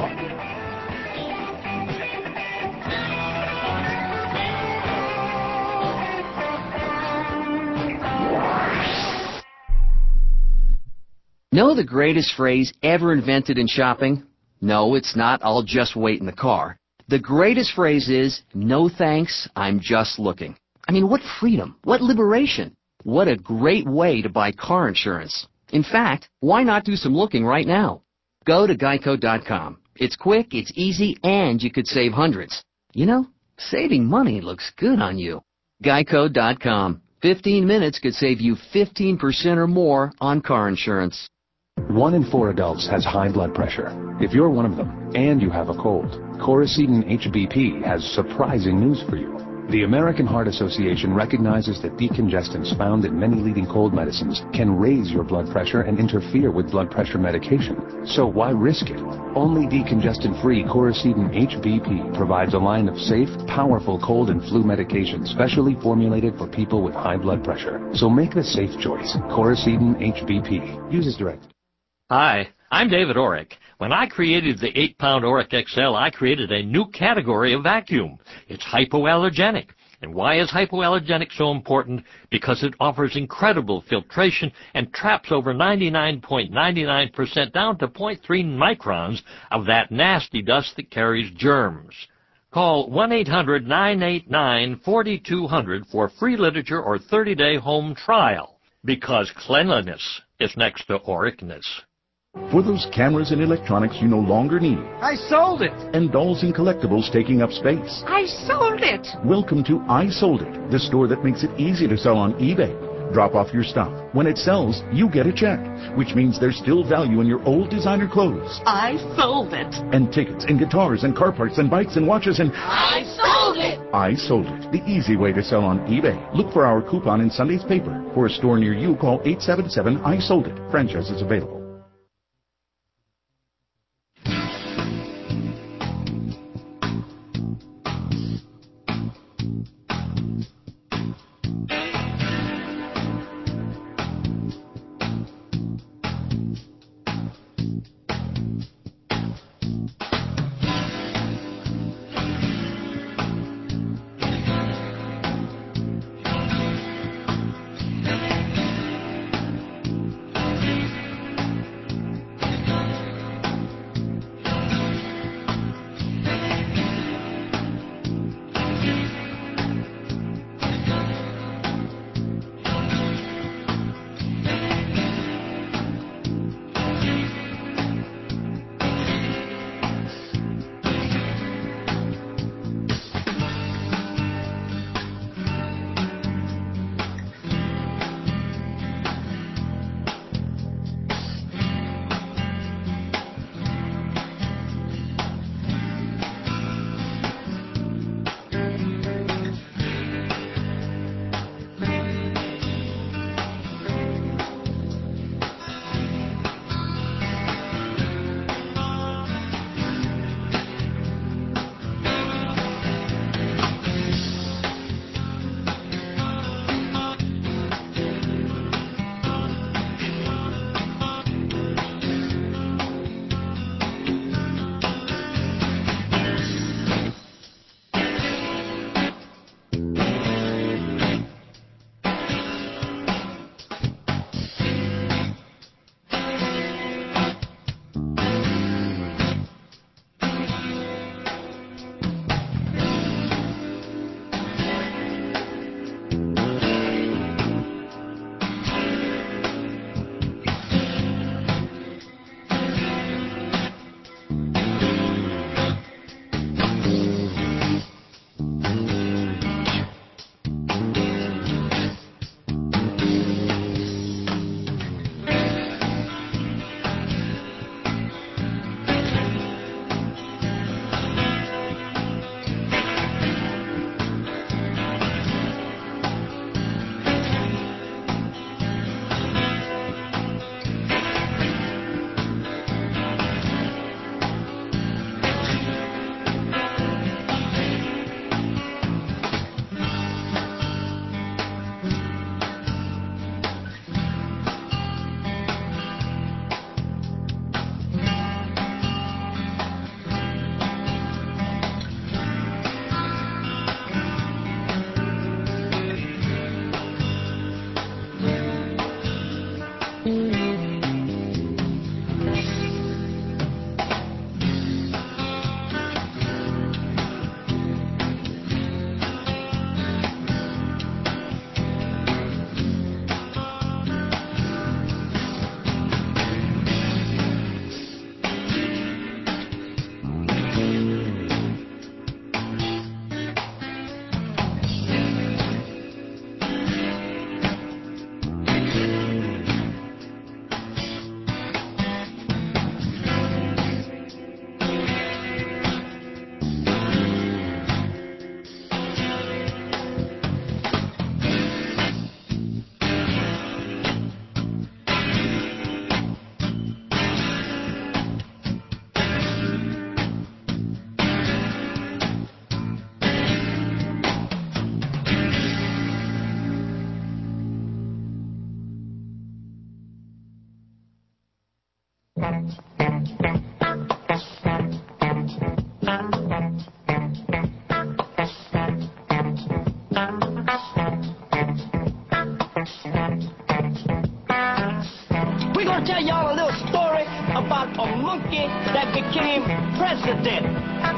Speaker 21: Know the greatest phrase ever invented in shopping? No, it's not, I'll just wait in the car. The greatest phrase is, no thanks, I'm just looking. I mean, what freedom, what liberation, what a great way to buy car insurance. In fact, why not do some looking right now? Go to geico dot com. It's quick, it's easy, and you could save hundreds. You know, saving money looks good on you. geico dot com. fifteen minutes could save you fifteen percent or more on car insurance.
Speaker 2: One in four adults has high blood pressure. If you're one of them and you have a cold, Coracidin H B P has surprising news for you. The American Heart Association recognizes that decongestants found in many leading cold medicines can raise your blood pressure and interfere with blood pressure medication. So why risk it? Only decongestant-free Coracidin H B P provides a line of safe, powerful cold and flu medications specially formulated for people with high blood pressure. So make the safe choice. Coracidin H B P. Use as directed.
Speaker 22: Hi, I'm David Orick. When I created the eight pound Orick X L, I created a new category of vacuum. It's hypoallergenic. And why is hypoallergenic so important? Because it offers incredible filtration and traps over ninety-nine point nine nine percent down to zero point three microns of that nasty dust that carries germs. Call one eight hundred nine eight nine four two zero zero for free literature or thirty day home trial. Because cleanliness is next to Orickness.
Speaker 13: For those cameras and electronics you no longer need,
Speaker 14: I sold it.
Speaker 13: and dolls and collectibles taking up space,
Speaker 14: I sold it.
Speaker 13: welcome to I Sold It, the store that makes it easy to sell on eBay. Drop off your stuff. When it sells, you get a check, which means there's still value in your old designer clothes.
Speaker 14: I sold it.
Speaker 13: And tickets and guitars and car parts and bikes and watches and...
Speaker 14: I sold it.
Speaker 13: I Sold It, the easy way to sell on eBay. Look for our coupon in Sunday's paper. For a store near you, call eight seven seven I sold it. Franchise is available.
Speaker 9: We're going to tell y'all a little story about a monkey that became president.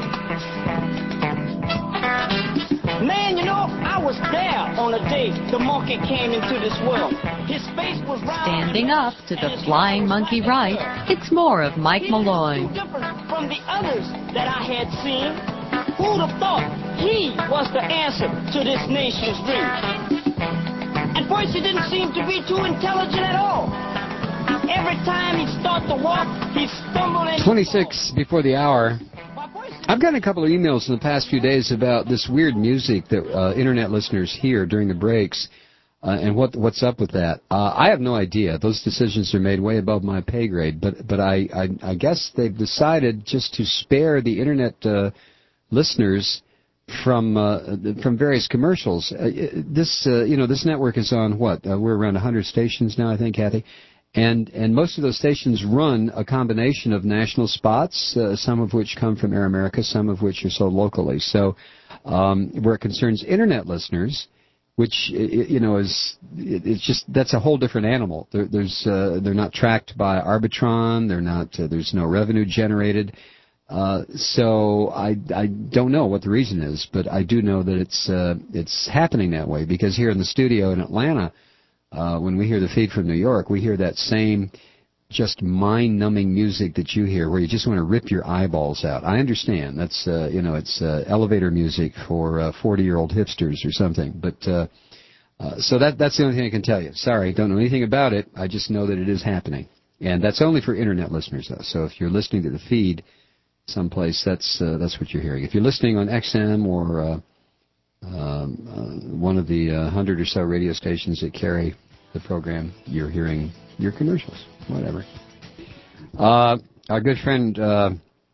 Speaker 9: Man, you know, I was there on the day the monkey came into this world. His face was round.
Speaker 15: Standing up to the flying monkey right, it's more of Mike Malloy.
Speaker 9: Different from the others that I had seen. Who'd have thought he was the answer to this nation's dream? At first, he didn't seem to be too intelligent at all. Every time he'd start to walk, he'd stumble and...
Speaker 16: twenty-six before the hour. I've gotten a couple of emails in the past few days about this weird music that uh, Internet listeners hear during the breaks, uh, and what what's up with that. Uh, I have no idea. Those decisions are made way above my pay grade, but but I, I, I guess they've decided just to spare the Internet uh, listeners from uh, from various commercials. Uh, this uh, you know this network is on what? Uh, we're around one hundred stations now, I think, Kathy. And and most of those stations run a combination of national spots, uh, some of which come from Air America, some of which are sold locally. So um, where it concerns Internet listeners, which you know is it's just that's a whole different animal. There, there's uh, they're not tracked by Arbitron. They're not. Uh, there's no revenue generated. Uh, so I I don't know what the reason is, but I do know that it's uh, it's happening that way because here in the studio in Atlanta. Uh, when we hear the feed from New York, we hear that same just mind-numbing music that you hear where you just want to rip your eyeballs out. I understand. That's, uh, you know, it's uh, elevator music for uh, forty-year-old hipsters or something. But uh, uh, so that that's the only thing I can tell you. Sorry, don't know anything about it. I just know that it is happening. And that's only for Internet listeners, though. So if you're listening to the feed someplace, that's uh, that's what you're hearing. If you're listening on X M or... Uh, Um, uh, one of the uh, hundred or so radio stations that carry the program, you're hearing your commercials, whatever. Uh, our good friend, uh,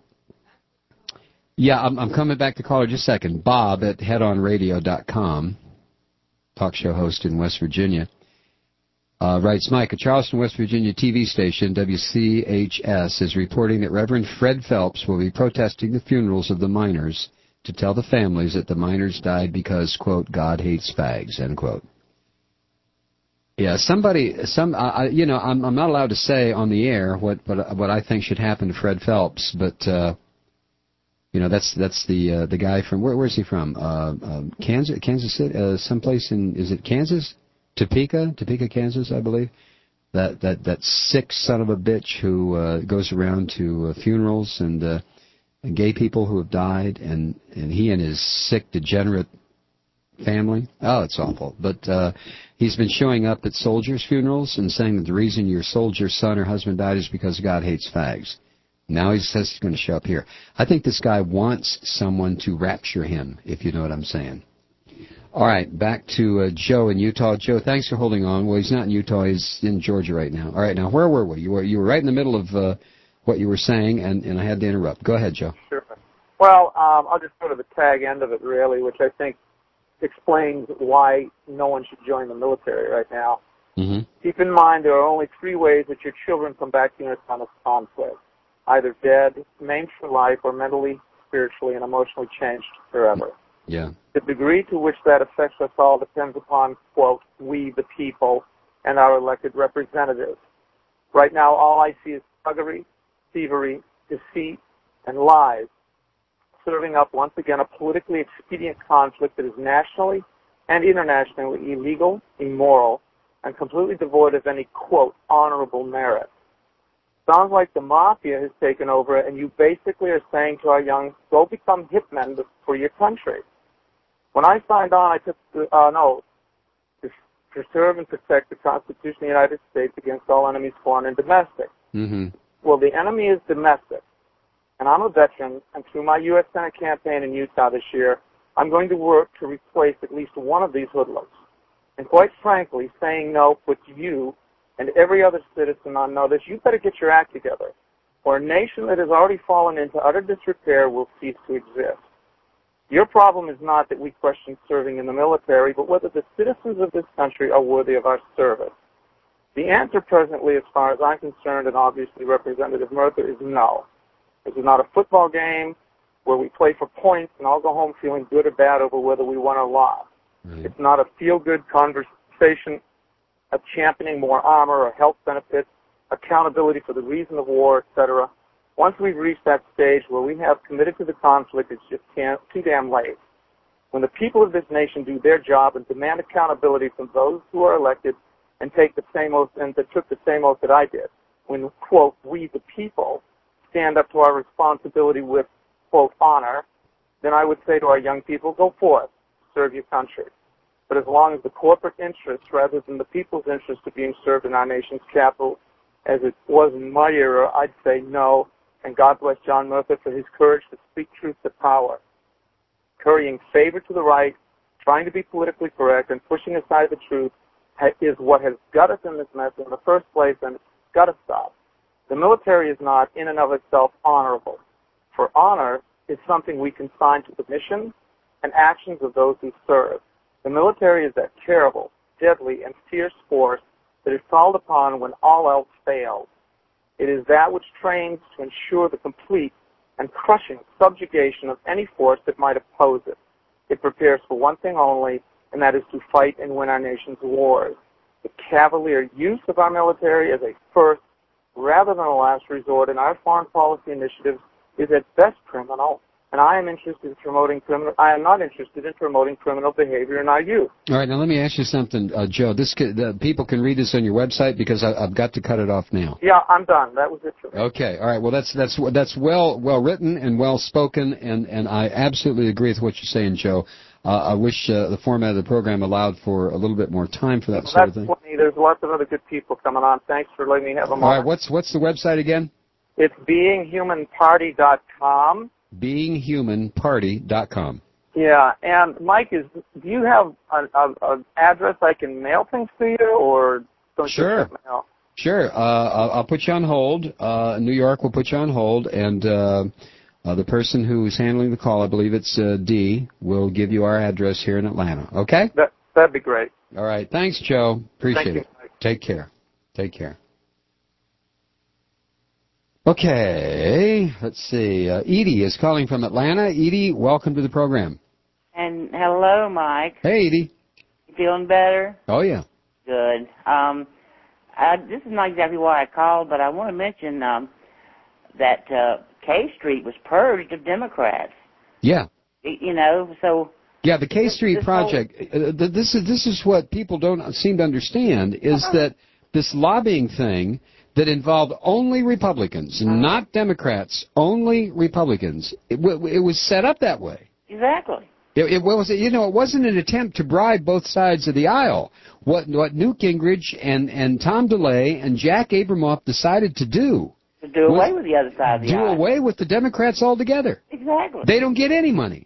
Speaker 16: yeah, I'm, I'm coming back to caller just a second. Bob at head on radio dot com, talk show host in West Virginia, uh, writes, Mike, a Charleston, West Virginia T V station, W C H S, is reporting that Reverend Fred Phelps will be protesting the funerals of the miners to tell the families that the miners died because, quote, God hates fags, end quote. Yeah, somebody, some, uh, you know, I'm, I'm not allowed to say on the air what, what, what I think should happen to Fred Phelps, but, uh, you know, that's that's the uh, the guy from, where, where's he from? Uh, uh, Kansas, Kansas City, uh, someplace in, is it Kansas? Topeka, Topeka, Kansas, I believe. That that that sick son of a bitch who uh, goes around to uh, funerals and. Uh, gay people who have died, and, and he and his sick, degenerate family. Oh, it's awful. But uh, he's been showing up at soldiers' funerals and saying that the reason your soldier's son or husband died is because God hates fags. Now he says he's going to show up here. I think this guy wants someone to rapture him, if you know what I'm saying. All right, back to uh, Joe in Utah. Joe, thanks for holding on. Well, he's not in Utah. He's in Georgia right now. All right, now, where were we? You were, you were right in the middle of... Uh, what you were saying, and, and I had to interrupt. Go ahead, Joe.
Speaker 6: Sure. Well, um, I'll just go to the tag end of it, really, which I think explains why no one should join the military right now.
Speaker 16: Mm-hmm.
Speaker 6: Keep in mind there are only three ways that your children come back to you in a time of conflict. Either dead, maimed for life, or mentally, spiritually, and emotionally changed forever.
Speaker 16: Yeah.
Speaker 6: The degree to which that affects us all depends upon, quote, we the people and our elected representatives. Right now, all I see is thuggery, thievery, deceit, and lies, serving up once again a politically expedient conflict that is nationally and internationally illegal, immoral, and completely devoid of any, quote, honorable merit. Sounds like the mafia has taken over, and you basically are saying to our young, go become hitmen for your country. When I signed on, I took, the, uh, no, to preserve and protect the Constitution of the United States against all enemies, foreign and domestic.
Speaker 16: Mm-hmm.
Speaker 6: Well, the enemy is domestic, and I'm a veteran, and through my U S Senate campaign in Utah this year, I'm going to work to replace at least one of these hoodlums. And quite frankly, saying no puts you and every other citizen on notice. You better get your act together, or a nation that has already fallen into utter disrepair will cease to exist. Your problem is not that we question serving in the military, but whether the citizens of this country are worthy of our service. The answer presently, as far as I'm concerned, and obviously Representative Murtha, is no. This is not a football game where we play for points and all go home feeling good or bad over whether we won or lost.
Speaker 3: Right.
Speaker 6: It's not a feel-good conversation of championing more armor or health benefits, accountability for the reason of war, et cetera. Once we've reached that stage where we have committed to the conflict, it's just can't, too damn late. When the people of this nation do their job and demand accountability from those who are elected and take the same oath and that took the same oath that I did, when, quote, we the people stand up to our responsibility with, quote, honor, then I would say to our young people, go forth, serve your country. But as long as the corporate interests rather than the people's interests are being served in our nation's capital, as it was in my era, I'd say no, and God bless John Murtha for his courage to speak truth to power. Currying favor to the right, trying to be politically correct, and pushing aside the truth is what has got us in this mess in the first place, and it's got to stop. The military is not, in and of itself, honorable. For honor is something we consign to the mission and actions of those who serve. The military is that terrible, deadly, and fierce force that is called upon when all else fails. It is that which trains to ensure the complete and crushing subjugation of any force that might oppose it. It prepares for one thing only, and that is to fight and win our nation's wars. The cavalier use of our military as a first rather than a last resort in our foreign policy initiatives is at best criminal, and I am interested in promoting criminal. I am not interested in promoting criminal behavior in our youth.
Speaker 3: All right, now let me ask you something, uh, Joe. This could, uh, people can read this on your website because I, I've got to cut it off now.
Speaker 6: Yeah, I'm done. That was it for me.
Speaker 3: Okay, all right. Well, that's that's that's well well written and well spoken, and and I absolutely agree with what you're saying, Joe. Uh, I wish uh, the format of the program allowed for a little bit more time for that
Speaker 6: Well,
Speaker 3: sort of
Speaker 6: that's
Speaker 3: thing.
Speaker 6: plenty. There's lots of other good people coming on. Thanks for letting me have a moment.
Speaker 3: All right, what's what's the website again?
Speaker 6: It's being human party dot com.
Speaker 3: being human party dot com.
Speaker 6: Yeah, and Mike, is do you have an address I can mail things to you, or don't
Speaker 3: Sure.
Speaker 6: you just mail?
Speaker 3: Sure. Uh, I'll, I'll put you on hold. Uh, New York will put you on hold, and uh, uh, the person who's handling the call, I believe it's uh, Dee, will give you our address here in Atlanta. Okay?
Speaker 6: That that'd be great.
Speaker 3: All right. Thanks, Joe. Appreciate
Speaker 6: Thank you,
Speaker 3: it. Take care. Take care. Okay. Let's see. Uh, Edie is calling from Atlanta. Edie, welcome to the program.
Speaker 10: And hello, Mike.
Speaker 3: Hey, Edie.
Speaker 10: You feeling better?
Speaker 3: Oh, yeah.
Speaker 10: Good. Um, I, this is not exactly why I called, but I want to mention um, that uh, K Street was purged of Democrats.
Speaker 3: Yeah.
Speaker 10: Y- You know, so
Speaker 3: Yeah, the K Street
Speaker 10: this
Speaker 3: Project, uh, th- this is this is what people don't seem to understand, is that this lobbying thing that involved only Republicans, not Democrats, only Republicans, it, w- it was set up that way.
Speaker 10: exactly.
Speaker 3: It, it was, you know, it wasn't an attempt to bribe both sides of the aisle. What what Newt Gingrich and, and Tom DeLay and Jack Abramoff decided to do
Speaker 10: To do away with the other side of the
Speaker 3: do
Speaker 10: aisle.
Speaker 3: away with the Democrats altogether.
Speaker 10: Exactly.
Speaker 3: They don't get any money.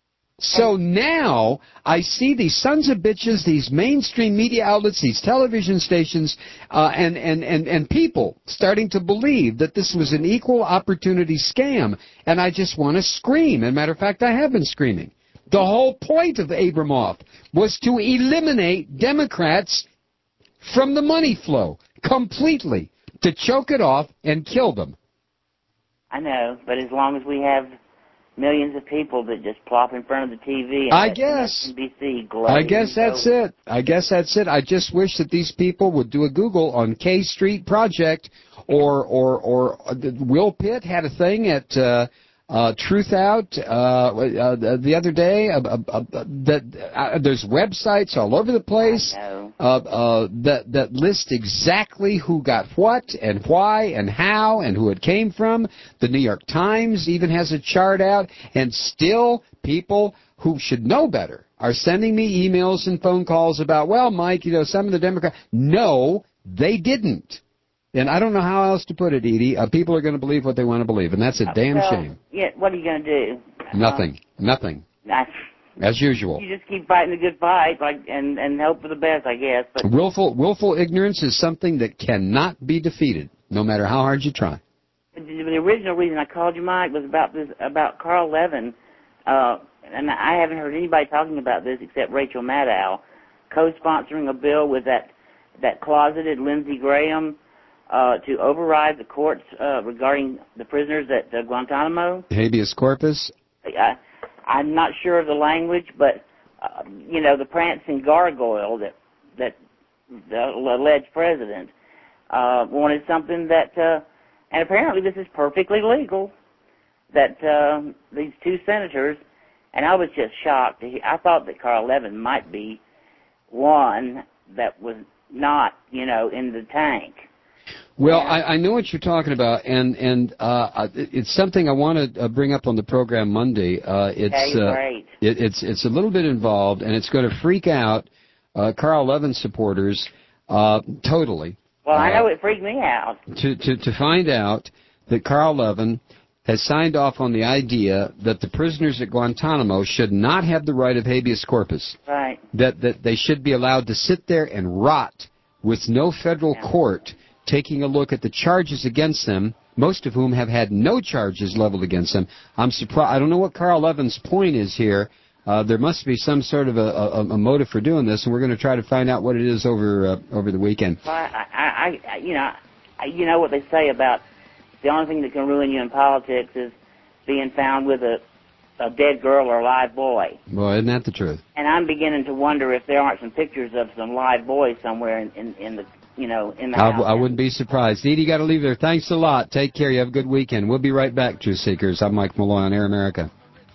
Speaker 3: So now I see these sons of bitches, these mainstream media outlets, these television stations, uh, and, and, and, and people starting to believe that this was an equal opportunity scam. And I just want to scream. As a matter of fact, I have been screaming. The whole point of Abramoff was to eliminate Democrats from the money flow completely, to choke it off and kill them.
Speaker 10: I know, but as long as we have millions of people that just plop in front of the T V and
Speaker 3: I
Speaker 10: let
Speaker 3: guess.
Speaker 10: M S N B C glow.
Speaker 3: I guess that's it. I guess that's it. I just wish that these people would do a Google on K Street Project, or or or uh, Will Pitt had a thing at uh, uh, Truth Out uh, uh, the other day. Uh, uh, uh, that uh, there's websites all over the place uh, uh, that that list exactly who got what and why and how and who it came from. The New York Times even has a chart out, and still people who should know better are sending me emails and phone calls about, well, Mike, you know, some of the Democrats. No, they didn't. And I don't know how else to put it, Edie. Uh, people are going to believe what they want to believe, and that's a damn
Speaker 10: Well,
Speaker 3: shame.
Speaker 10: Yeah, what are you going to do?
Speaker 3: Nothing. Nothing.
Speaker 10: I,
Speaker 3: As usual.
Speaker 10: you just keep fighting the good fight, like, and and hope for the best, I guess. But
Speaker 3: Willful, willful ignorance is something that cannot be defeated, no matter how hard you try.
Speaker 10: the, the original reason I called you, Mike, was about this about Carl Levin, uh, and I haven't heard anybody talking about this except Rachel Maddow, co-sponsoring a bill with that that closeted Lindsey Graham uh, to override the courts uh, regarding the prisoners at uh, Guantanamo.
Speaker 3: Habeas corpus?
Speaker 10: I, I'm not sure of the language, but, uh, you know, the prancing gargoyle that, that the alleged president uh, wanted something that, uh, and apparently this is perfectly legal, that uh, these two senators, and I was just shocked. to hear- I thought that Carl Levin might be one that was not, you know, in the tank.
Speaker 3: Well, I, I know what you're talking about, and and uh, it's something I want to uh, bring up on the program Monday. Uh, it's
Speaker 10: Okay,
Speaker 3: uh,
Speaker 10: great.
Speaker 3: it, it's it's a little bit involved, and it's going to freak out uh, Carl Levin supporters uh, totally.
Speaker 10: Well, I know
Speaker 3: uh,
Speaker 10: it freaked me out.
Speaker 3: to, to to find out that Carl Levin has signed off on the idea that the prisoners at Guantanamo should not have the right of habeas corpus.
Speaker 10: Right.
Speaker 3: That that they should be allowed to sit there and rot with no federal court taking a look at the charges against them, most of whom have had no charges leveled against them. I'm surprised. I don't know what Carl Levin's point is here. Uh, there must be some sort of a, a, a motive for doing this, and we're going to try to find out what it is over uh, over the weekend.
Speaker 10: Well, I, I, I, you know, I, you know what they say about the only thing that can ruin you in politics is being found with a, a dead girl or a live boy.
Speaker 3: Well, isn't that the truth?
Speaker 10: And I'm beginning to wonder if there aren't some pictures of some live boys somewhere in, in, in the, you know, in the
Speaker 3: I,
Speaker 10: house.
Speaker 3: I wouldn't be surprised. Edie, got to leave there. Thanks a lot. Take care. You have a good weekend. We'll be right back, Truth Seekers. I'm Mike Malloy on Air America.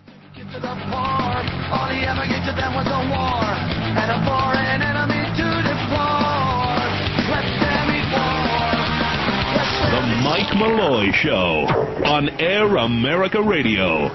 Speaker 9: All he ever gave to them was a war and a foreign enemy to deplore. Let them eat war.
Speaker 4: The Mike Malloy Show on Air America Radio.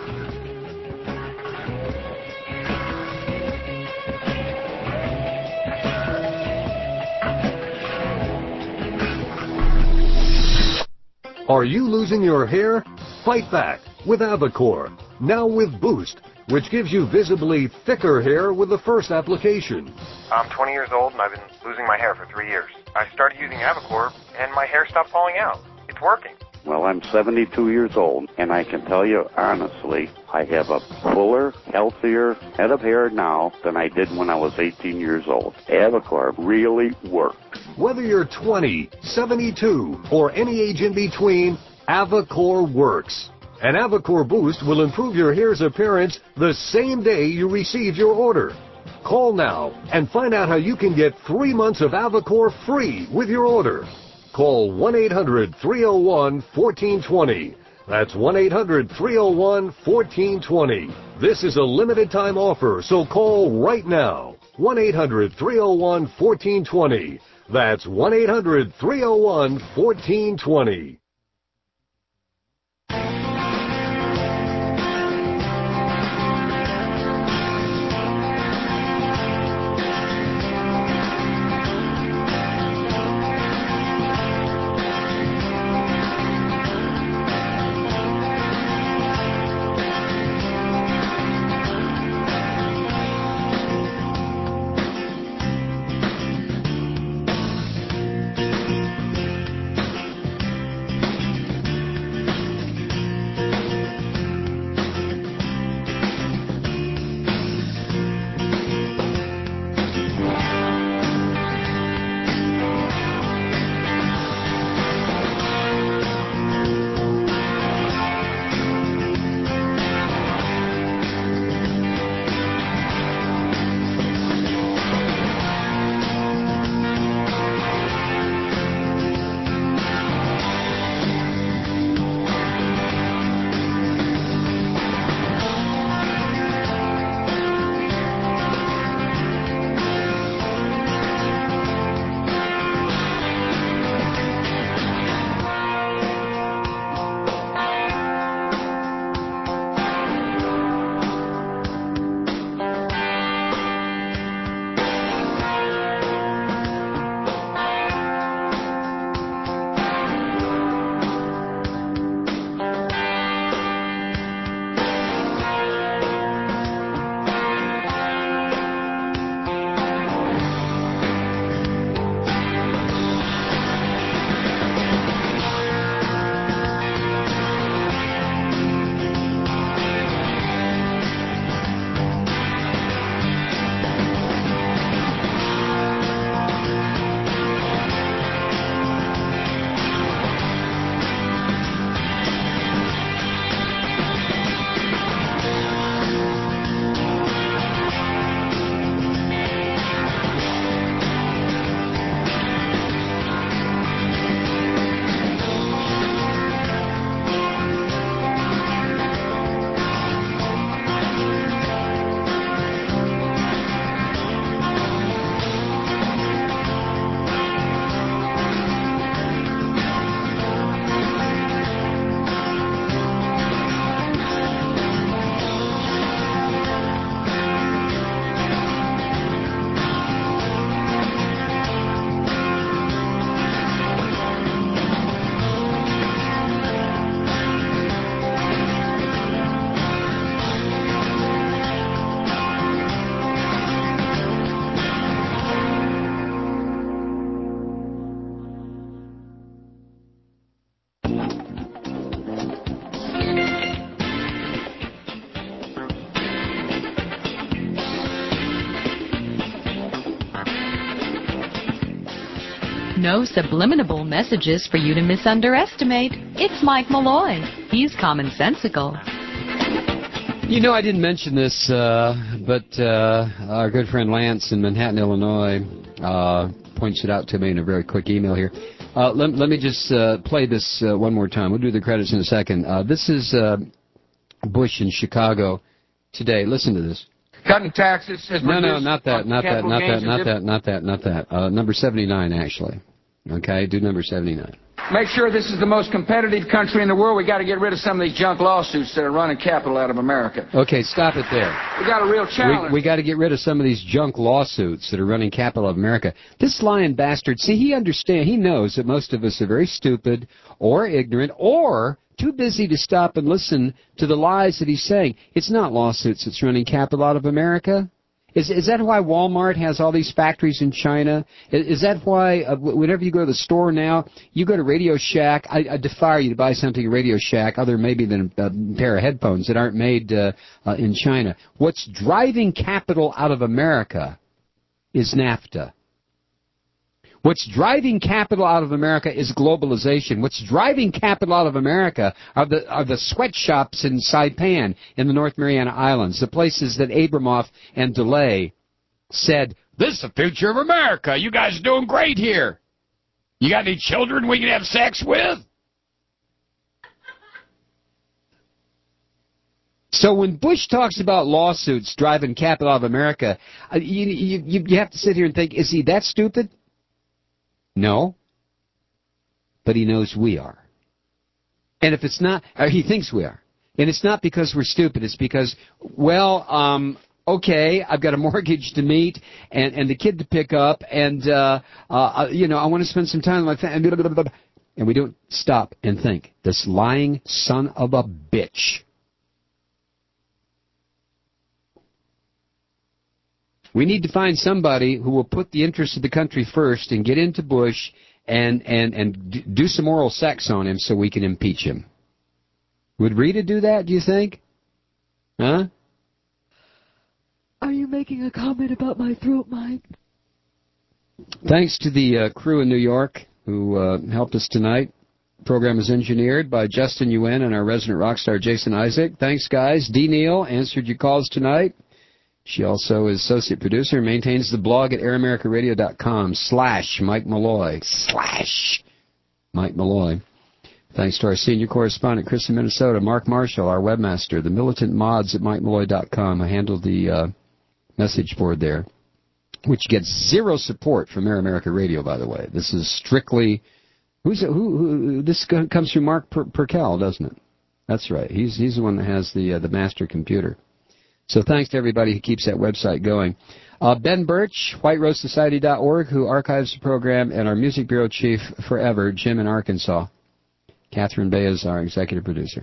Speaker 11: Are you losing your hair? Fight back with Avacor. Now with Boost, which gives you visibly thicker hair with the first application.
Speaker 12: I'm twenty years old and I've been losing my hair for three years. I started using Avacor and my hair stopped falling out. It's working.
Speaker 17: Well, I'm seventy-two years old, and I can tell you honestly, I have a fuller, healthier head of hair now than I did when I was eighteen years old. Avacor really worked.
Speaker 11: Whether you're twenty, seventy-two, or any age in between, Avacor works. And Avacor Boost will improve your hair's appearance the same day you receive your order. Call now and find out how you can get three months of Avacor free with your order. Call one eight hundred, three oh one, one four two zero. That's one eight hundred, three oh one, one four two zero. This is a limited time offer, so call right now. one eight hundred, three oh one, one four two zero. That's one eight hundred, three oh one, one four two zero.
Speaker 15: No subliminal messages for you to misunderestimate. It's Mike Malloy. He's commonsensical.
Speaker 16: You know, I didn't mention this, uh, but uh, our good friend Lance in Manhattan, Illinois, uh, points it out to me in a very quick email here. Uh, let, let me just uh, play this uh, one more time. We'll do the credits in a second. Uh, this is uh, Bush in Chicago today. Listen to this.
Speaker 5: Cutting taxes has
Speaker 16: No, no,
Speaker 5: reduced
Speaker 16: not that, not that,
Speaker 5: capital
Speaker 16: not
Speaker 5: gains
Speaker 16: that, not
Speaker 5: and
Speaker 16: that, not that, not that. Uh, number seventy-nine, actually. Okay, do number seventy-nine.
Speaker 5: Make sure this is the most competitive country in the world. We got to get rid of some of these junk lawsuits that are running capital out of America.
Speaker 16: Okay, stop it there.
Speaker 5: We got a real challenge.
Speaker 16: We, we got to get rid of some of these junk lawsuits that are running capital of America. This lying bastard, see, he understands, he knows that most of us are very stupid or ignorant or too busy to stop and listen to the lies that he's saying. It's not lawsuits that's running capital out of America. Is is that why Walmart has all these factories in China? Is, is that why uh, whenever you go to the store now, you go to Radio Shack, I, I defy you to buy something at Radio Shack other maybe than a, a pair of headphones that aren't made uh, uh, in China. What's driving capital out of America is NAFTA. What's driving capital out of America is globalization. What's driving capital out of America are the are the sweatshops in Saipan in the North Mariana Islands, the places that Abramoff and DeLay said, "This is the future of America. You guys are doing great here. You got any children we can have sex with?" So when Bush talks about lawsuits driving capital out of America, uh, you, you you have to sit here and think, is he that stupid? No, but he knows we are. And if it's not, or he thinks we are. And it's not because we're stupid. It's because, well, um, okay, I've got a mortgage to meet and, and the kid to pick up, and, uh, uh, you know, I want to spend some time with my family. And we don't stop and think. This lying son of a bitch. We need to find somebody who will put the interests of the country first and get into Bush and, and, and do some oral sex on him so we can impeach him. Would Rita do that, do you think? Huh?
Speaker 19: Are you making a comment about my throat, Mike?
Speaker 16: Thanks to the uh, crew in New York who uh, helped us tonight. The program is engineered by Justin Yuen and our resident rock star Jason Isaac. Thanks, guys. Dee Neal answered your calls tonight. She also is associate producer and maintains the blog at air america radio dot com slash Mike Malloy. Slash Mike Malloy. Thanks to our senior correspondent, Chris in Minnesota, Mark Marshall, our webmaster, the militant mods at mike malloy dot com. I handle the uh, message board there, which gets zero support from Air America Radio, by the way. This is strictly... Who's who, who? This comes through Mark per- Perkel, doesn't it? That's right. He's he's the one that has the uh, the master computer. So thanks to everybody who keeps that website going. Uh, Ben Birch, white rose society dot org, who archives the program, and our music bureau chief forever, Jim in Arkansas. Catherine Bay is our executive producer.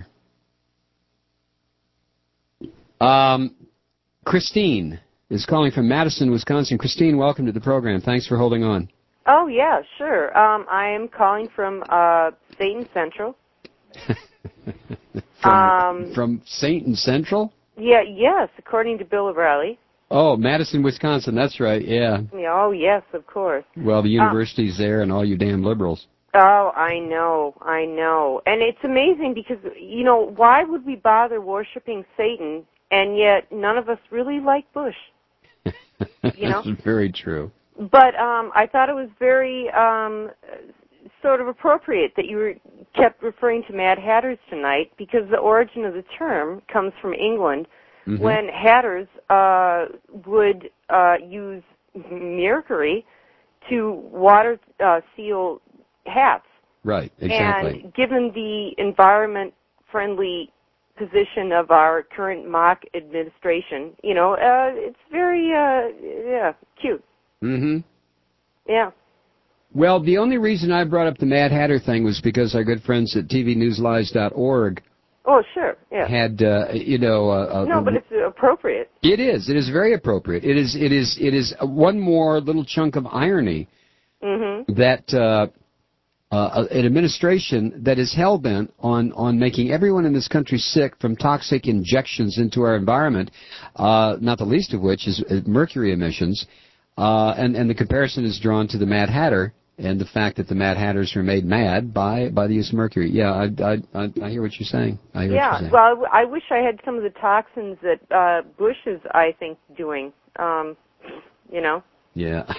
Speaker 16: Um, Christine is calling from Madison, Wisconsin. Christine, welcome to the program. Thanks for holding on.
Speaker 7: Oh, yeah, sure. Um, I am calling from uh, Satan Central.
Speaker 16: from,
Speaker 7: um,
Speaker 16: from Satan Central?
Speaker 7: Yeah, yes, according to Bill O'Reilly.
Speaker 16: Oh, Madison, Wisconsin, that's right, yeah.
Speaker 7: Yeah, oh, yes, of course.
Speaker 16: Well, the university's um, there and all you damn liberals.
Speaker 7: Oh, I know, I know. And it's amazing because, you know, why would we bother worshiping Satan, and yet none of us really like Bush? You know?
Speaker 16: That's very true.
Speaker 7: But um, I thought it was very um, sort of appropriate that you were kept referring to Mad Hatters tonight, because the origin of the term comes from England, mm-hmm. when hatters uh, would uh, use mercury to water uh, seal hats.
Speaker 16: Right, exactly.
Speaker 7: And given the environment-friendly position of our current mock administration, you know, uh, it's very, uh, yeah, cute.
Speaker 16: Mm-hmm.
Speaker 7: Yeah.
Speaker 16: Well, the only reason I brought up the Mad Hatter thing was because our good friends at T V news lies dot org
Speaker 7: oh, sure, yeah.
Speaker 16: had, uh, you know... Uh,
Speaker 7: no,
Speaker 16: uh,
Speaker 7: but it's appropriate.
Speaker 16: It is. It is very appropriate. It is It is. It is one more little chunk of irony
Speaker 7: mm-hmm.
Speaker 16: that uh, uh, an administration that is hell-bent on, on making everyone in this country sick from toxic injections into our environment, uh, not the least of which is mercury emissions, uh, and, and the comparison is drawn to the Mad Hatter,
Speaker 3: and the fact that the Mad Hatters were made mad by by the use of mercury. Yeah, I I I, I hear what you're saying. I hear
Speaker 7: yeah,
Speaker 3: what you're saying.
Speaker 7: well, I, w- I wish I had some of the toxins that uh, Bush is, I think, doing. Um, you know.
Speaker 3: Yeah.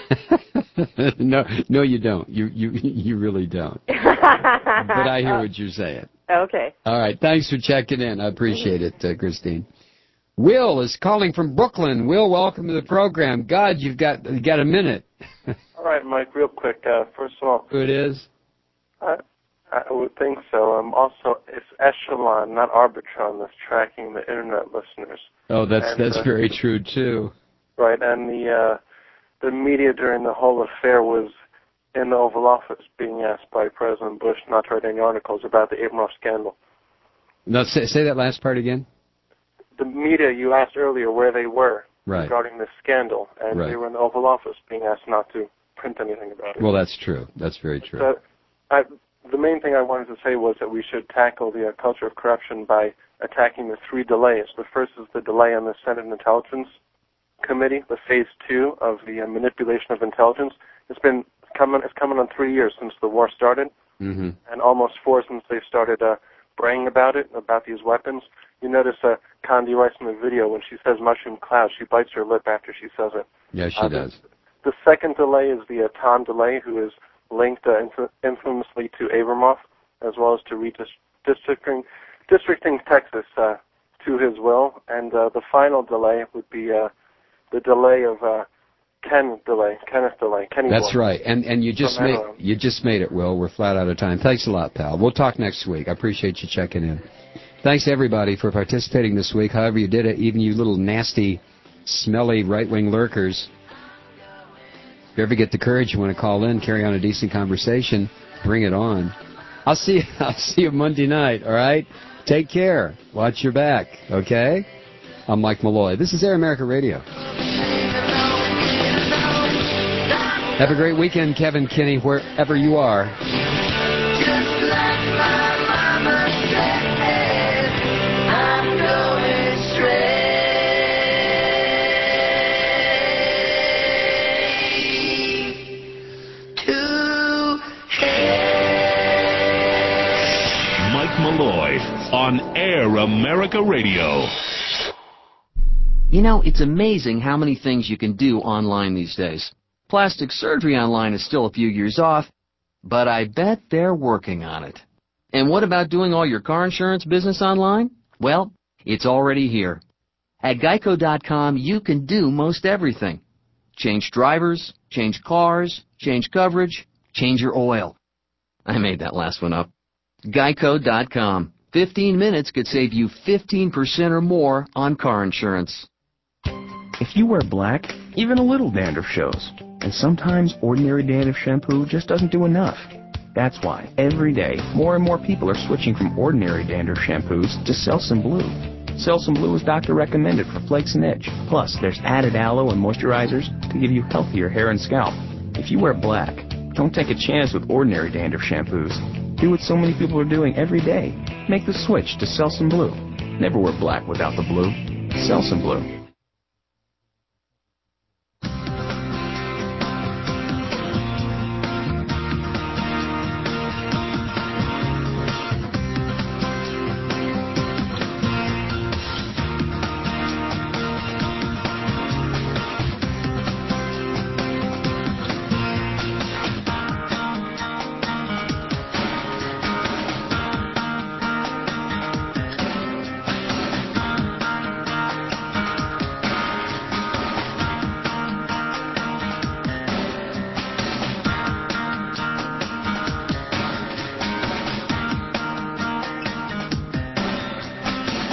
Speaker 3: no, no, you don't. You you you really don't. But I hear what you're saying.
Speaker 7: Okay.
Speaker 3: All right. Thanks for checking in. I appreciate it, uh, Christine. Will is calling from Brooklyn. Will, welcome to the program. God, you've got you got a minute.
Speaker 1: All right, Mike, real quick. Uh, first of all,
Speaker 3: who it is?
Speaker 1: I, I would think so. Um, also, it's Echelon, not Arbitron, that's tracking the Internet listeners.
Speaker 3: Oh, that's
Speaker 1: and,
Speaker 3: that's
Speaker 1: uh,
Speaker 3: very true too.
Speaker 1: Right, and the uh, the media during the whole affair was in the Oval Office being asked by President Bush not to write any articles about the Abramoff scandal.
Speaker 3: No, say, say that last part again.
Speaker 1: The media, you asked earlier where they were
Speaker 3: Right.
Speaker 1: regarding this scandal, and
Speaker 3: Right.
Speaker 1: they were in the Oval Office being asked not to print anything about it.
Speaker 3: Well, that's true. That's very true.
Speaker 1: So, I, the main thing I wanted to say was that we should tackle the uh, culture of corruption by attacking the three delays. The first is the delay on the Senate Intelligence Committee, the phase two of the uh, manipulation of intelligence. It's been coming. It's coming on three years since the war started,
Speaker 3: Mm-hmm.
Speaker 1: and almost four since they started uh, bragging about it, about these weapons. You notice uh, Condi Rice in the video when she says mushroom cloud, she bites her lip after she says it.
Speaker 3: Yeah, she
Speaker 1: Uh,
Speaker 3: does.
Speaker 1: The second delay is the uh, Tom DeLay, who is linked uh, inf- infamously to Abramoff, as well as to redistricting districting Texas uh, to his will. And uh, the final delay would be uh, the delay of uh, Ken DeLay, Kenneth DeLay. Kenny
Speaker 3: That's
Speaker 1: Boy.
Speaker 3: right. And and you just
Speaker 1: From
Speaker 3: made
Speaker 1: Enron.
Speaker 3: you just made it, Will. We're flat out of time. Thanks a lot, pal. We'll talk next week. I appreciate you checking in. Thanks everybody for participating this week. However you did it, even you little nasty, smelly right-wing lurkers. If you ever get the courage, you want to call in, carry on a decent conversation, bring it on. I'll see you, I'll see you Monday night, all right? Take care. Watch your back, okay? I'm Mike Malloy. This is Air America Radio. Have a great weekend, Kevin Kinney, wherever you are.
Speaker 4: Mike Malloy on Air America Radio.
Speaker 21: You know, it's amazing how many things you can do online these days. Plastic surgery online is still a few years off, but I bet they're working on it. And what about doing all your car insurance business online? Well, it's already here. At Geico dot com, you can do most everything. Change drivers, change cars, change coverage, change your oil. I made that last one up. Geico dot com. fifteen minutes could save you fifteen percent or more on car insurance.
Speaker 18: If you wear black, even a little dandruff shows. And sometimes ordinary dandruff shampoo just doesn't do enough. That's why, every day, more and more people are switching from ordinary dandruff shampoos to Selsun Blue. Selsun Blue is doctor recommended for flakes and itch. Plus, there's added aloe and moisturizers to give you healthier hair and scalp. If you wear black, don't take a chance with ordinary dandruff shampoos. Do what so many people are doing every day. Make the switch to Selsun Blue. Never wear black without the blue. Selsun Blue.